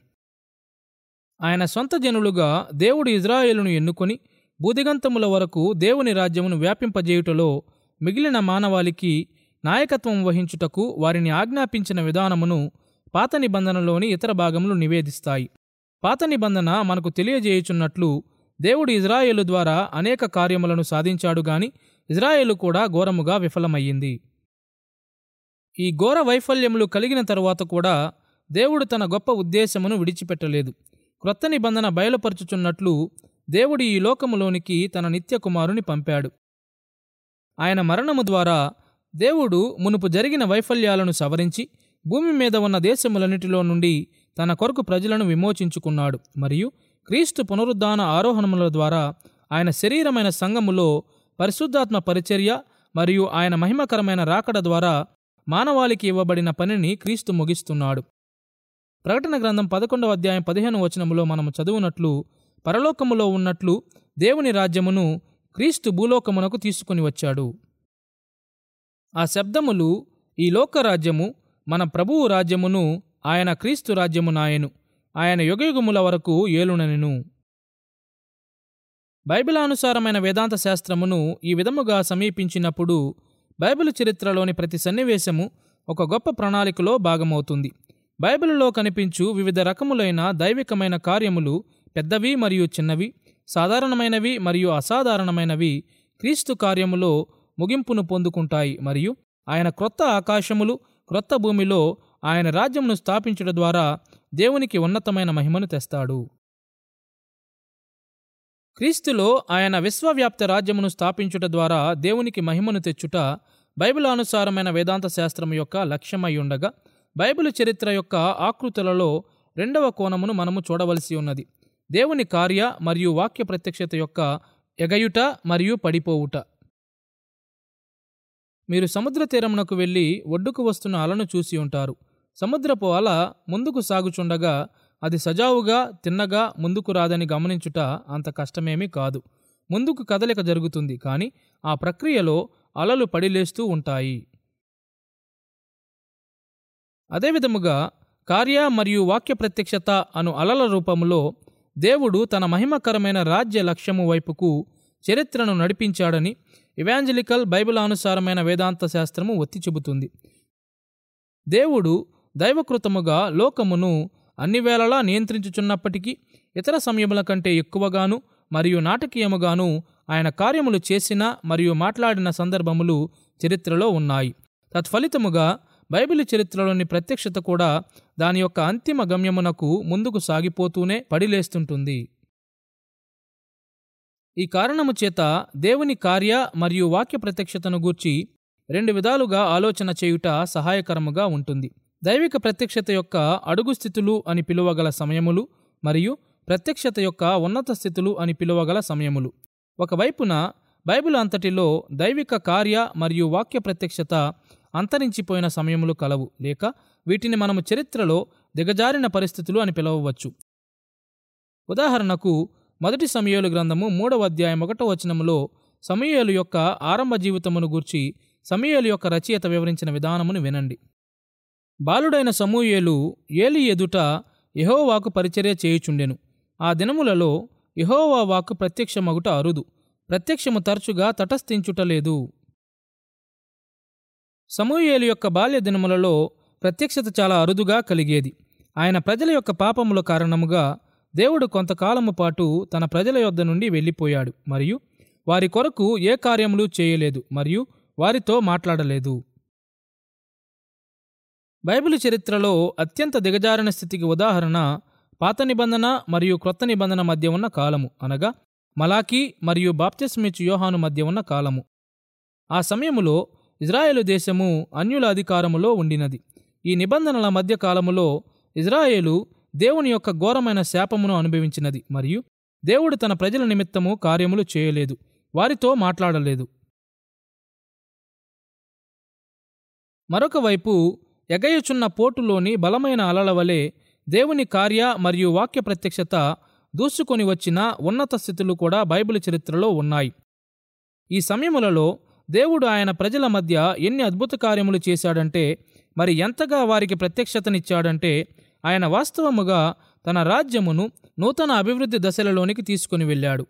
ఆయన సొంత జనులుగా దేవుడు ఇజ్రాయేలును ఎన్నుకొని బూదిగంతముల వరకు దేవుని రాజ్యమును వ్యాపింపజేయుటలో మిగిలిన మానవాళికి నాయకత్వం వహించుటకు వారిని ఆజ్ఞాపించిన విధానమును పాత నిబంధనలోని ఇతర భాగములు నివేదిస్తాయి. పాత నిబంధన మనకు తెలియజేయుచున్నట్లు దేవుడు ఇజ్రాయేలు ద్వారా అనేక కార్యములను సాధించాడు గాని ఇజ్రాయేలు కూడా ఘోరముగా విఫలమయ్యింది. ఈ ఘోర వైఫల్యములు కలిగిన తరువాత కూడా దేవుడు తన గొప్ప ఉద్దేశమును విడిచిపెట్టలేదు. క్రొత్త నిబంధన బయలుపరచుచున్నట్లు దేవుడు ఈ లోకములోనికి తన నిత్య కుమారుని పంపాడు. ఆయన మరణము ద్వారా దేవుడు మునుపు జరిగిన వైఫల్యాలను సవరించి భూమి మీద ఉన్న దేశములన్నిటిలో నుండి తన కొరకు ప్రజలను విమోచించుకున్నాడు. మరియు క్రీస్తు పునరుద్ధాన ఆరోహణముల ద్వారా ఆయన శరీరమైన సంఘములో పరిశుద్ధాత్మ పరిచర్య మరియు ఆయన మహిమకరమైన రాకడ ద్వారా మానవాళికి ఇవ్వబడిన పనిని క్రీస్తు ముగిస్తున్నాడు. ప్రకటన గ్రంథం 11వ అధ్యాయం 15వ వచనములో మనము చదువునట్లు, పరలోకములో ఉన్నట్లు దేవుని రాజ్యమును క్రీస్తు భూలోకమునకు తీసుకుని వచ్చాడు. ఆ శబ్దములు ఈ లోకరాజ్యము మన ప్రభువు రాజ్యమును ఆయన క్రీస్తు రాజ్యము నాయను, ఆయన యుగయుగముల వరకు ఏలునెను. బైబిలానుసారమైన వేదాంత శాస్త్రమును ఈ విధముగా సమీపించినప్పుడు బైబిల్ చరిత్రలోని ప్రతి సన్నివేశము ఒక గొప్ప ప్రణాళికలో భాగమవుతుంది. బైబిలులో కనిపించు వివిధ రకములైన దైవికమైన కార్యములు పెద్దవి మరియు చిన్నవి, సాధారణమైనవి మరియు అసాధారణమైనవి క్రీస్తు కార్యములో ముగింపును పొందుకుంటాయి. మరియు ఆయన క్రొత్త ఆకాశములు క్రొత్త భూమిలో ఆయన రాజ్యమును స్థాపించడం ద్వారా దేవునికి ఉన్నతమైన మహిమను తెస్తాడు. క్రీస్తులో ఆయన విశ్వవ్యాప్త రాజ్యమును స్థాపించుట ద్వారా దేవునికి మహిమను తెచ్చుట బైబిలానుసారమైన వేదాంత శాస్త్రము యొక్క లక్ష్యమై ఉండగా, బైబిల్ చరిత్ర యొక్క ఆకృతులలో రెండవ కోణమును మనము చూడవలసి ఉన్నది: దేవుని కార్య మరియు వాక్య ప్రత్యక్షత యొక్క ఎగయుట మరియు పడిపోవుట. మీరు సముద్ర తీరమునకు వెళ్ళి ఒడ్డుకు వస్తున్న అలను చూసి ఉంటారు. సముద్రపు అల ముందుకు సాగుచుండగా అది సజావుగా తిన్నగా ముందుకు రాదని గమనించుట అంత కష్టమేమీ కాదు. ముందుకు కదలిక జరుగుతుంది, కానీ ఆ ప్రక్రియలో అలలు పడిలేస్తూ ఉంటాయి. అదేవిధముగా కార్య మరియు వాక్య ప్రత్యక్షత అను అలల రూపములో దేవుడు తన మహిమకరమైన రాజ్య లక్ష్యము వైపుకు చరిత్రను నడిపించాడని ఇవాంజలికల్ బైబిలానుసారమైన వేదాంత శాస్త్రము ఒత్తి చెబుతుంది. దేవుడు దైవకృతముగా లోకమును అన్ని వేళలా నియంత్రించుచున్నప్పటికీ ఇతర సమయముల కంటే ఎక్కువగాను మరియు నాటకీయముగాను ఆయన కార్యములు చేసిన మరియు మాట్లాడిన సందర్భములు చరిత్రలో ఉన్నాయి. తత్ఫలితముగా బైబిలు చరిత్రలోని ప్రత్యక్షత కూడా దాని యొక్క అంతిమ గమ్యమునకు ముందుకు సాగిపోతూనే పడిలేస్తుంటుంది. ఈ కారణము చేత దేవుని కార్య మరియు వాక్య ప్రత్యక్షతను గూర్చి రెండు విధాలుగా ఆలోచన చేయుట సహాయకరముగా ఉంటుంది. దైవిక ప్రత్యక్షత యొక్క అడుగు స్థితులు అని పిలువగల సమయములు మరియు ప్రత్యక్షత యొక్క ఉన్నత స్థితులు అని పిలువగల సమయములు. ఒకవైపున బైబిల్ అంతటిలో దైవిక కార్య మరియు వాక్య ప్రత్యక్షత అంతరించిపోయిన సమయములు కలవు, లేక వీటిని మనము చరిత్రలో దిగజారిన పరిస్థితులు అని పిలవవచ్చు. ఉదాహరణకు మొదటి సమూయేలు గ్రంథము 3వ అధ్యాయం 1వ వచనములో సమూయేలు యొక్క ఆరంభ జీవితమును గూర్చి సమూయేలు యొక్క రచయిత వివరించిన విధానమును వినండి. బాలుడైన సమూయేలు ఏలీ ఎదుట యెహోవాకు పరిచర్య చేయుచుండెను. ఆ దినములలో యెహోవా వాక్కు ప్రత్యక్షమగుట అరుదు, ప్రత్యక్షము తరచుగా తటస్థించుటలేదు. సమూయేలు యొక్క బాల్య దినములలో ప్రత్యక్షత చాలా అరుదుగా కలిగేది. ఆయన ప్రజల యొక్క పాపముల కారణముగా దేవుడు కొంతకాలము పాటు తన ప్రజల యొద్ద నుండి వెళ్ళిపోయాడు మరియు వారి కొరకు ఏ కార్యములు చేయలేదు మరియు వారితో మాట్లాడలేదు. బైబిలు చరిత్రలో అత్యంత దిగజారిన స్థితికి ఉదాహరణ పాత నిబంధన మరియు క్రొత్త నిబంధన మధ్య ఉన్న కాలము, అనగా మలాకీ మరియు బాప్తిస్మిచ్చు యోహాను మధ్య ఉన్న కాలము. ఆ సమయములో ఇజ్రాయేలు దేశము అన్యుల అధికారములో ఉండినది. ఈ నిబంధనల మధ్య కాలములో ఇజ్రాయేలు దేవుని యొక్క ఘోరమైన శాపమును అనుభవించినది మరియు దేవుడు తన ప్రజల నిమిత్తము కార్యములు చేయలేదు, వారితో మాట్లాడలేదు. మరొక వైపు ఎగయుచున్న పోటులోని బలమైన అలల వలె దేవుని కార్య మరియు వాక్య ప్రత్యక్షత దూసుకొని వచ్చిన ఉన్నత స్థితులు కూడా బైబిల్ చరిత్రలో ఉన్నాయి. ఈ సమయములలో దేవుడు ఆయన ప్రజల మధ్య ఎన్ని అద్భుత కార్యములు చేశాడంటే, మరి ఎంతగా వారికి ప్రత్యక్షతనిచ్చాడంటే, ఆయన వాస్తవముగా తన రాజ్యమును నూతన అభివృద్ధి దశలలోనికి తీసుకుని వెళ్ళాడు.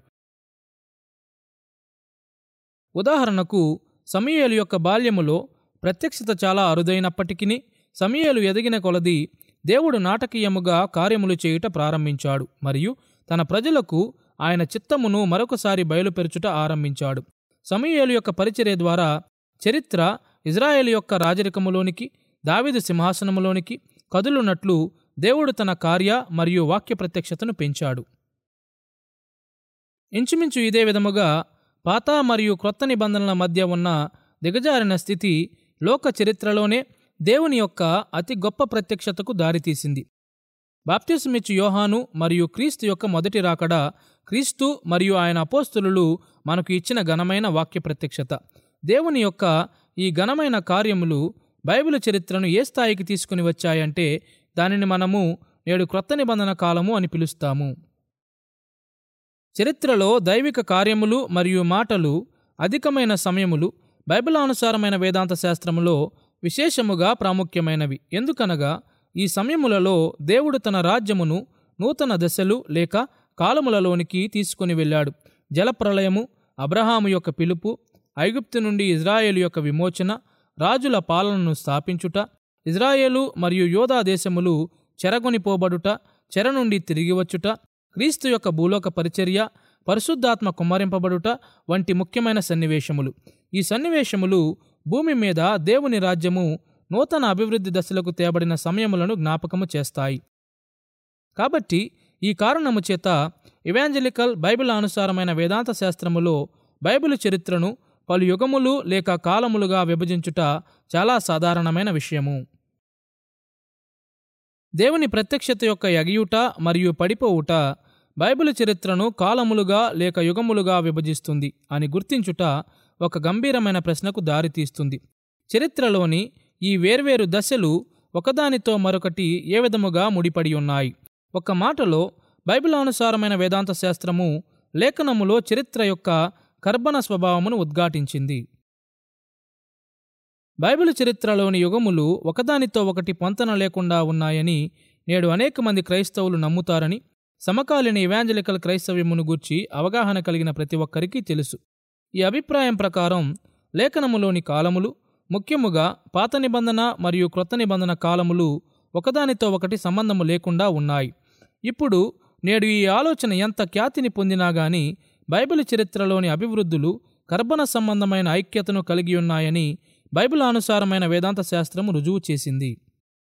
ఉదాహరణకు సమూయేలు యొక్క బాల్యములో ప్రత్యక్షత చాలా అరుదైనప్పటికీ సమూయేలు ఎదిగిన కొలది దేవుడు నాటకీయముగా కార్యములు చేయుట ప్రారంభించాడు మరియు తన ప్రజలకు ఆయన చిత్తమును మరొకసారి బయలుపెరచుట ఆరంభించాడు. సమూయేలు యొక్క పరిచర్య ద్వారా చరిత్ర ఇజ్రాయేలు యొక్క రాజరికములోనికి, దావీదు సింహాసనములోనికి కదులునట్లు దేవుడు తన కార్య మరియు వాక్య ప్రత్యక్షతను పెంచాడు. ఇంచుమించు ఇదే విధముగా పాత మరియు క్రొత్త నిబంధనల మధ్య ఉన్న దిగజారిన స్థితి లోక చరిత్రలోనే దేవుని యొక్క అతి గొప్ప ప్రత్యక్షతకు దారితీసింది. బాప్తిస్మిచ్చు యోహాను మరియు క్రీస్తు యొక్క మొదటి రాకడ, క్రీస్తు మరియు ఆయన అపోస్తలులు మనకు ఇచ్చిన ఘనమైన వాక్య ప్రత్యక్షత. దేవుని యొక్క ఈ ఘనమైన కార్యములు బైబిలు చరిత్రను ఏ స్థాయికి తీసుకుని వచ్చాయంటే దానిని మనము నేడు క్రొత్త నిబంధన కాలము అని పిలుస్తాము. చరిత్రలో దైవిక కార్యములు మరియు మాటలు అధికమైన సమయములు బైబిలానుసారమైన వేదాంత శాస్త్రములో విశేషముగా ప్రాముఖ్యమైనవి. ఎందుకనగా ఈ సమయములలో దేవుడు తన రాజ్యమును నూతన దశలు లేక కాలములలోనికి తీసుకుని వెళ్ళాడు. జలప్రళయము, అబ్రహాము యొక్క పిలుపు, ఐగుప్తు నుండి ఇజ్రాయేలు యొక్క విమోచన, రాజుల పాలనను స్థాపించుట, ఇజ్రాయేలు మరియు యోధా దేశములు చెరగొనిపోబడుట, చెర నుండి తిరిగి వచ్చుట, క్రీస్తు యొక్క భూలోక పరిచర్య, పరిశుద్ధాత్మ కుమ్మరింపబడుట వంటి ముఖ్యమైన సన్నివేశములు. ఈ సన్నివేశములు భూమి మీద దేవుని రాజ్యము నూతన అభివృద్ధి దశలకు తేబడిన సమయములను జ్ఞాపకము చేస్తాయి. కాబట్టి ఈ కారణము చేత ఇవాంజలికల్ బైబిల్ అనుసారమైన వేదాంత శాస్త్రములో బైబిలు చరిత్రను పలు యుగములు లేక కాలములుగా విభజించుట చాలా సాధారణమైన విషయము. దేవుని ప్రత్యక్షత యొక్క ఎగియుట మరియు పడిపోవుట బైబిలు చరిత్రను కాలములుగా లేక యుగములుగా విభజిస్తుంది అని గుర్తించుట ఒక గంభీరమైన ప్రశ్నకు దారితీస్తుంది. చరిత్రలోని ఈ వేర్వేరు దశలు ఒకదానితో మరొకటి ఏ విధముగా ముడిపడి ఉన్నాయి? ఒక మాటలో బైబిలానుసారమైన వేదాంత శాస్త్రము లేఖనములో చరిత్ర యొక్క కర్బన స్వభావమును ఉద్ఘాటించింది. బైబిలు చరిత్రలోని యుగములు ఒకదానితో ఒకటి పొంతన లేకుండా ఉన్నాయని నేడు అనేక మంది క్రైస్తవులు నమ్ముతారని సమకాలీన ఇవాంజలికల్ క్రైస్తవ్యమును గూర్చి అవగాహన కలిగిన ప్రతి ఒక్కరికి తెలుసు. ఈ అభిప్రాయం ప్రకారం లేఖనములోని కాలములు, ముఖ్యముగా పాత నిబంధన మరియు క్రొత్త నిబంధన కాలములు ఒకదానితో ఒకటి సంబంధము లేకుండా ఉన్నాయి. ఇప్పుడు నేడు ఈ ఆలోచన ఎంత ఖ్యాతిని పొందినా గాని బైబిల్ చరిత్రలోని అభివృద్ధులు కర్బన సంబంధమైన ఐక్యతను కలిగి ఉన్నాయని బైబిల్ అనుసారమైన వేదాంత శాస్త్రము రుజువు చేసింది.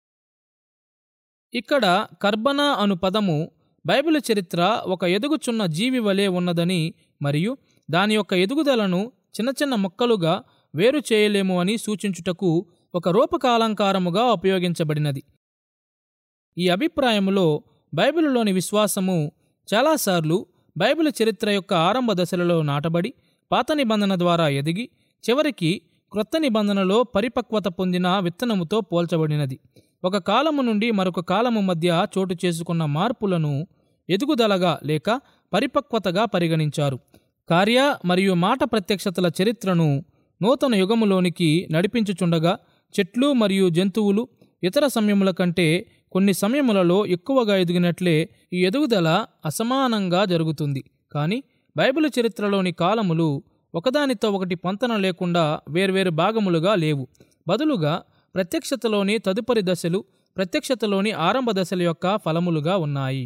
ఇక్కడ కర్బన అను పదము బైబిల్ చరిత్ర ఒక ఎదుగుచున్న జీవి వలె ఉన్నదని మరియు దాని యొక్క ఎదుగుదలను చిన్న చిన్న ముక్కలుగా వేరు చేయలేము అని సూచించుటకు ఒక రూపకాలంకారముగా ఉపయోగించబడినది. ఈ అభిప్రాయములో బైబిలులోని విశ్వాసము చాలాసార్లు బైబిల్ చరిత్ర యొక్క ఆరంభ దశలలో నాటబడి పాత నిబంధన ద్వారా ఎదిగి చివరికి క్రొత్త నిబంధనలో పరిపక్వత పొందిన విత్తనముతో పోల్చబడినది. ఒక కాలము నుండి మరొక కాలము మధ్య చోటు చేసుకున్న మార్పులను ఎదుగుదలగా లేక పరిపక్వతగా పరిగణించారు. కార్య మరియు మాట ప్రత్యక్షతల చరిత్రను నూతన యుగములోనికి నడిపించుచుండగా చెట్లు మరియు జంతువులు ఇతర సమయముల కంటే కొన్ని సమయములలో ఎక్కువగా ఎదిగినట్లే ఈ ఎదుగుదల అసమానంగా జరుగుతుంది. కానీ బైబిల్ చరిత్రలోని కాలములు ఒకదానితో ఒకటి పొంతన లేకుండా వేర్వేరు భాగములుగా లేవు. బదులుగా ప్రత్యక్షతలోని తదుపరి దశలు ప్రత్యక్షతలోని ఆరంభ దశల యొక్క ఫలములుగా ఉన్నాయి.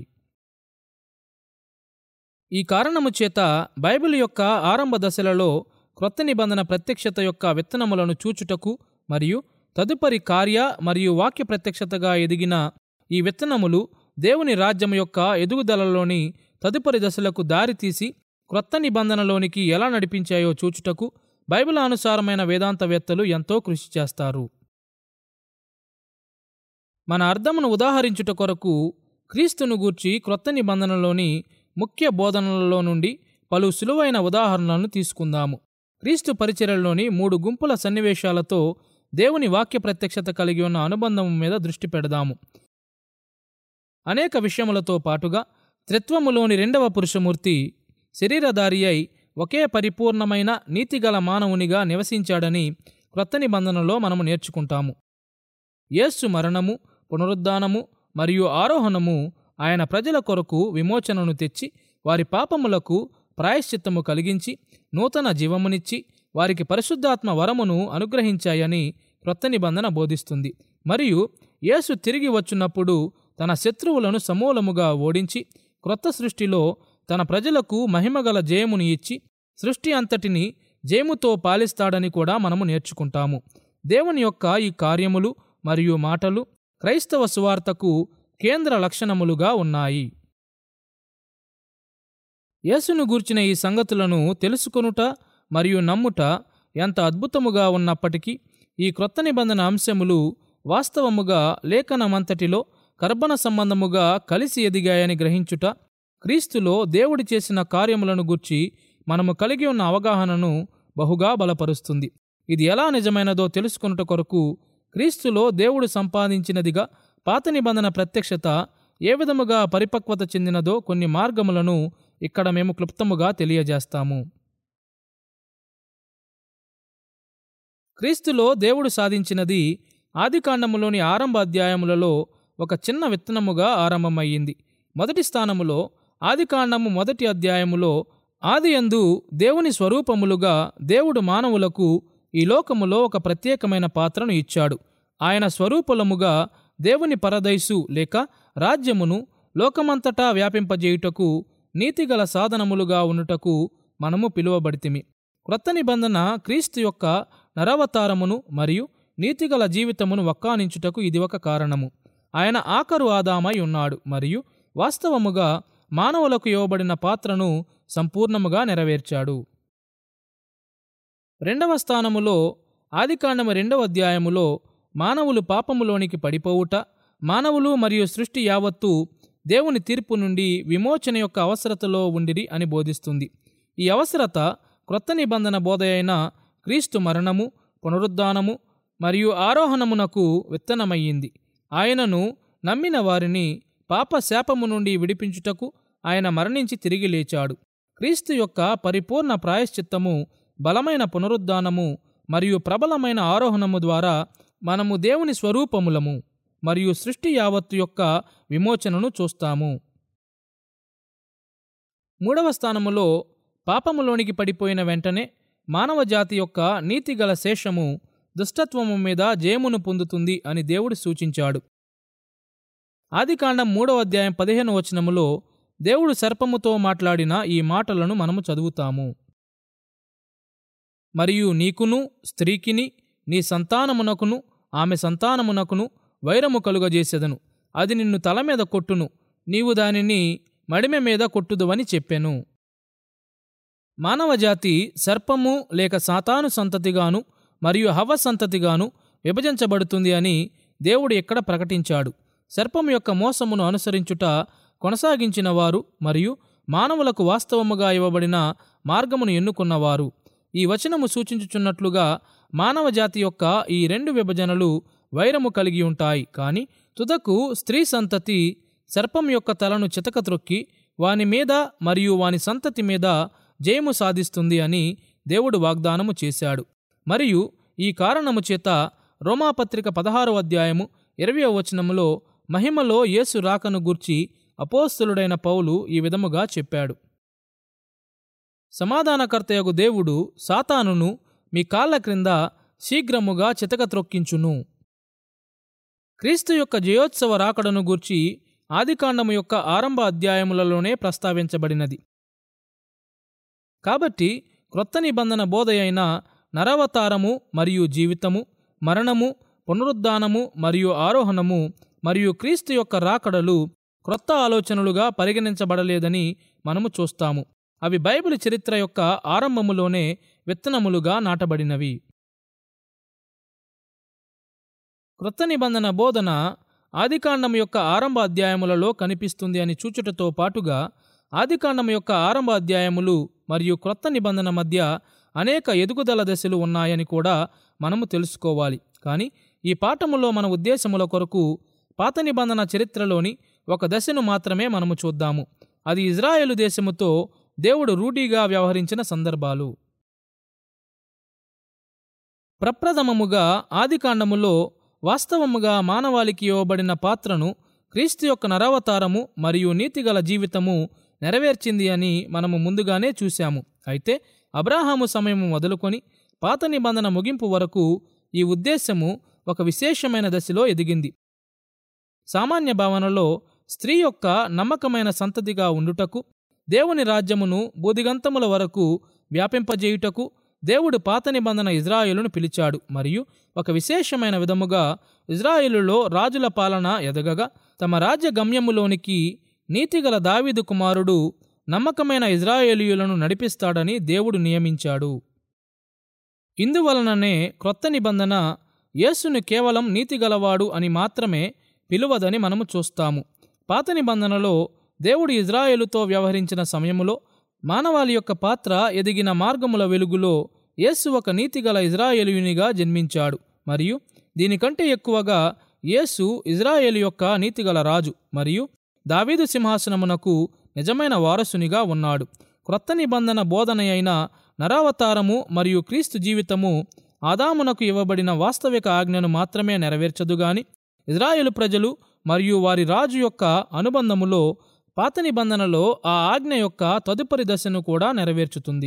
ఈ కారణము చేత బైబిల్ యొక్క ఆరంభ దశలలో క్రొత్త నిబంధన ప్రత్యక్షత యొక్క విత్తనములను చూచుటకు మరియు తదుపరి కార్య మరియు వాక్య ప్రత్యక్షతగా ఎదిగిన ఈ విత్తనములు దేవుని రాజ్యం యొక్క ఎదుగుదలలోని తదుపరి దశలకు దారితీసి క్రొత్త నిబంధనలోనికి ఎలా నడిపించాయో చూచుటకు బైబిల్ అనుసారమైన వేదాంతవేత్తలు ఎంతో కృషి చేస్తారు. మన అర్థమును ఉదాహరించుట కొరకు క్రీస్తును గూర్చి క్రొత్త నిబంధనలోని ముఖ్య బోధనలలో నుండి పలు సులువైన ఉదాహరణలను తీసుకుందాము. క్రీస్తు పరిచర్యలోని 3 గుంపుల సన్నివేశాలతో దేవుని వాక్య ప్రత్యక్షత కలిగి ఉన్న అనుబంధం మీద దృష్టి పెడదాము. అనేక విషయములతో పాటుగా త్రిత్వములోని 2వ పురుషమూర్తి శరీరధారి అయి ఒకే పరిపూర్ణమైన నీతిగల మానవునిగా నివసించాడని క్రొత్త నిబంధనలో మనము నేర్చుకుంటాము. యేసు మరణము, పునరుద్ధానము మరియు ఆరోహణము ఆయన ప్రజల కొరకు విమోచనను తెచ్చి వారి పాపములకు ప్రాయశ్చిత్తము కలిగించి నూతన జీవమునిచ్చి వారికి పరిశుద్ధాత్మ వరమును అనుగ్రహించాయని క్రొత్త నిబంధన బోధిస్తుంది. మరియు యేసు తిరిగి వచ్చినప్పుడు తన శత్రువులను సమూలముగా ఓడించి క్రొత్త సృష్టిలో తన ప్రజలకు మహిమగల జయముని ఇచ్చి సృష్టి అంతటిని జయముతో పాలిస్తాడని కూడా మనము నేర్చుకుంటాము. దేవుని యొక్క ఈ కార్యములు మరియు మాటలు క్రైస్తవ సువార్తకు కేంద్ర లక్షణములుగా ఉన్నాయి. యేసును గూర్చిన ఈ సంగతులను తెలుసుకొనుట మరియు నమ్ముట ఎంత అద్భుతముగా ఉన్నప్పటికీ ఈ క్రొత్త నిబంధన అంశములు వాస్తవముగా లేఖనమంతటిలో కర్బన సంబంధముగా కలిసి ఎదిగాయని గ్రహించుట క్రీస్తులో దేవుడి చేసిన కార్యములను గూర్చి మనము కలిగి ఉన్న అవగాహనను బహుగా బలపరుస్తుంది. ఇది ఎలా నిజమైనదో తెలుసుకొనుట కొరకు క్రీస్తులో దేవుడు సంపాదించినదిగా పాత నిబంధన ప్రత్యక్షత ఏ విధముగా పరిపక్వత చెందినదో కొన్ని మార్గములను ఇక్కడ మేము క్లుప్తముగా తెలియజేస్తాము. క్రీస్తులో దేవుడు సాధించినది ఆదికాండములోని ఆరంభ అధ్యాయములలో ఒక చిన్న విత్తనముగా ఆరంభమయ్యింది. మొదటి స్థానములో ఆదికాండము 1వ అధ్యాయములో ఆదియందు దేవుని స్వరూపములుగా దేవుడు మానవులకు ఈ లోకములో ఒక ప్రత్యేకమైన పాత్రను ఇచ్చాడు. ఆయన స్వరూపములుగా దేవుని పరదైసు లేక రాజ్యమును లోకమంతటా వ్యాపింపజేయుటకు నీతిగల సాధనములుగా ఉండుటకు మనము పిలువబడితిమి. క్రొత్త నిబంధన క్రీస్తు యొక్క నరవతారమును మరియు నీతిగల జీవితమును వక్కానించుటకు ఇది ఒక కారణము. ఆయన ఆఖరు ఆదామై ఉన్నాడు మరియు వాస్తవముగా మానవులకు ఇవ్వబడిన పాత్రను సంపూర్ణముగా నెరవేర్చాడు. 2వ స్థానములో ఆదికాండము 2వ అధ్యాయములో మానవులు పాపములోనికి పడిపోవుట, మానవులు మరియు సృష్టి యావత్తు దేవుని తీర్పు నుండి విమోచన యొక్క అవసరతలో ఉండిరి అని బోధిస్తుంది. ఈ అవసరత క్రొత్త నిబంధన బోధ అయిన క్రీస్తు మరణము, పునరుద్ధానము మరియు ఆరోహణమునకు విత్తనమయ్యింది. ఆయనను నమ్మిన వారిని పాప శాపము నుండి విడిపించుటకు ఆయన మరణించి తిరిగి లేచాడు. క్రీస్తు యొక్క పరిపూర్ణ ప్రాయశ్చిత్తము, బలమైన పునరుద్ధానము మరియు ప్రబలమైన ఆరోహణము ద్వారా మనము దేవుని స్వరూపములము మరియు సృష్టి యావత్తు యొక్క విమోచనను చూస్తాము. 3వ స్థానములో పాపములోనికి పడిపోయిన వెంటనే మానవజాతి యొక్క నీతిగల శేషము దుష్టత్వము మీద జయమును పొందుతుంది అని దేవుడు సూచించాడు. ఆదికాండం 3వ అధ్యాయం 15వ వచనములో దేవుడు సర్పముతో మాట్లాడిన ఈ మాటలను మనము చదువుతాము. మరియు నీకును స్త్రీకిని నీ సంతానమునకును ఆమె సంతానమునకును వైరము కలుగజేసెదను, అది నిన్ను తల మీద కొట్టును, నీవు దానిని మడిమె మీద కొట్టుదువని చెప్పెను. మానవజాతి సర్పము లేక సాతాను సంతతిగాను మరియు హవ్వ సంతతిగాను విభజించబడుతుంది అని దేవుడు ఇక్కడ ప్రకటించాడు. సర్పము యొక్క మోసమును అనుసరించుట కొనసాగించిన వారు మరియు మానవులకు వాస్తవముగా ఇవ్వబడిన మార్గమును ఎన్నుకున్నవారు. ఈ వచనము సూచించుచున్నట్లుగా మానవజాతి యొక్క ఈ 2 విభజనలు వైరము కలిగి ఉంటాయి. కానీ తుదకు స్త్రీ సంతతి సర్పం యొక్క తలను చితకత్రొక్కి వాని మీద మరియు వాని సంతతి మీద జయము సాధిస్తుంది అని దేవుడు వాగ్దానము చేశాడు. మరియు ఈ కారణము చేత రోమాపత్రిక 16వ అధ్యాయము 20వ వచనములో మహిమలో యేసు రాకను గూర్చి అపోస్తలుడైన పౌలు ఈ విధముగా చెప్పాడు. సమాధానకర్తయగు దేవుడు సాతానును మీ కాళ్ల క్రింద శీఘ్రముగా చితకత్రొక్కించును. క్రీస్తు యొక్క జయోత్సవ రాకడను గూర్చి ఆదికాండము యొక్క ఆరంభ అధ్యాయములలోనే ప్రస్తావించబడినది. కాబట్టి క్రొత్త నిబంధన బోధయైన నరవతారము మరియు జీవితము, మరణము, పునరుద్ధానము మరియు ఆరోహణము మరియు క్రీస్తు యొక్క రాకడలు క్రొత్త ఆలోచనలుగా పరిగణించబడలేదని మనము చూస్తాము. అవి బైబిల్ చరిత్ర యొక్క ఆరంభములోనే విత్తనములుగా నాటబడినవి. క్రొత్త నిబంధన బోధన ఆదికాండం యొక్క ఆరంభ అధ్యాయములలో కనిపిస్తుంది అని చూచుటతో పాటుగా ఆదికాండం యొక్క ఆరంభ అధ్యాయములు మరియు క్రొత్త నిబంధన మధ్య అనేక ఎదుగుదల దశలు ఉన్నాయని కూడా మనము తెలుసుకోవాలి. కానీ ఈ పాఠములో మన ఉద్దేశముల కొరకు పాత నిబంధన చరిత్రలోని ఒక దశను మాత్రమే మనము చూద్దాము. అది ఇజ్రాయేలు దేశముతో దేవుడు రూఢిగా వ్యవహరించిన సందర్భాలు. ప్రప్రథమముగా ఆదికాండములో వాస్తవముగా మానవాళికి ఇవ్వబడిన పాత్రను క్రీస్తు యొక్క నరవతారము మరియు నీతిగల జీవితము నెరవేర్చింది అని మనము ముందుగానే చూశాము. అయితే అబ్రాహాము సమయము మొదలుకొని పాత నిబంధన ముగింపు వరకు ఈ ఉద్దేశము ఒక విశేషమైన దశలో ఎదిగింది. సామాన్య భావనలో స్త్రీ యొక్క నమ్మకమైన సంతతిగా ఉండుటకు, దేవుని రాజ్యమును బూదిగంతముల వరకు వ్యాపింపజేయుటకు దేవుడు పాత నిబంధన ఇజ్రాయేలును పిలిచాడు. మరియు ఒక విశేషమైన విధముగా ఇజ్రాయేలులో రాజుల పాలన ఎదగగా తమ రాజ్య గమ్యములోనికి నీతిగల దావీదు కుమారుడు నమ్మకమైన ఇజ్రాయేలీయులను నడిపిస్తాడని దేవుడు నియమించాడు. ఇందువలననే క్రొత్త నిబంధన యేసును కేవలం నీతిగలవాడు అని మాత్రమే పిలువదని మనము చూస్తాము. పాత నిబంధనలో దేవుడు ఇజ్రాయేలుతో వ్యవహరించిన సమయములో మానవాళి యొక్క పాత్ర ఎదిగిన మార్గముల వెలుగులో యేసు ఒక నీతిగల ఇజ్రాయేలీయునిగా జన్మించాడు. మరియు దీనికంటే ఎక్కువగా యేసు ఇజ్రాయేలు యొక్క నీతిగల రాజు మరియు దావీదు సింహాసనమునకు నిజమైన వారసునిగా ఉన్నాడు. క్రొత్త నిబంధన బోధనయైన నరావతారము మరియు క్రీస్తు జీవితము ఆదామునకు ఇవ్వబడిన వాస్తవిక ఆజ్ఞను మాత్రమే నెరవేర్చదుగాని ఇజ్రాయేలు ప్రజలు మరియు వారి రాజు యొక్క అనుబంధములో పాత నిబంధనలో ఆ ఆజ్ఞ యొక్క తదుపరి దశను కూడా నెరవేర్చుతుంది.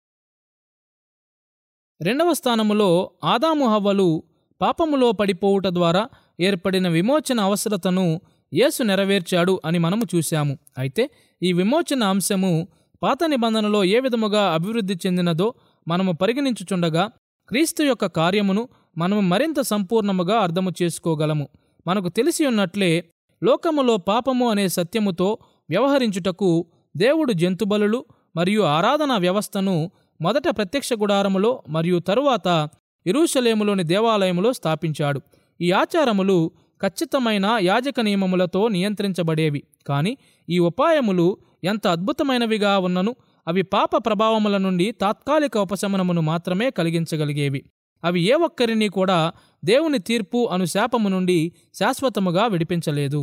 రెండవ స్థానములో ఆదాము హవ్వలు పాపములో పడిపోవుట ద్వారా ఏర్పడిన విమోచన అవసరతను యేసు నెరవేర్చాడు అని మనము చూశాము. అయితే ఈ విమోచన అంశము పాత నిబంధనలో ఏ విధముగా అభివృద్ధి చెందినదో మనము పరిగణించుచుండగా క్రీస్తు యొక్క కార్యమును మనము మరింత సంపూర్ణముగా అర్థము చేసుకోగలము. మనకు తెలిసి ఉన్నట్లే లోకములో పాపము అనే సత్యముతో వ్యవహరించుటకు దేవుడు జంతుబలులు మరియు ఆరాధనా వ్యవస్థను మొదట ప్రత్యక్ష గుడారములో మరియు తరువాత యెరూషలేములోని దేవాలయములో స్థాపించాడు. ఈ ఆచారములు ఖచ్చితమైన యాజక నియమములతో నియంత్రించబడేవి. కానీ ఈ ఉపాయములు ఎంత అద్భుతమైనవిగా ఉన్నను అవి పాప ప్రభావముల నుండి తాత్కాలిక ఉపశమనమును మాత్రమే కలిగించగలిగేవి. అవి ఏ ఒక్కరిని కూడా దేవుని తీర్పు అను శాపము నుండి శాశ్వతముగా విడిపించలేదు.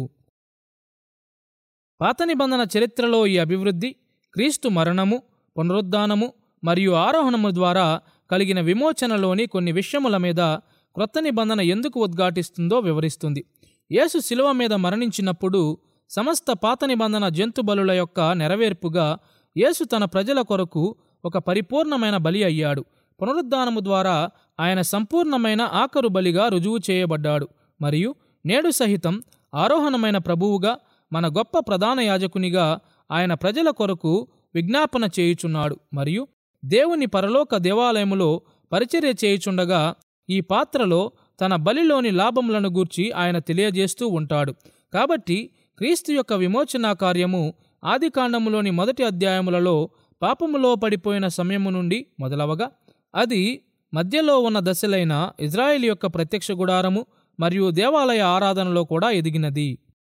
పాత నిబంధన చరిత్రలో ఈ అభివృద్ధి క్రీస్తు మరణము, పునరుద్ధానము మరియు ఆరోహణము ద్వారా కలిగిన విమోచనలోని కొన్ని విషయముల మీద క్రొత్త నిబంధన ఎందుకు ఉద్ఘాటిస్తుందో వివరిస్తుంది. యేసు శిలువ మీద మరణించినప్పుడు సమస్త పాత నిబంధన జంతు బలుల యొక్క నెరవేర్పుగా యేసు తన ప్రజల కొరకు ఒక పరిపూర్ణమైన బలి అయ్యాడు. పునరుద్ధానము ద్వారా ఆయన సంపూర్ణమైన ఆఖరు బలిగా రుజువు చేయబడ్డాడు. మరియు నేడు సహితం ఆరోహణమైన ప్రభువుగా, మన గొప్ప ప్రధాన యాజకునిగా ఆయన ప్రజల కొరకు విజ్ఞాపన చేయుచున్నాడు. మరియు దేవుని పరలోక దేవాలయములో పరిచర్య చేయుచుండగా ఈ పాత్రలో తన బలిలోని లాభములను గూర్చి ఆయన తెలియజేస్తూ ఉంటాడు. కాబట్టి క్రీస్తు యొక్క విమోచన కార్యము ఆదికాండములోని మొదటి అధ్యాయములలో పాపములో పడిపోయిన సమయము నుండి మొదలవగా అది మధ్యలో ఉన్న దశలైన ఇజ్రాయేలు యొక్క ప్రత్యక్ష గుడారము మరియు దేవాలయ ఆరాధనలో కూడా ఎదిగినది.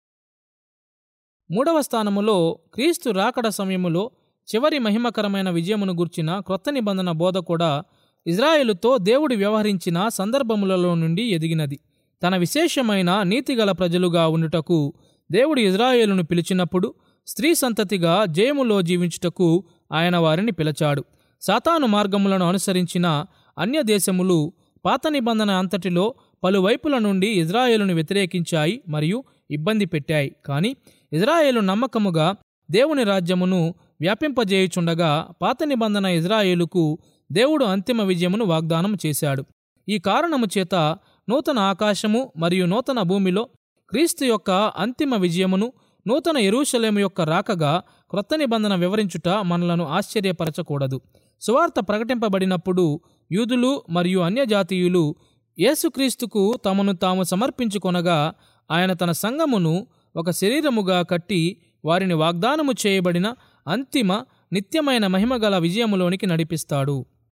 3వ స్థానములో క్రీస్తు రాకడ సమయములో చివరి మహిమకరమైన విజయమును గూర్చిన క్రొత్త నిబంధన బోధ కూడా ఇజ్రాయేలుతో దేవుడు వ్యవహరించిన సందర్భములలో నుండి ఎదిగినది. తన విశేషమైన నీతిగల ప్రజలుగా ఉండుటకు దేవుడు ఇజ్రాయేలును పిలిచినప్పుడు స్త్రీ సంతతిగా జయములో జీవించుటకు ఆయన వారిని పిలిచాడు. సాతాను మార్గములను అనుసరించిన అన్య దేశములు పాత నిబంధన అంతటిలో పలువైపుల నుండి ఇజ్రాయేలును వ్యతిరేకించాయి మరియు ఇబ్బంది పెట్టాయి. కానీ ఇజ్రాయేలు నమ్మకముగా దేవుని రాజ్యమును వ్యాపింపజేయుచుండగా పాత నిబంధన ఇజ్రాయేలుకు దేవుడు అంతిమ విజయమును వాగ్దానం చేశాడు. ఈ కారణము చేత నూతన ఆకాశము మరియు నూతన భూమిలో క్రీస్తు యొక్క అంతిమ విజయమును, నూతన యెరూషలేము యొక్క రాకగా క్రొత్త నిబంధన వివరించుట మనలను ఆశ్చర్యపరచకూడదు. సువార్త ప్రకటింపబడినప్పుడు యూదులు మరియు అన్యజాతీయులు యేసుక్రీస్తుకు తమను తాము సమర్పించుకొనగా ఆయన తన సంఘమును ఒక శరీరముగా కట్టి వారిని వాగ్దానము చేయబడిన అంతిమ నిత్యమైన మహిమగల విజయములోనికి నడిపిస్తాడు.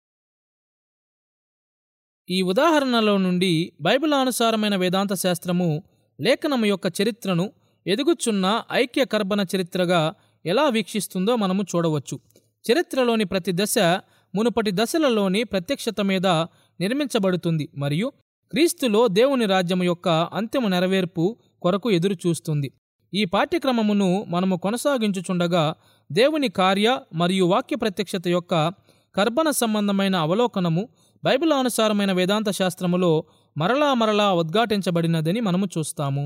ఈ ఉదాహరణలో నుండి బైబిలానుసారమైన వేదాంత శాస్త్రము లేఖనము యొక్క చరిత్రను ఎదుగుచున్న ఐక్య కర్బన చరిత్రగా ఎలా వీక్షిస్తుందో మనము చూడవచ్చు. చరిత్రలోని ప్రతి దశ మునుపటి దశలలోని ప్రత్యక్షత మీద నిర్మించబడుతుంది మరియు క్రీస్తులో దేవుని రాజ్యము యొక్క అంతిమ నెరవేర్పు కొరకు ఎదురుచూస్తుంది. ఈ పాఠ్యక్రమమును మనము కొనసాగించుచుండగా దేవుని కార్య మరియు వాక్య ప్రత్యక్షత యొక్క కర్బన సంబంధమైన అవలోకనము బైబిలానుసారమైన వేదాంత శాస్త్రములో మరలా ఉద్ఘాటించబడినదని మనము చూస్తాము.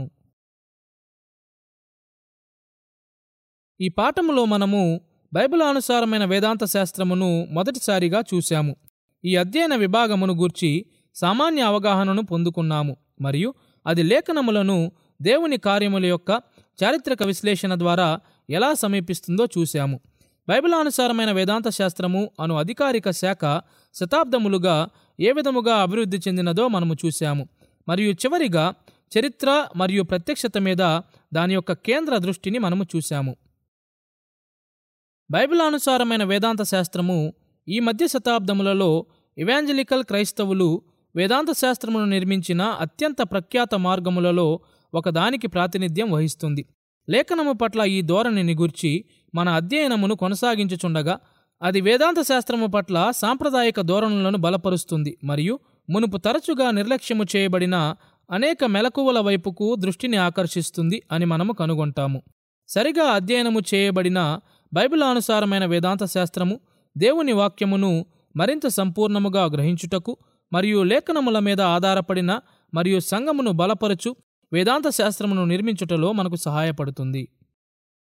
ఈ పాఠములో మనము బైబిలానుసారమైన వేదాంత శాస్త్రమును మొదటిసారిగా చూశాము. ఈ అధ్యయన విభాగమును గూర్చి సామాన్య అవగాహనను పొందుకున్నాము మరియు అది లేఖనములను దేవుని కార్యముల యొక్క చారిత్రక విశ్లేషణ ద్వారా ఎలా సమీపిస్తుందో చూశాము. బైబిలానుసారమైన వేదాంత శాస్త్రము అను అధికారిక శాఖ శతాబ్దములుగా ఏ విధముగా అభివృద్ధి చెందినదో మనము చూశాము మరియు చివరిగా చరిత్ర మరియు ప్రత్యక్షత మీద దాని యొక్క కేంద్ర దృష్టిని మనము చూశాము. బైబిలానుసారమైన వేదాంత శాస్త్రము ఈ మధ్య శతాబ్దములలో ఇవాంజలికల్ క్రైస్తవులు వేదాంత శాస్త్రమును నిర్మించిన అత్యంత ప్రఖ్యాత మార్గములలో ఒకదానికి ప్రాతినిధ్యం వహిస్తుంది. లేఖనము పట్ల ఈ ధోరణిని గూర్చి మన అధ్యయనమును కొనసాగించుచుండగా అది వేదాంత శాస్త్రము పట్ల సాంప్రదాయిక ధోరణులను బలపరుస్తుంది మరియు మునుపు తరచుగా నిర్లక్ష్యము చేయబడిన అనేక మెలకువల వైపుకు దృష్టిని ఆకర్షిస్తుంది అని మనము కనుగొంటాము. సరిగా అధ్యయనము చేయబడిన బైబిలానుసారమైన వేదాంత శాస్త్రము దేవుని వాక్యమును మరింత సంపూర్ణముగా గ్రహించుటకు మరియు లేఖనముల మీద ఆధారపడిన మరియు సంఘమును బలపరచు వేదాంత శాస్త్రమును నిర్మించుటలో మనకు సహాయపడుతుంది.